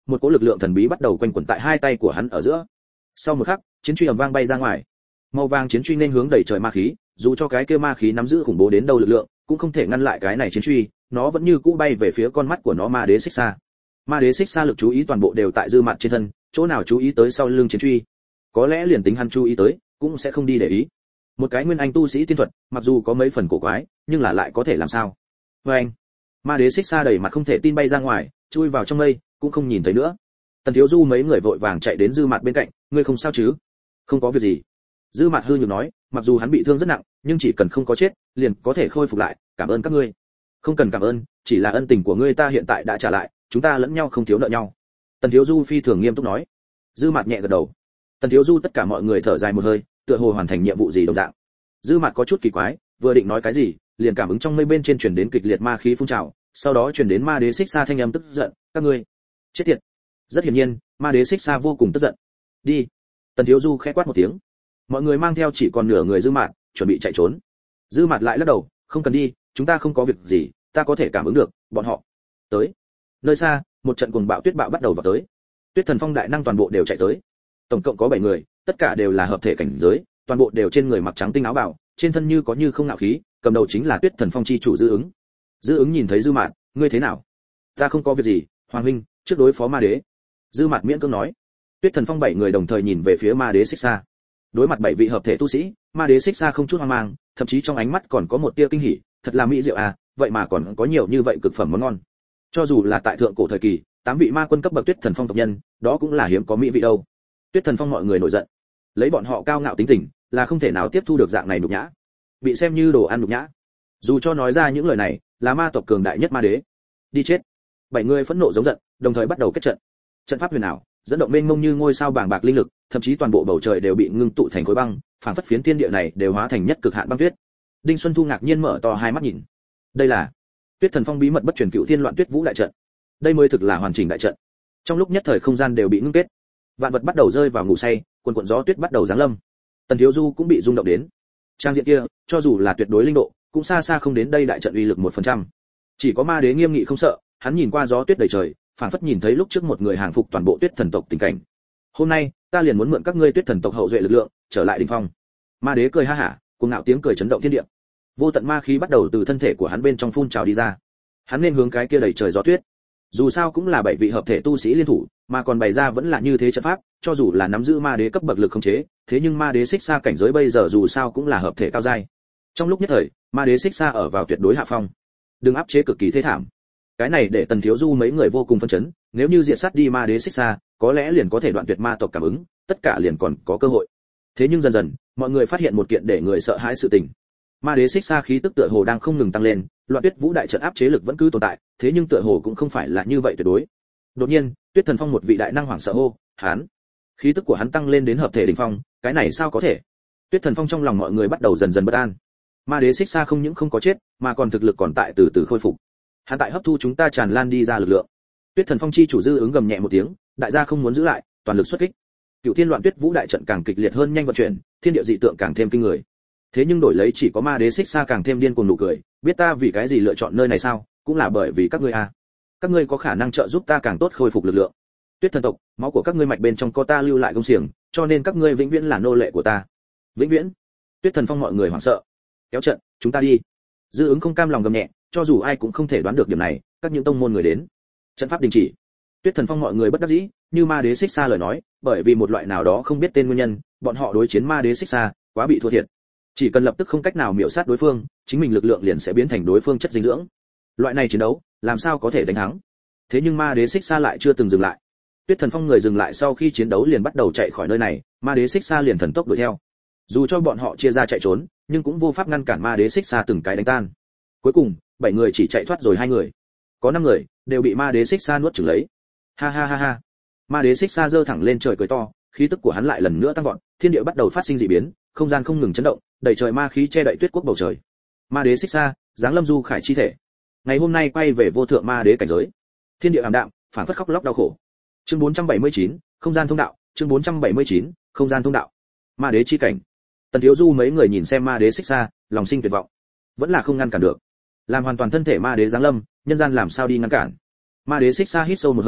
một cỗ lực lượng thần bí bắt đầu quanh quẩn tại hai tay của hắn ở giữa. Sau một khắc, chiến truy ầm vang bay ra ngoài. Màu vàng chiến truy nên hướng đẩy trời ma khí, dù cho cái kia ma khí nắm giữ khủng bố đến đâu lực lượng, cũng không thể ngăn lại cái này chiến truy, nó vẫn như cũ bay về phía con mắt của nó ma đế xích xa. Ma đế xích xa lực chú ý toàn bộ đều tại dư mặt trên thân, chỗ nào chú ý tới sau lưng chiến truy. Có lẽ liền tính hắn chú ý tới, cũng sẽ không đi để ý. Một cái nguyên anh tu sĩ tiên thuật, mặc dù có mấy phần cổ quái, nhưng là lại có thể làm sao? Và anh, ma đế xích xa đẩy mặt không thể tin bay ra ngoài, chui vào trong mây, cũng không nhìn thấy nữa. Tần Thiếu Du mấy người vội vàng chạy đến dư mặt bên cạnh, ngươi không sao chứ? Không có việc gì. Dư mặt hư nhược nói, mặc dù hắn bị thương rất nặng, nhưng chỉ cần không có chết, liền có thể khôi phục lại, cảm ơn các ngươi. Không cần cảm ơn, chỉ là ân tình của ngươi ta hiện tại đã trả lại, chúng ta lẫn nhau không thiếu nợ nhau. Tần Thiếu Du phi thường nghiêm túc nói. Dư mặt nhẹ gật đầu. Tần Thiếu Du tất cả mọi người thở dài một hơi, tựa hồ hoàn thành nhiệm vụ gì đồng dạng. Dư mặt có chút kỳ quái, vừa định nói cái gì, liền cảm ứng trong mây bên trên truyền đến kịch liệt ma khí phun trào, sau đó truyền đến ma đế xích xa thanh âm tức giận, các ngươi chết tiệt. Rất hiển nhiên, ma đế xích xa vô cùng tức giận. Đi. Tần Thiếu Du khẽ quát một tiếng. Mọi người mang theo chỉ còn nửa người Dư Mạt, chuẩn bị chạy trốn. Dư Mạt lại lắc đầu, không cần đi, chúng ta không có việc gì, ta có thể cảm ứng được, bọn họ tới. Nơi xa, một trận cuồng bạo tuyết bạo bắt đầu vào tới. Tuyết Thần Phong đại năng toàn bộ đều chạy tới. Tổng cộng có 7 người, tất cả đều là hợp thể cảnh giới, toàn bộ đều trên người mặc trắng tinh áo bào, trên thân như có như không ngạo khí, cầm đầu chính là Tuyết Thần Phong chi chủ Dư Ứng. Dư Ứng nhìn thấy Dư Mạt, ngươi thế nào? Ta không có việc gì, Hoàng huynh, trước đối phó ma đế. Dư Mạt miễn cưỡng nói. Tuyết Thần Phong 7 người đồng thời nhìn về phía ma đế xích xa. Đối mặt 7 vị hợp thể tu sĩ, ma đế xích xa không chút hoang mang, thậm chí trong ánh mắt còn có một tia kinh hỉ, thật là mỹ diệu à, vậy mà còn có nhiều như vậy cực phẩm món ngon. Cho dù là tại thượng cổ thời kỳ, 8 vị ma quân cấp bậc Tuyết Thần Phong tộc nhân, đó cũng là hiếm có mỹ vị đâu. Tuyết Thần Phong mọi người nổi giận, lấy bọn họ cao ngạo tính tình, là không thể nào tiếp thu được dạng này nhục nhã, bị xem như đồ ăn nhục nhã. Dù cho nói ra những lời này, là ma tộc cường đại nhất ma đế. Đi chết. 7 người phẫn nộ giống giận, đồng thời bắt đầu kết trận. Trận pháp huyền ảo, dẫn động mênh mông như ngôi sao bàng bạc linh lực, thậm chí toàn bộ bầu trời đều bị ngưng tụ thành khối băng, phảng phất phiến thiên địa này đều hóa thành nhất cực hạn băng tuyết. Đinh Xuân Thu ngạc nhiên mở to hai mắt nhìn. Đây là Tuyết Thần Phong bí mật bất truyền cựu thiên loạn tuyết vũ đại trận. Đây mới thực là hoàn chỉnh đại trận. Trong lúc nhất thời không gian đều bị ngưng kết, vạn vật bắt đầu rơi vào ngủ say, cuồn cuộn gió tuyết bắt đầu giáng lâm. Tần Thiếu Du cũng bị rung động đến. Trang diện kia, cho dù là tuyệt đối linh độ, cũng xa xa không đến đây đại trận uy lực 1%. Chỉ có ma đế nghiêm nghị không sợ, hắn nhìn qua gió tuyết đầy trời, phảng phất nhìn thấy lúc trước một người hàng phục toàn bộ Tuyết Thần tộc tình cảnh. Hôm nay, ta liền muốn mượn các ngươi Tuyết Thần tộc hậu duệ lực lượng, trở lại đỉnh phong. Ma đế cười ha hả, cuồng ngạo tiếng cười chấn động thiên địa. Vô tận ma khí bắt đầu từ thân thể của hắn bên trong phun trào đi ra. Hắn nên hướng cái kia đầy trời gió tuyết. Dù sao cũng là 7 vị hợp thể tu sĩ liên thủ, mà còn bày ra vẫn là như thế trận pháp, cho dù là nắm giữ ma đế cấp bậc lực khống chế, thế nhưng ma đế xích xa cảnh giới bây giờ dù sao cũng là hợp thể cao giai. Trong lúc nhất thời, ma đế xích xa ở vào tuyệt đối hạ phong. Đừng áp chế cực kỳ thê thảm. Cái này để Tần Thiếu Du mấy người vô cùng phân chấn, nếu như diệt sát đi ma đế xích xa, có lẽ liền có thể đoạn tuyệt ma tộc cảm ứng, tất cả liền còn có cơ hội. Thế nhưng dần dần, mọi người phát hiện một kiện để người sợ hãi sự tình. Ma đế xích xa khí tức tựa hồ đang không ngừng tăng lên, loạn tuyết vũ đại trận áp chế lực vẫn cứ tồn tại, thế nhưng tựa hồ cũng không phải là như vậy tuyệt đối. Đột nhiên, Tuyết Thần Phong một vị đại năng hoảng sợ hô, hắn, khí tức của hắn tăng lên đến hợp thể đỉnh phong, cái này sao có thể? Tuyết Thần Phong trong lòng mọi người bắt đầu dần dần bất an. Ma đế xích xa không những không có chết, mà còn thực lực còn tại từ từ khôi phục. Hắn tại hấp thu chúng ta tràn lan đi ra lực lượng. Tuyết Thần Phong chi chủ Dư Ứng gầm nhẹ một tiếng, đại gia không muốn giữ lại, toàn lực xuất kích. Cựu Thiên Loạn Tuyết Vũ đại trận càng kịch liệt hơn nhanh vận chuyển, thiên địa dị tượng càng thêm kinh người. Thế nhưng đổi lấy chỉ có ma đế xích xa càng thêm điên cuồng nụ cười, biết ta vì cái gì lựa chọn nơi này sao? Cũng là bởi vì các ngươi à. Các ngươi có khả năng trợ giúp ta càng tốt khôi phục lực lượng. Tuyết thần tộc, máu của các ngươi mạch bên trong có ta lưu lại công xiềng, cho nên các ngươi vĩnh viễn là nô lệ của ta. Vĩnh viễn. Tuyết Thần Phong mọi người hoảng sợ. Kéo trận, chúng ta đi. Dư Ứng không cam lòng gầm nhẹ, cho dù ai cũng không thể đoán được điểm này, các những tông môn người đến. Trận pháp đình chỉ. Tuyết Thần Phong mọi người bất đắc dĩ, như ma đế xích xa lời nói, bởi vì một loại nào đó không biết tên nguyên nhân, bọn họ đối chiến ma đế xích xa, quá bị thua thiệt. Chỉ cần lập tức không cách nào miểu sát đối phương, chính mình lực lượng liền sẽ biến thành đối phương chất dinh dưỡng. Loại này chiến đấu, làm sao có thể đánh thắng? Thế nhưng ma đế xích xa lại chưa từng dừng lại. Tuyết Thần Phong người dừng lại sau khi chiến đấu liền bắt đầu chạy khỏi nơi này, ma đế xích xa liền thần tốc đuổi theo. Dù cho bọn họ chia ra chạy trốn, nhưng cũng vô pháp ngăn cản ma đế xích xa từng cái đánh tan. Cuối cùng, 7 người chỉ chạy thoát rồi 2 người. Có 5 người đều bị ma đế xích xa nuốt chửng lấy. Ha ha ha ha. Ma đế xích xa giơ thẳng lên trời cười to, khí tức của hắn lại lần nữa tăng vọt, thiên địa bắt đầu phát sinh dị biến, không gian không ngừng chấn động, đầy trời ma khí che đậy tuyết quốc bầu trời. Ma đế xích xa, giáng lâm du khải chi thể. Ngày hôm nay quay về vô thượng ma đế cảnh giới. Thiên địa ảm đạm, phản phất khóc lóc đau khổ. Chương 479, không gian thông đạo, chương 479, không gian thông đạo. Ma đế chi cảnh. Tần Thiếu Du mấy người nhìn xem ma đế xích xa, lòng sinh tuyệt vọng. Vẫn là không ngăn cản được. Làm hoàn toàn thân thể ma đế giáng lâm, nhân gian làm sao đi ngăn cản. Ma đế xích xa hít sâu một hơi,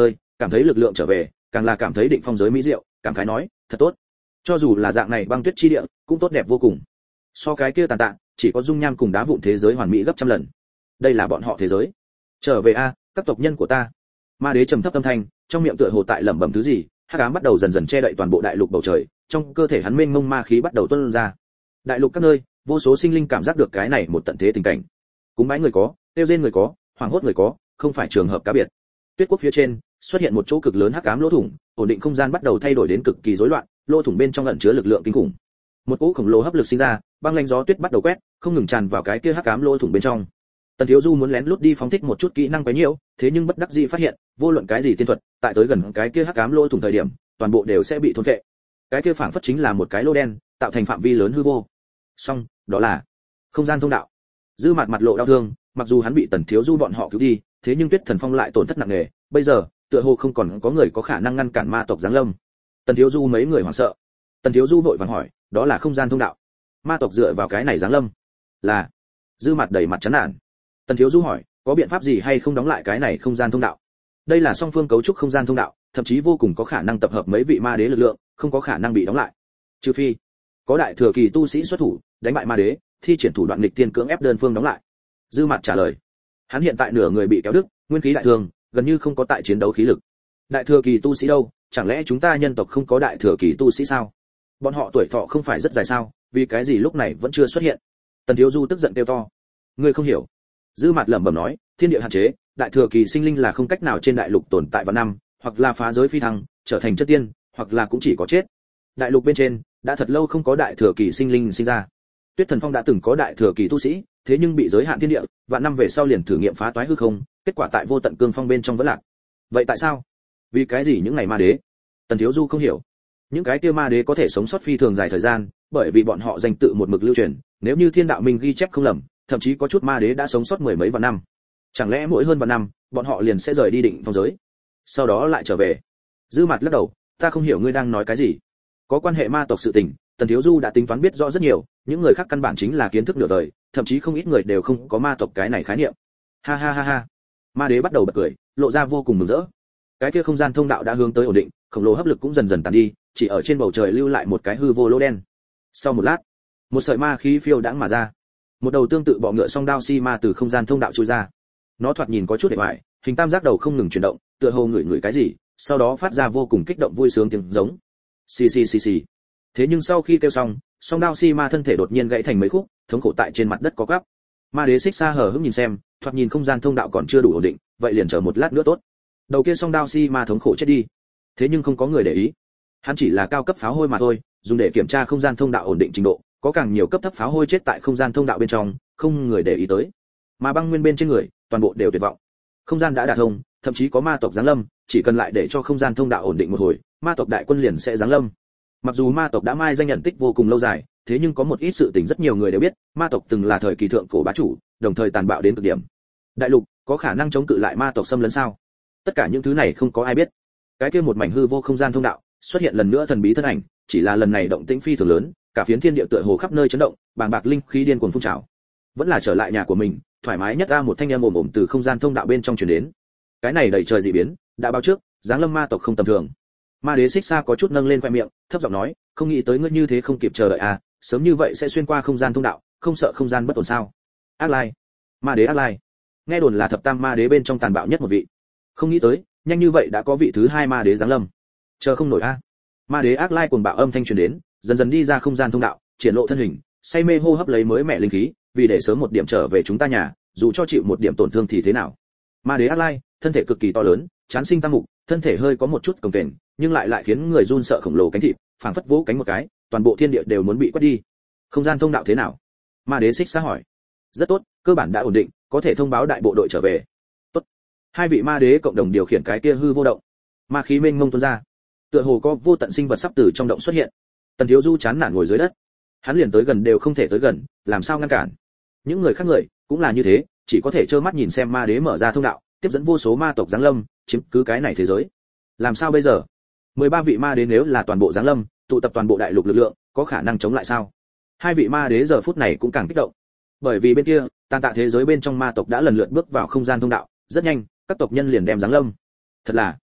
cảm thấy lực lượng trở về, càng là cảm thấy định phong giới mỹ diệu, cảm khái nói, thật tốt. Cho dù là dạng này băng tuyết chi địa, cũng tốt đẹp vô cùng. So cái kia tàn tạ, chỉ có dung nham cùng đá vụn thế giới hoàn mỹ gấp trăm lần. Đây là bọn họ thế giới. Trở về a, các tộc nhân của ta. Ma đế trầm thấp âm thanh, trong miệng tựa hồ tại lẩm bẩm thứ gì, hắc ám bắt đầu dần dần che đậy toàn bộ đại lục bầu trời, trong cơ thể hắn mênh mông ma khí bắt đầu tuôn ra. Đại lục các nơi, vô số sinh linh cảm giác được cái này một tận thế tình cảnh. Cúng bái người có, tiêu diệt người có, hoảng hốt người có, không phải trường hợp cá biệt. Tuyết quốc phía trên xuất hiện một chỗ cực lớn hắc ám lỗ thủng, ổn định không gian bắt đầu thay đổi đến cực kỳ rối loạn, lỗ thủng bên trong ẩn chứa lực lượng kinh khủng. Một cỗ khổng lồ hấp lực sinh ra, băng lãnh gió tuyết bắt đầu quét, không ngừng tràn vào cái kia hắc ám lỗ thủng bên trong. Tần Thiếu Du muốn lén lút đi phóng thích một chút kỹ năng quấy nhiễu, thế nhưng bất đắc dĩ phát hiện, vô luận cái gì tiên thuật, tại tới gần cái kia hắc ám lỗ thủng thời điểm, toàn bộ đều sẽ bị thôn phệ. Cái kia phảng phất chính là một cái lỗ đen, tạo thành phạm vi lớn hư vô. Xong, đó là không gian thông đạo. Dư Mạt mặt lộ đau thương, mặc dù hắn bị Tần Thiếu Du bọn họ cứu đi, thế nhưng Tuyết Thần Phong lại tổn thất nặng nề, bây giờ, tựa hồ không còn có người có khả năng ngăn cản ma tộc giáng lâm. Tần Thiếu Du mấy người hoảng sợ. Tần Thiếu Du vội vàng hỏi, đó là không gian thông đạo. Ma tộc dựa vào cái này giáng lâm? Là. Dư Mạt đầy mặt chán nản. Tần Thiếu Du hỏi, có biện pháp gì hay không đóng lại cái này không gian thông đạo? Đây là song phương cấu trúc không gian thông đạo, thậm chí vô cùng có khả năng tập hợp mấy vị ma đế lực lượng, không có khả năng bị đóng lại. Trừ phi có đại thừa kỳ tu sĩ xuất thủ, đánh bại ma đế, thi triển thủ đoạn nghịch tiên cưỡng ép đơn phương đóng lại. Dư Mạt trả lời. Hắn hiện tại nửa người bị kéo đứt, nguyên khí đại thương, gần như không có tại chiến đấu khí lực. Đại thừa kỳ tu sĩ đâu, chẳng lẽ chúng ta nhân tộc không có đại thừa kỳ tu sĩ sao? Bọn họ tuổi thọ không phải rất dài sao, vì cái gì lúc này vẫn chưa xuất hiện? Tần Thiếu Du tức giận kêu to. Ngươi không hiểu. Dư Mạt lẩm bẩm nói, thiên địa hạn chế, đại thừa kỳ sinh linh là không cách nào trên đại lục tồn tại vào năm, hoặc là phá giới phi thăng, trở thành chất tiên, hoặc là cũng chỉ có chết. Đại lục bên trên đã thật lâu không có đại thừa kỳ sinh linh sinh ra. Tuyết Thần Phong đã từng có đại thừa kỳ tu sĩ, thế nhưng bị giới hạn thiên địa, và năm về sau liền thử nghiệm phá toái hư không, kết quả tại vô tận cương phong bên trong vẫn lạc. Vậy tại sao? Vì cái gì những ngày ma đế? Tần Thiếu Du không hiểu. Những cái kia ma đế có thể sống sót phi thường dài thời gian, bởi vì bọn họ danh tự một mực lưu truyền, nếu như thiên đạo minh ghi chép không lầm, thậm chí có chút ma đế đã sống sót mười mấy vạn năm. Chẳng lẽ mỗi hơn vạn năm, bọn họ liền sẽ rời đi định phong giới, sau đó lại trở về? Dư Mạt lắc đầu, ta không hiểu ngươi đang nói cái gì. Có quan hệ ma tộc sự tình, Tần Thiếu Du đã tính toán biết rõ rất nhiều, những người khác căn bản chính là kiến thức nửa đời, thậm chí không ít người đều không có ma tộc cái này khái niệm. Ha ha ha ha. Ma đế bắt đầu bật cười, lộ ra vô cùng mừng rỡ. Cái kia không gian thông đạo đã hướng tới ổn định, khổng lồ hấp lực cũng dần dần tàn đi, chỉ ở trên bầu trời lưu lại một cái hư vô lỗ đen. Sau một lát, một sợi ma khí phiêu đãng mà ra. Một đầu tương tự bọ ngựa song đao si ma từ không gian thông đạo chui ra. Nó thoạt nhìn có chút hề bại, hình tam giác đầu không ngừng chuyển động, tựa hồ ngửi cái gì, sau đó phát ra vô cùng kích động vui sướng tiếng giống. Xì xì xì xì. Thế nhưng sau khi kêu xong, song đao si ma thân thể đột nhiên gãy thành mấy khúc, thống khổ tại trên mặt đất có gắp. Ma đế xích xa hờ hững nhìn xem, thoạt nhìn không gian thông đạo còn chưa đủ ổn định, vậy liền chờ một lát nữa tốt. Đầu kia song đao si ma thống khổ chết đi. Thế nhưng không có người để ý. Hắn chỉ là cao cấp pháo hôi mà thôi, dùng để kiểm tra không gian thông đạo ổn định trình độ, có càng nhiều cấp thấp pháo hôi chết tại không gian thông đạo bên trong, không người để ý tới. Mà băng nguyên bên trên người, toàn bộ đều tuyệt vọng. Không gian đã đả thông, thậm chí có ma tộc giáng lâm, chỉ cần lại để cho không gian thông đạo ổn định một hồi, ma tộc đại quân liền sẽ giáng lâm. Mặc dù ma tộc đã mai danh nhận tích vô cùng lâu dài, thế nhưng có một ít sự tình rất nhiều người đều biết, ma tộc từng là thời kỳ thượng cổ bá chủ, đồng thời tàn bạo đến cực điểm. Đại lục có khả năng chống cự lại ma tộc xâm lấn sao? Tất cả những thứ này không có ai biết. Cái kia một mảnh hư vô không gian thông đạo, xuất hiện lần nữa thần bí thân ảnh, chỉ là lần này động tĩnh phi thường lớn, cả phiến thiên địa tựa hồ khắp nơi chấn động, bàng bạc linh khí điên cuồng phun trào. Vẫn là trở lại nhà của mình, thoải mái nhất ra một thanh âm ồm ồm từ không gian thông đạo bên trong truyền đến. Cái này đầy trời dị biến, đã báo trước, giáng lâm ma tộc không tầm thường. Ma đế xích xa có chút nâng lên khoe miệng, thấp giọng nói, không nghĩ tới ngươi như thế không kịp chờ đợi à, sớm như vậy sẽ xuyên qua không gian thông đạo, không sợ không gian bất ổn sao? Ác Lai, ma đế Ác Lai, nghe đồn là thập tam ma đế bên trong tàn bạo nhất một vị. Không nghĩ tới, nhanh như vậy đã có vị thứ hai ma đế giáng lâm. Chờ không nổi a. Ma đế Ác Lai cuồng bạo âm thanh truyền đến, dần dần đi ra không gian thông đạo, triển lộ thân hình, say mê hô hấp lấy mới mẻ linh khí, vì để sớm một điểm trở về chúng ta nhà, dù cho chịu một điểm tổn thương thì thế nào. Ma đế Ác Lai, thân thể cực kỳ to lớn, chán sinh tam mục, thân thể hơi có một chút cồng kềnh, nhưng lại khiến người run sợ khổng lồ cánh thịt, phảng phất vỗ cánh một cái, toàn bộ thiên địa đều muốn bị quét đi. Không gian thông đạo thế nào? Ma đế xích xa hỏi. Rất tốt, cơ bản đã ổn định, có thể thông báo đại bộ đội trở về. Tốt. Hai vị ma đế cộng đồng điều khiển cái kia hư vô động. Ma khí mênh mông tuôn ra. Tựa hồ có vô tận sinh vật sắp từ trong động xuất hiện. Tần Thiếu Du chán nản ngồi dưới đất. Hắn liền tới gần đều không thể tới gần, làm sao ngăn cản? Những người khác người cũng là như thế, chỉ có thể trơ mắt nhìn xem ma đế mở ra thông đạo, tiếp dẫn vô số ma tộc giáng lâm, chiếm cứ cái này thế giới. Làm sao bây giờ? 13 vị ma đế nếu là toàn bộ giáng lâm, tụ tập toàn bộ đại lục lực lượng, có khả năng chống lại sao? Hai vị ma đế giờ phút này cũng càng kích động. Bởi vì bên kia, tàn tạ thế giới bên trong ma tộc đã lần lượt bước vào không gian thông đạo, rất nhanh, các tộc nhân liền đem giáng lâm. Thật là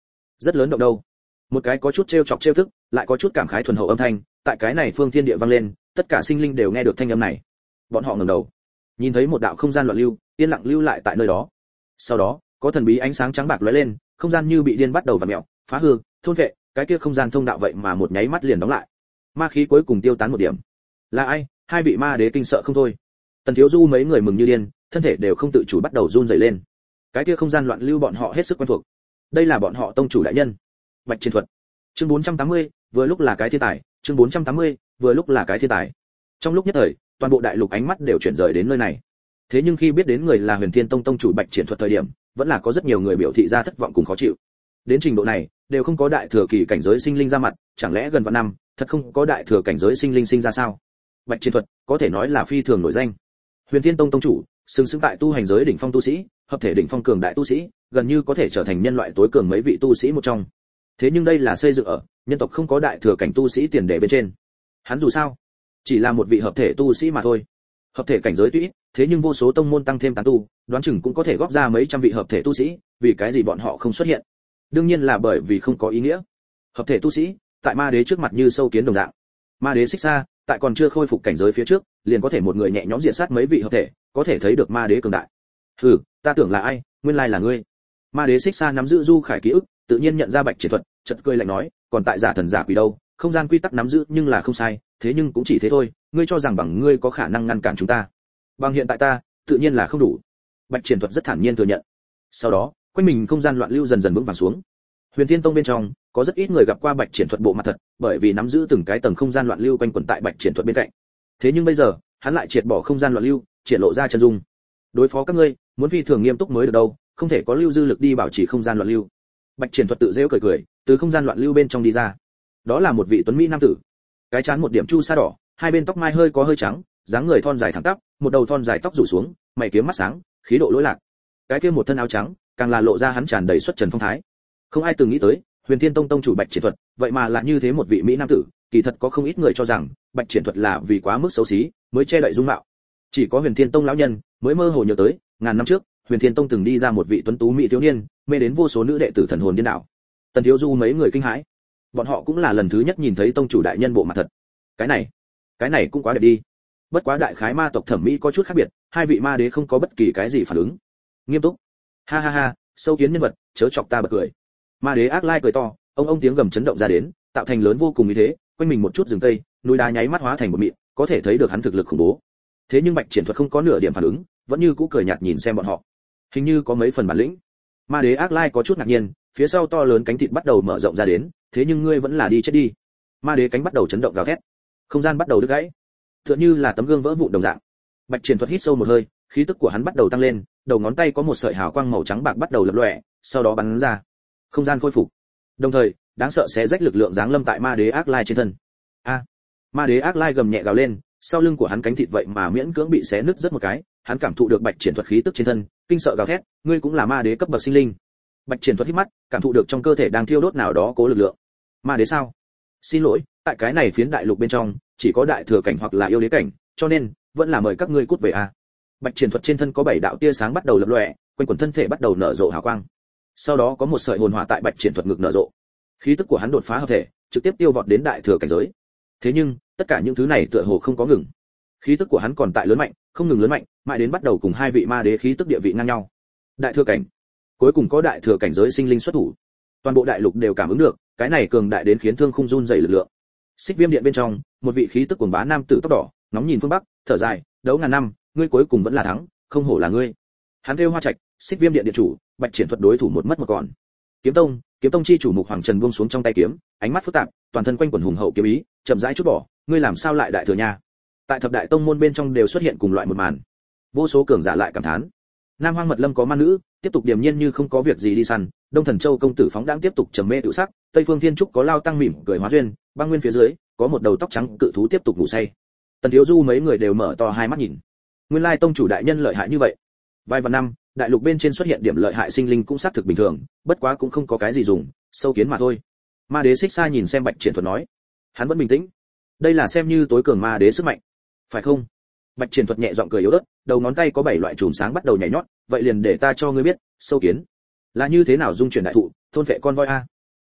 rất lớn động đâu. Một cái có chút trêu chọc trêu thức, lại có chút cảm khái thuần hậu âm thanh, tại cái này phương thiên địa vang lên, tất cả sinh linh đều nghe được thanh âm này. Bọn họ ngẩng đầu, nhìn thấy một đạo không gian loạn lưu, yên lặng lưu lại tại nơi đó. Sau đó, có thần bí ánh sáng trắng bạc lóe lên, không gian như bị điên bắt đầu vặn mèo, phá hư, thôn vệ, cái kia không gian thông đạo vậy mà một nháy mắt liền đóng lại. Ma khí cuối cùng tiêu tán một điểm. Là ai? Hai vị ma đế kinh sợ không thôi. Tần Thiếu Du mấy người mừng như điên, thân thể đều không tự chủ bắt đầu run rẩy lên. Cái kia không gian loạn lưu bọn họ hết sức quen thuộc. Đây là bọn họ tông chủ đại nhân, Bạch Triển Thuật. Chương 480, vừa lúc là cái thiên tài, chương 480, vừa lúc là cái thiên tài. Trong lúc nhất thời, toàn bộ đại lục ánh mắt đều chuyển rời đến nơi này. Thế nhưng khi biết đến người là Huyền Thiên Tông tông chủ Bạch Triển Thuật thời điểm, vẫn là có rất nhiều người biểu thị ra thất vọng cùng khó chịu. Đến trình độ này, đều không có đại thừa kỳ cảnh giới sinh linh ra mặt, chẳng lẽ gần vạn năm, thật không có đại thừa cảnh giới sinh linh sinh ra sao? Bạch Triển Thuật, có thể nói là phi thường nổi danh. Huyền Thiên Tông tông chủ, xứng xứng tại tu hành giới đỉnh phong tu sĩ, hợp thể đỉnh phong cường đại tu sĩ, gần như có thể trở thành nhân loại tối cường mấy vị tu sĩ một trong. Thế nhưng đây là xây dựng ở nhân tộc không có đại thừa cảnh tu sĩ tiền đề bên trên. Hắn dù sao, chỉ là một vị hợp thể tu sĩ mà thôi. Hợp thể cảnh giới tuy ít, thế nhưng vô số tông môn tăng thêm tán tu, đoán chừng cũng có thể góp ra mấy trăm vị hợp thể tu sĩ, vì cái gì bọn họ không xuất hiện? Đương nhiên là bởi vì không có ý nghĩa. Hợp thể tu sĩ, tại ma đế trước mặt như sâu kiến đồng dạng. Ma đế xích xa, tại còn chưa khôi phục cảnh giới phía trước, liền có thể một người nhẹ nhõm diện sát mấy vị hợp thể, có thể thấy được ma đế cường đại. Hừ, ta tưởng là ai, nguyên lai là ngươi. Ma đế xích xa nắm giữ Du Khải ký ức, tự nhiên nhận ra Bạch Triển Thuật, chợt cười lạnh nói, còn tại giả thần giả quỷ đâu, không gian quy tắc nắm giữ nhưng là không sai, thế nhưng cũng chỉ thế thôi, ngươi cho rằng bằng ngươi có khả năng ngăn cản chúng ta? Bằng hiện tại ta, tự nhiên là không đủ. Bạch Triển Thuật rất thản nhiên thừa nhận. Sau đó, quanh mình không gian loạn lưu dần dần vững vàng xuống. Huyền Thiên Tông bên trong, có rất ít người gặp qua Bạch Triển Thuật bộ mặt thật, bởi vì nắm giữ từng cái tầng không gian loạn lưu quanh quẩn tại Bạch Triển Thuật bên cạnh. Thế nhưng bây giờ, hắn lại triệt bỏ không gian loạn lưu, triển lộ ra chân dung. Đối phó các ngươi, muốn phi thường nghiêm túc mới được đâu, không thể có lưu dư lực đi bảo trì không gian loạn lưu. Bạch Triển Thuật tự giễu cười cười, từ không gian loạn lưu bên trong đi ra. Đó là một vị tuấn mỹ nam tử, cái trán một điểm chu sa đỏ, hai bên tóc mai hơi có hơi trắng, dáng người thon dài thẳng tắp, một đầu thon dài tóc rủ xuống, mày kiếm mắt sáng, khí độ lỗi lạc. Cái kia một thân áo trắng, càng là lộ ra hắn tràn đầy xuất trần phong thái. Không ai từng nghĩ tới, Huyền Thiên Tông tông chủ Bạch Triển Thuật, vậy mà là như thế một vị mỹ nam tử, kỳ thật có không ít người cho rằng, Bạch Triển Thuật là vì quá mức xấu xí, mới che đậy dung mạo. Chỉ có Huyền Thiên Tông lão nhân mới mơ hồ nhớ tới, ngàn năm trước, Huyền Thiên Tông từng đi ra một vị tuấn tú mỹ thiếu niên, mê đến vô số nữ đệ tử thần hồn điên đảo. Tần Thiếu Du mấy người kinh hãi. Bọn họ cũng là lần thứ nhất nhìn thấy tông chủ đại nhân bộ mặt thật. Cái này cũng quá đẹp đi. Bất quá đại khái ma tộc thẩm mỹ có chút khác biệt, hai vị ma đế không có bất kỳ cái gì phản ứng. Nghiêm túc. Ha ha ha, sâu kiến nhân vật, chớ chọc ta bật cười. Ma đế ác lai cười to, ông tiếng gầm chấn động ra đến, tạo thành lớn vô cùng như thế, quanh mình một chút rừng cây, núi đá nháy mắt hóa thành một mịn, có thể thấy được hắn thực lực khủng bố. Thế nhưng Bạch Triển Thuật không có nửa điểm phản ứng, vẫn như cũ cười nhạt nhìn xem bọn họ. Hình như có mấy phần bản lĩnh. Ma đế ác lai có chút ngạc nhiên, phía sau to lớn cánh thịt bắt đầu mở rộng ra đến, thế nhưng ngươi vẫn là đi chết đi. Ma đế cánh bắt đầu chấn động gào thét, không gian bắt đầu đứt gãy, tựa như là tấm gương vỡ vụn đồng dạng. Bạch Triển Thuật hít sâu một hơi, khí tức của hắn bắt đầu tăng lên, đầu ngón tay có một sợi hào quang màu trắng bạc bắt đầu lập lòe, sau đó bắn ra. Không gian khôi phục. Đồng thời, đáng sợ xé rách lực lượng giáng lâm tại ma đế ác lai trên thân. A! Ma đế ác lai gầm nhẹ gào lên, sau lưng của hắn cánh thịt vậy mà miễn cưỡng bị xé nứt rất một cái, hắn cảm thụ được Bạch Triển Thuật khí tức trên thân, kinh sợ gào thét, ngươi cũng là ma đế cấp bậc sinh linh. Bạch Triển Thuật hít mắt, cảm thụ được trong cơ thể đang thiêu đốt nào đó cố lực lượng. Ma đế sao? Xin lỗi, tại cái này phiến đại lục bên trong, chỉ có đại thừa cảnh hoặc là yêu đế cảnh, cho nên vẫn là mời các ngươi cút về a. Bạch Triển Thuật trên thân có 7 đạo tia sáng bắt đầu lập lòe, quanh quần thân thể bắt đầu nở rộ hào quang. Sau đó có một sợi hồn hỏa tại Bạch Triển Thuật ngực nở rộ. Khí tức của hắn đột phá hợp thể, trực tiếp tiêu vọt đến đại thừa cảnh giới. Thế nhưng, tất cả những thứ này tựa hồ không có ngừng. Khí tức của hắn còn tại lớn mạnh, không ngừng lớn mạnh, mãi đến bắt đầu cùng hai vị ma đế khí tức địa vị ngang nhau. Đại thừa cảnh, cuối cùng có đại thừa cảnh giới sinh linh xuất thủ. Toàn bộ đại lục đều cảm ứng được, cái này cường đại đến khiến thương khung run rẩy lực lượng. Xích Viêm Điện bên trong, một vị khí tức cuồng bá nam tử tóc đỏ, ngóng nhìn phương bắc, thở dài, đấu ngàn năm, ngươi cuối cùng vẫn là thắng, không hổ là ngươi. Hắn kêu Hoa Trạch, Xích Viêm Điện điện chủ, Bạch Triển Thuật đối thủ một mất một còn. Kiếm Tông chi chủ Mục Hoàng Trần buông xuống trong tay kiếm, ánh mắt phức tạp, toàn thân quanh quẩn hùng hậu kiếm ý, chậm rãi chút bỏ, ngươi làm sao lại đại thừa nha? Tại thập đại tông môn bên trong đều xuất hiện cùng loại một màn. Vô số cường giả lại cảm thán. Nam Hoang Mật Lâm có ma nữ, tiếp tục điềm nhiên như không có việc gì đi săn, Đông Thần Châu công tử phóng đãng tiếp tục trầm mê tự sắc, Tây Phương Thiên Trúc có lao tăng mỉm cười hóa duyên, băng nguyên phía dưới, có một đầu tóc trắng cự thú tiếp tục ngủ say. Tần Thiếu Du mấy người đều mở to hai mắt nhìn. Nguyên lai tông chủ đại nhân lợi hại như vậy. Vài vạn năm, đại lục bên trên xuất hiện điểm lợi hại sinh linh cũng xác thực bình thường, bất quá cũng không có cái gì dùng, sâu kiến mà thôi. Ma đế xích xa nhìn xem Bạch Triển Thuật nói, hắn vẫn bình tĩnh. Đây là xem như tối cường ma đế sức mạnh, phải không? Bạch Triển Thuật nhẹ giọng cười yếu ớt, đầu ngón tay có 7 loại chùm sáng bắt đầu nhảy nhót, vậy liền để ta cho ngươi biết, sâu kiến là như thế nào dung chuyển đại thụ, thôn vệ con voi a.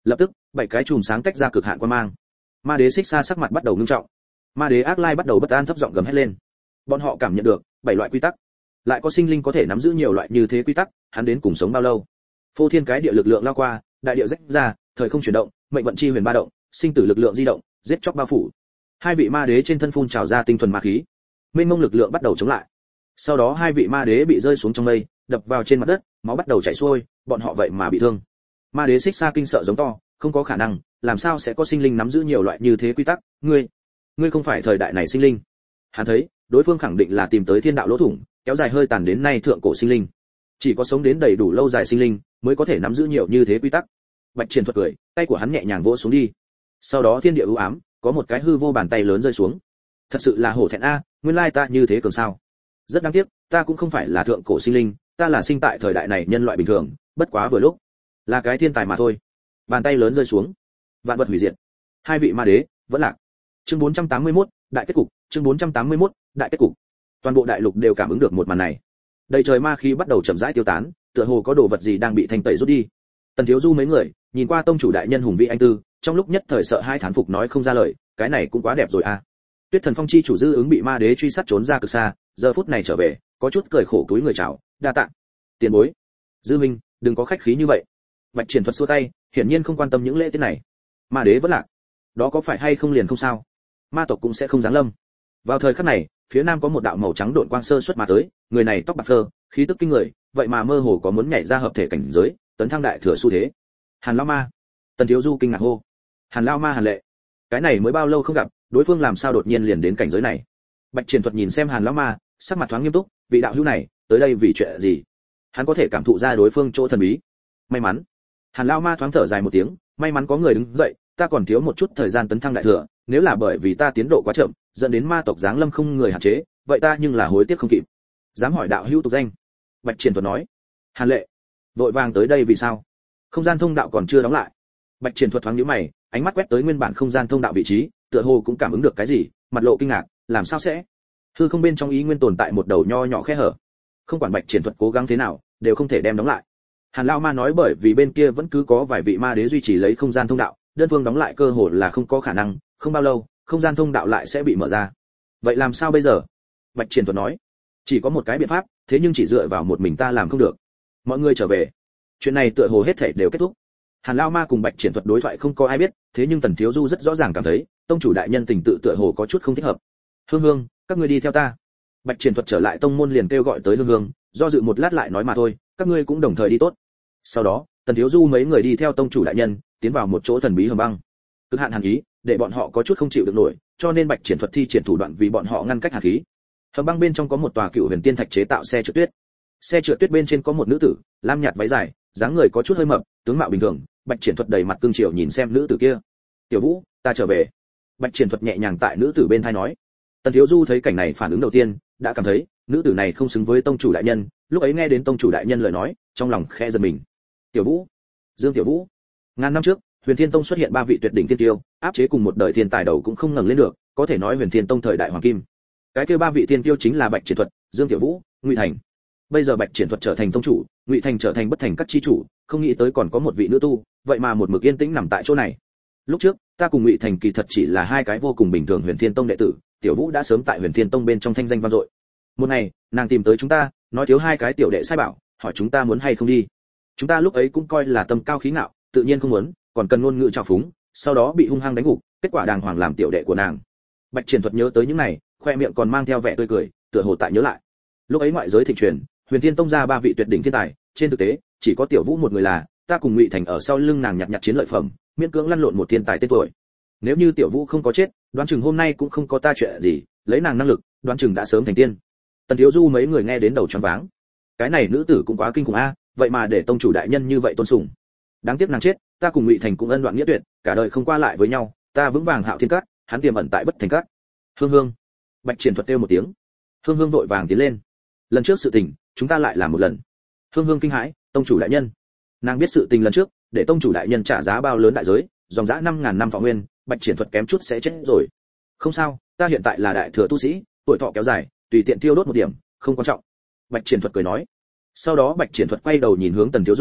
Lập tức, 7 cái chùm sáng tách ra cực hạn quang mang. Ma đế Xích Sa sắc mặt bắt đầu ngưng trọng. Ma đế Ác Lai bắt đầu bất an thấp giọng gầm hét lên. Bọn họ cảm nhận được 7 loại quy tắc. Lại có sinh linh có thể nắm giữ nhiều loại như thế quy tắc, hắn đến cùng sống bao lâu? Phô thiên cái địa lực lượng lao qua, đại địa rách ra, thời không chuyển động, mệnh vận chi huyền ba động, sinh tử lực lượng di động, giết chóc bao phủ. Hai vị ma đế trên thân phun trào ra tinh thuần ma khí. Mênh mông lực lượng bắt đầu chống lại. Sau đó hai vị ma đế bị rơi xuống trong mây, đập vào trên mặt đất, máu bắt đầu chảy xuôi, bọn họ vậy mà bị thương. Ma đế Xích Sa kinh sợ giống to, không có khả năng, làm sao sẽ có sinh linh nắm giữ nhiều loại như thế quy tắc, ngươi không phải thời đại này sinh linh. Hắn thấy, đối phương khẳng định là tìm tới thiên đạo lỗ thủng, kéo dài hơi tàn đến nay thượng cổ sinh linh. Chỉ có sống đến đầy đủ lâu dài sinh linh mới có thể nắm giữ nhiều như thế quy tắc. Bạch Triển thuật cười, tay của hắn nhẹ nhàng vỗ xuống đi. Sau đó thiên địa u ám, có một cái hư vô bàn tay lớn rơi xuống. Thật sự là hổ thẹn a, nguyên lai ta như thế cường sao? Rất đáng tiếc, ta cũng không phải là thượng cổ sinh linh, ta là sinh tại thời đại này nhân loại bình thường, bất quá vừa lúc là cái thiên tài mà thôi. Bàn tay lớn rơi xuống, vạn vật hủy diệt. Hai vị ma đế vẫn lạc. Chương 481, đại kết cục, chương 481, đại kết cục. Toàn bộ đại lục đều cảm ứng được một màn này. Đầy trời ma khí bắt đầu chậm rãi tiêu tán, tựa hồ có đồ vật gì đang bị thanh tẩy rút đi. Tần Thiếu Du mấy người nhìn qua tông chủ đại nhân hùng vĩ anh tư, trong lúc nhất thời sợ hai thán phục nói không ra lời, cái này cũng quá đẹp rồi a. Tuyết Thần Phong chi chủ Dư Ứng bị ma đế truy sát trốn ra cực xa, giờ phút này trở về, có chút cười khổ cúi người chào, đa tạ. Tiền bối, Dư huynh, đừng có khách khí như vậy. Bạch Triển thuật xua tay, hiển nhiên không quan tâm những lễ tiết này. Ma đế vẫn lạc, đó có phải hay không liền không sao? Ma tộc cũng sẽ không giáng lâm. Vào thời khắc này, phía nam có một đạo màu trắng độn quang sơ xuất mà tới, người này tóc bạc phơ, khí tức kinh người, vậy mà mơ hồ có muốn nhảy ra hợp thể cảnh giới, tấn thăng đại thừa xu thế. Hàn Lão Ma. Tần Thiếu Du kinh ngạc hô. Hàn Lão Ma Hàn Lệ. Cái này mới bao lâu không gặp, đối phương làm sao đột nhiên liền đến cảnh giới này? Bạch Triển thuật nhìn xem Hàn Lão Ma, sắc mặt thoáng nghiêm túc, vị đạo hữu này, tới đây vì chuyện gì? Hắn có thể cảm thụ ra đối phương chỗ thần bí. May mắn. Hàn Lão Ma thoáng thở dài một tiếng, may mắn có người đứng dậy, ta còn thiếu một chút thời gian tấn thăng đại thừa, nếu là bởi vì ta tiến độ quá chậm, dẫn đến ma tộc giáng lâm không người hạn chế, vậy ta nhưng là hối tiếc không kịp. Dám hỏi đạo hữu tục danh? Bạch Triển thuật nói. Hàn Lệ. Vội vàng tới đây vì sao? Không gian thông đạo còn chưa đóng lại. Bạch Triển thuật thoáng nhíu mày, ánh mắt quét tới nguyên bản không gian thông đạo vị trí, tựa hồ cũng cảm ứng được cái gì, mặt lộ kinh ngạc, làm sao sẽ? Hư không bên trong ý nguyên tồn tại một đầu nho nhỏ khe hở. Không quản Bạch Triển thuật cố gắng thế nào, đều không thể đem đóng lại. Hàn Lão Ma nói bởi vì bên kia vẫn cứ có vài vị ma đế duy trì lấy không gian thông đạo, đơn phương đóng lại cơ hội là không có khả năng, không bao lâu, không gian thông đạo lại sẽ bị mở ra. Vậy làm sao bây giờ? Bạch Triển thuật nói. Chỉ có một cái biện pháp, thế nhưng chỉ dựa vào một mình ta làm không được. Mọi người trở về. Chuyện này tựa hồ hết thảy đều kết thúc. Hàn Lão Ma cùng Bạch Triển thuật đối thoại không có ai biết, thế nhưng Tần Thiếu Du rất rõ ràng cảm thấy, tông chủ đại nhân tình tự tựa hồ có chút không thích hợp. Hương Hương, các ngươi đi theo ta. Bạch Triển thuật trở lại tông môn liền kêu gọi tới Hương Hương, do dự một lát lại nói mà thôi, các ngươi cũng đồng thời đi tốt. Sau đó, Tần Thiếu Du mấy người đi theo tông chủ đại nhân, tiến vào một chỗ thần bí hầm băng. Cực hạn hàn ý, để bọn họ có chút không chịu được nổi, cho nên Bạch Triển thuật thi triển thủ đoạn vì bọn họ ngăn cách hàn khí. Hầm băng bên trong có một tòa cựu huyền tiên thạch chế tạo xe trượt tuyết. Xe trượt tuyết bên trên có một nữ tử, lam nhạt váy dài, dáng người có chút hơi mập, tướng mạo bình thường. Bạch Triển thuật đầy mặt cương triều nhìn xem nữ tử kia. "Tiểu Vũ, ta trở về." Bạch Triển thuật nhẹ nhàng tại nữ tử bên tai nói. Tần Thiếu Du thấy cảnh này phản ứng đầu tiên, đã cảm thấy nữ tử này không xứng với tông chủ đại nhân, lúc ấy nghe đến tông chủ đại nhân lời nói, trong lòng khẽ giật mình. "Tiểu Vũ, Dương Tiểu Vũ." Ngàn năm trước, Huyền Thiên Tông xuất hiện ba vị tuyệt đỉnh tiên tiêu, áp chế cùng một đời thiên tài đầu cũng không ngẩng lên được, có thể nói Huyền Thiên Tông thời đại hoàng kim. Cái kia ba vị tiên tiêu chính là Bạch Triển thuật, Dương Tiểu Vũ, Ngụy Thành. Bây giờ Bạch Triển thuật trở thành tông chủ, Ngụy Thành trở thành bất thành các chi chủ, không nghĩ tới còn có một vị nữ tu, vậy mà một mực yên tĩnh nằm tại chỗ này. Lúc trước, ta cùng Ngụy Thành kỳ thật chỉ là hai cái vô cùng bình thường Huyền Thiên Tông đệ tử, Tiểu Vũ đã sớm tại Huyền Thiên Tông bên trong thanh danh vang dội. Một ngày, nàng tìm tới chúng ta, nói thiếu hai cái tiểu đệ sai bảo, hỏi chúng ta muốn hay không đi. Chúng ta lúc ấy cũng coi là tâm cao khí ngạo, tự nhiên không muốn, còn cần ngôn ngữ trào phúng, sau đó bị hung hăng đánh gục, kết quả đàng hoàng làm tiểu đệ của nàng. Bạch Triển thuật nhớ tới những này, khoe miệng còn mang theo vẻ tươi cười, tựa hồ tại nhớ lại. Lúc ấy ngoại giới thịnh truyền, Huyền Thiên Tông ra ba vị tuyệt đỉnh thiên tài, trên thực tế, chỉ có Tiểu Vũ một người là, ta cùng Ngụy Thành ở sau lưng nàng nhặt chiến lợi phẩm, miễn cưỡng lăn lộn một thiên tài tên tuổi. Nếu như Tiểu Vũ không có chết, đoán chừng hôm nay cũng không có ta chuyện gì, lấy nàng năng lực, đoán chừng đã sớm thành tiên. Tần Thiếu Du mấy người nghe đến đầu choáng váng. Cái này nữ tử cũng quá kinh khủng a, vậy mà để tông chủ đại nhân như vậy tôn sùng. Đáng tiếc nàng chết, ta cùng Ngụy Thành cũng ân đoạn nghĩa tuyệt, cả đời không qua lại với nhau, ta vững vàng Hạo Thiên Các, hắn tiềm ẩn tại Bất Thành Các. Hương Hương. Bạch Triển thuật kêu một tiếng. Hương Hương vội vàng tiến lên. Lần trước sự tình, chúng ta lại làm một lần. Hương Hương kinh hãi, tông chủ đại nhân. Nàng biết sự tình lần trước, để tông chủ đại nhân trả giá bao lớn đại giới, dòng dã 5000 năm thọ nguyên, Bạch Triển thuật kém chút sẽ chết rồi. Không sao, ta hiện tại là đại thừa tu sĩ, tuổi thọ kéo dài, tùy tiện tiêu đốt một điểm, không quan trọng. Bạch Triển thuật cười nói. Sau đó Bạch Triển thuật quay đầu nhìn hướng Tần Thiếu Du,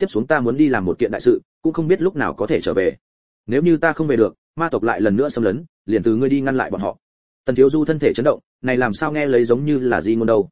tiếp xuống ta muốn đi làm một kiện đại sự, cũng không biết lúc nào có thể trở về. Nếu như ta không về được, ma tộc lại lần nữa xâm lấn, liền từ ngươi đi ngăn lại bọn họ. Tần Thiếu Du thân thể chấn động, này làm sao nghe lấy giống như là gì ngôn đâu.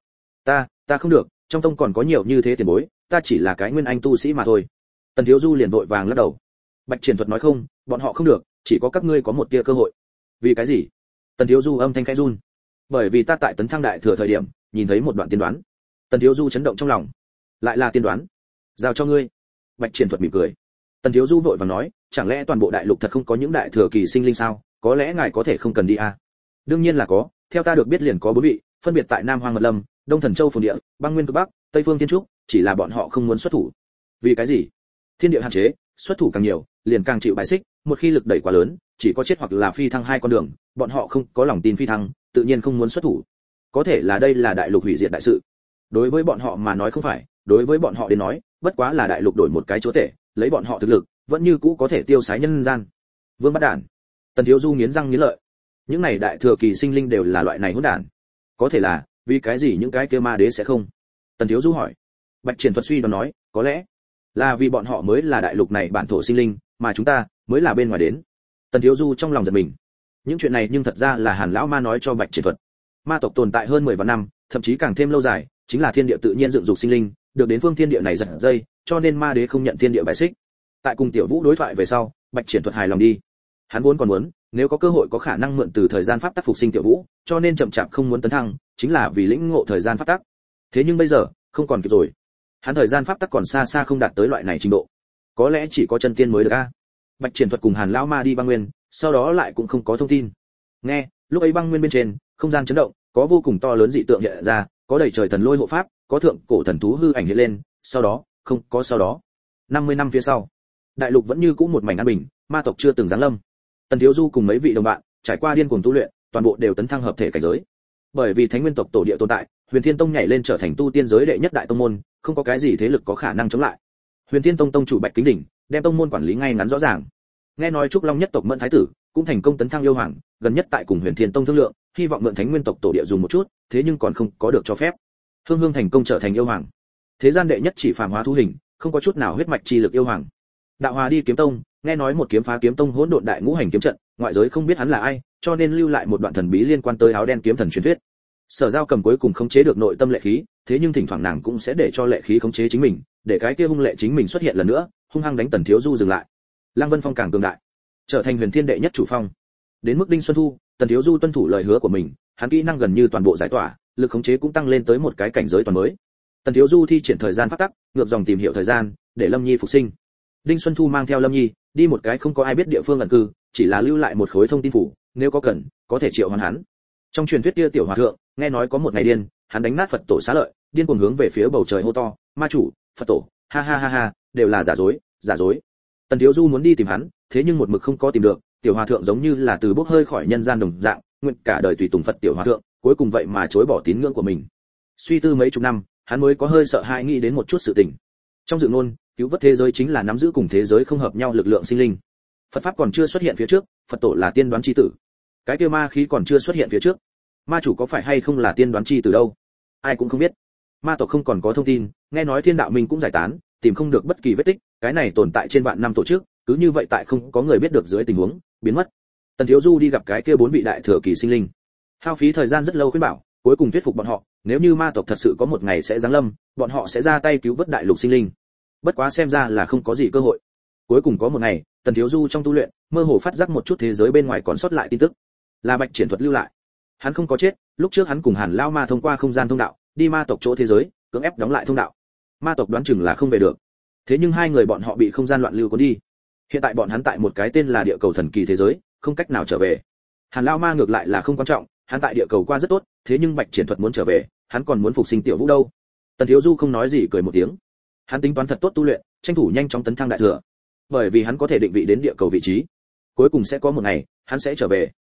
Ta không được, trong tông còn có nhiều như thế tiền bối, ta chỉ là cái nguyên anh tu sĩ mà thôi. Tần Thiếu Du liền vội vàng lắc đầu. Bạch Triển Thuật nói không, bọn họ không được, chỉ có các ngươi có một tia cơ hội. Vì cái gì? Tần Thiếu Du âm thanh khẽ run. Bởi vì ta tại Tấn Thăng Đại Thừa thời điểm, nhìn thấy một đoạn tiên đoán. Tần Thiếu Du chấn động trong lòng. Lại là tiên đoán? Giao cho ngươi. Bạch Triển Thuật mỉm cười. Tần Thiếu Du vội vàng nói, chẳng lẽ toàn bộ đại lục thật không có những đại thừa kỳ sinh linh sao? Có lẽ ngài có thể không cần đi à? Đương nhiên là có, theo ta được biết liền có 4 vị, phân biệt tại Nam Hoang Mật Lâm, Đông Thần Châu Phồn Địa, Băng Nguyên Cực Bắc, Tây Phương Thiên Trúc, chỉ là bọn họ không muốn xuất thủ. Vì cái gì? Thiên địa hạn chế, xuất thủ càng nhiều, liền càng chịu bài xích, một khi lực đẩy quá lớn, chỉ có chết hoặc là phi thăng hai con đường, bọn họ không có lòng tin phi thăng, tự nhiên không muốn xuất thủ. Có thể là đây là đại lục hủy diệt đại sự. Đối với bọn họ mà nói không phải, đối với bọn họ đến nói, bất quá là đại lục đổi một cái chúa tể, lấy bọn họ thực lực, vẫn như cũ có thể tiêu sái nhân gian. Vương Bát Đản. Tần Thiếu Du nghiến răng nghiến lợi. Những này đại thừa kỳ sinh linh đều là loại này hỗn đản. Có thể là, vì cái gì những cái kia ma đế sẽ không? Tần Thiếu Du hỏi. Bạch Triển Thuật suy đoán nói, có lẽ là vì bọn họ mới là đại lục này bản thổ sinh linh, mà chúng ta mới là bên ngoài đến. Tần Thiếu Du trong lòng giật mình. Những chuyện này nhưng thật ra là Hàn lão ma nói cho Bạch Triển Thuật. Ma tộc tồn tại hơn 10 vạn năm, thậm chí càng thêm lâu dài, chính là thiên địa tự nhiên dựng dục sinh linh, được đến phương thiên địa này giật dây, cho nên ma đế không nhận thiên địa bài xích. Tại cùng Tiểu Vũ đối thoại về sau, Bạch Triển Thuật hài lòng đi. Hắn vốn còn muốn, nếu có cơ hội có khả năng mượn từ thời gian pháp tắc phục sinh Tiểu Vũ, cho nên chậm chạp không muốn tấn thăng, chính là vì lĩnh ngộ thời gian pháp tắc. Thế nhưng bây giờ, không còn kịp rồi. Hắn thời gian pháp tắc còn xa xa không đạt tới loại này trình độ. Có lẽ chỉ có chân tiên mới được a. Bạch Triển Thuật cùng Hàn lão ma đi băng nguyên, sau đó lại cũng không có thông tin. Nghe, lúc ấy băng nguyên bên trên, không gian chấn động, có vô cùng to lớn dị tượng hiện ra, có đầy trời thần lôi hộ pháp, có thượng cổ thần thú hư ảnh hiện lên, sau đó, không có sau đó. 50 năm phía sau, đại lục vẫn như cũ một mảnh an bình, ma tộc chưa từng giáng lâm. Tần Thiếu Du cùng mấy vị đồng bạn, trải qua điên cuồng tu luyện, toàn bộ đều tấn thăng hợp thể cảnh giới. Bởi vì Thánh Nguyên tộc tổ địa tồn tại, Huyền Thiên Tông nhảy lên trở thành tu tiên giới đệ nhất đại tông môn, không có cái gì thế lực có khả năng chống lại. Huyền Thiên Tông tông chủ Bạch Kính Đỉnh, đem tông môn quản lý ngay ngắn rõ ràng. Nghe nói Trúc Long nhất tộc Mẫn thái tử cũng thành công tấn thăng yêu hoàng, gần nhất tại cùng Huyền Thiên Tông thương lượng, hy vọng mượn Thánh Nguyên tộc tổ địa dùng một chút, thế nhưng còn không có được cho phép. Hương Hương thành công trở thành yêu hoàng. Thế gian đệ nhất chỉ phàm hóa thú hình, không có chút nào huyết mạch chi lực yêu hoàng. Đạo Hòa đi kiếm tông, nghe nói một kiếm phá kiếm tông hỗn độn đại ngũ hành kiếm trận, ngoại giới không biết hắn là ai, cho nên lưu lại một đoạn thần bí liên quan tới áo đen kiếm thần truyền thuyết. Sở Giao Cầm cuối cùng khống chế được nội tâm lệ khí, thế nhưng thỉnh thoảng nàng cũng sẽ để cho lệ khí khống chế chính mình, để cái kia hung lệ chính mình xuất hiện lần nữa, hung hăng đánh Tần Thiếu Du dừng lại. Lăng Vân Phong càng cường đại, trở thành Huyền Thiên đệ nhất chủ phong. Đến mức Đinh Xuân Thu, Tần Thiếu Du tuân thủ lời hứa của mình, hắn kỹ năng gần như toàn bộ giải tỏa, lực khống chế cũng tăng lên tới một cái cảnh giới toàn mới. Tần Thiếu Du thi triển thời gian pháp tắc, ngược dòng tìm hiểu thời gian, để Lâm Nhi phục sinh. Đinh Xuân Thu mang theo Lâm Nhi, đi một cái không có ai biết địa phương ẩn cư, chỉ là lưu lại một khối thông tin phủ, nếu có cần, có thể triệu hoán hắn. Trong truyền thuyết kia tiểu hòa thượng, nghe nói có một ngày điên, hắn đánh nát Phật tổ xá lợi, điên cuồng hướng về phía bầu trời hô to, "Ma chủ, Phật tổ, ha ha ha ha, đều là giả dối, giả dối." Tần Thiếu Du muốn đi tìm hắn, thế nhưng một mực không có tìm được, tiểu hòa thượng giống như là từ bốc hơi khỏi nhân gian đồng dạng, nguyện cả đời tùy tùng Phật tiểu hòa thượng, cuối cùng vậy mà chối bỏ tín ngưỡng của mình. Suy tư mấy chục năm, hắn mới có hơi sợ hãi nghĩ đến một chút sự tình. Trong dự ngôn, cứu vớt thế giới chính là nắm giữ cùng thế giới không hợp nhau lực lượng sinh linh. Phật pháp còn chưa xuất hiện phía trước, Phật tổ là tiên đoán chi tử. Cái kia ma khí còn chưa xuất hiện phía trước, ma chủ có phải hay không là tiên đoán chi tử đâu? Ai cũng không biết. Ma tộc không còn có thông tin, nghe nói Thiên Đạo Minh cũng giải tán, tìm không được bất kỳ vết tích, cái này tồn tại trên vạn năm tổ chức, cứ như vậy tại không có người biết được dưới tình huống, biến mất. Tần Thiếu Du đi gặp cái kia 4 vị đại thừa kỳ sinh linh. Hao phí thời gian rất lâu khuyên bảo, cuối cùng thuyết phục bọn họ, nếu như ma tộc thật sự có một ngày sẽ giáng lâm, bọn họ sẽ ra tay cứu vớt đại lục sinh linh. Bất quá xem ra là không có gì cơ hội. Cuối cùng có một ngày, Tần Thiếu Du trong tu luyện, mơ hồ phát giác một chút thế giới bên ngoài còn sót lại tin tức. Là Bạch Triển Thuật lưu lại. Hắn không có chết, lúc trước hắn cùng Hàn Lão Ma thông qua không gian thông đạo, đi ma tộc chỗ thế giới, cưỡng ép đóng lại thông đạo. Ma tộc đoán chừng là không về được. Thế nhưng hai người bọn họ bị không gian loạn lưu cuốn đi. Hiện tại bọn hắn tại một cái tên là địa cầu thần kỳ thế giới, không cách nào trở về. Hàn Lão Ma ngược lại là không quan trọng, hắn tại địa cầu qua rất tốt, thế nhưng Bạch Triển Thuật muốn trở về, hắn còn muốn phục sinh Tiểu Vũ đâu. Tần Thiếu Du không nói gì cười một tiếng. Hắn tính toán thật tốt tu luyện, tranh thủ nhanh chóng tấn thăng đại thừa, bởi vì hắn có thể định vị đến địa cầu vị trí. Cuối cùng sẽ có một ngày, hắn sẽ trở về.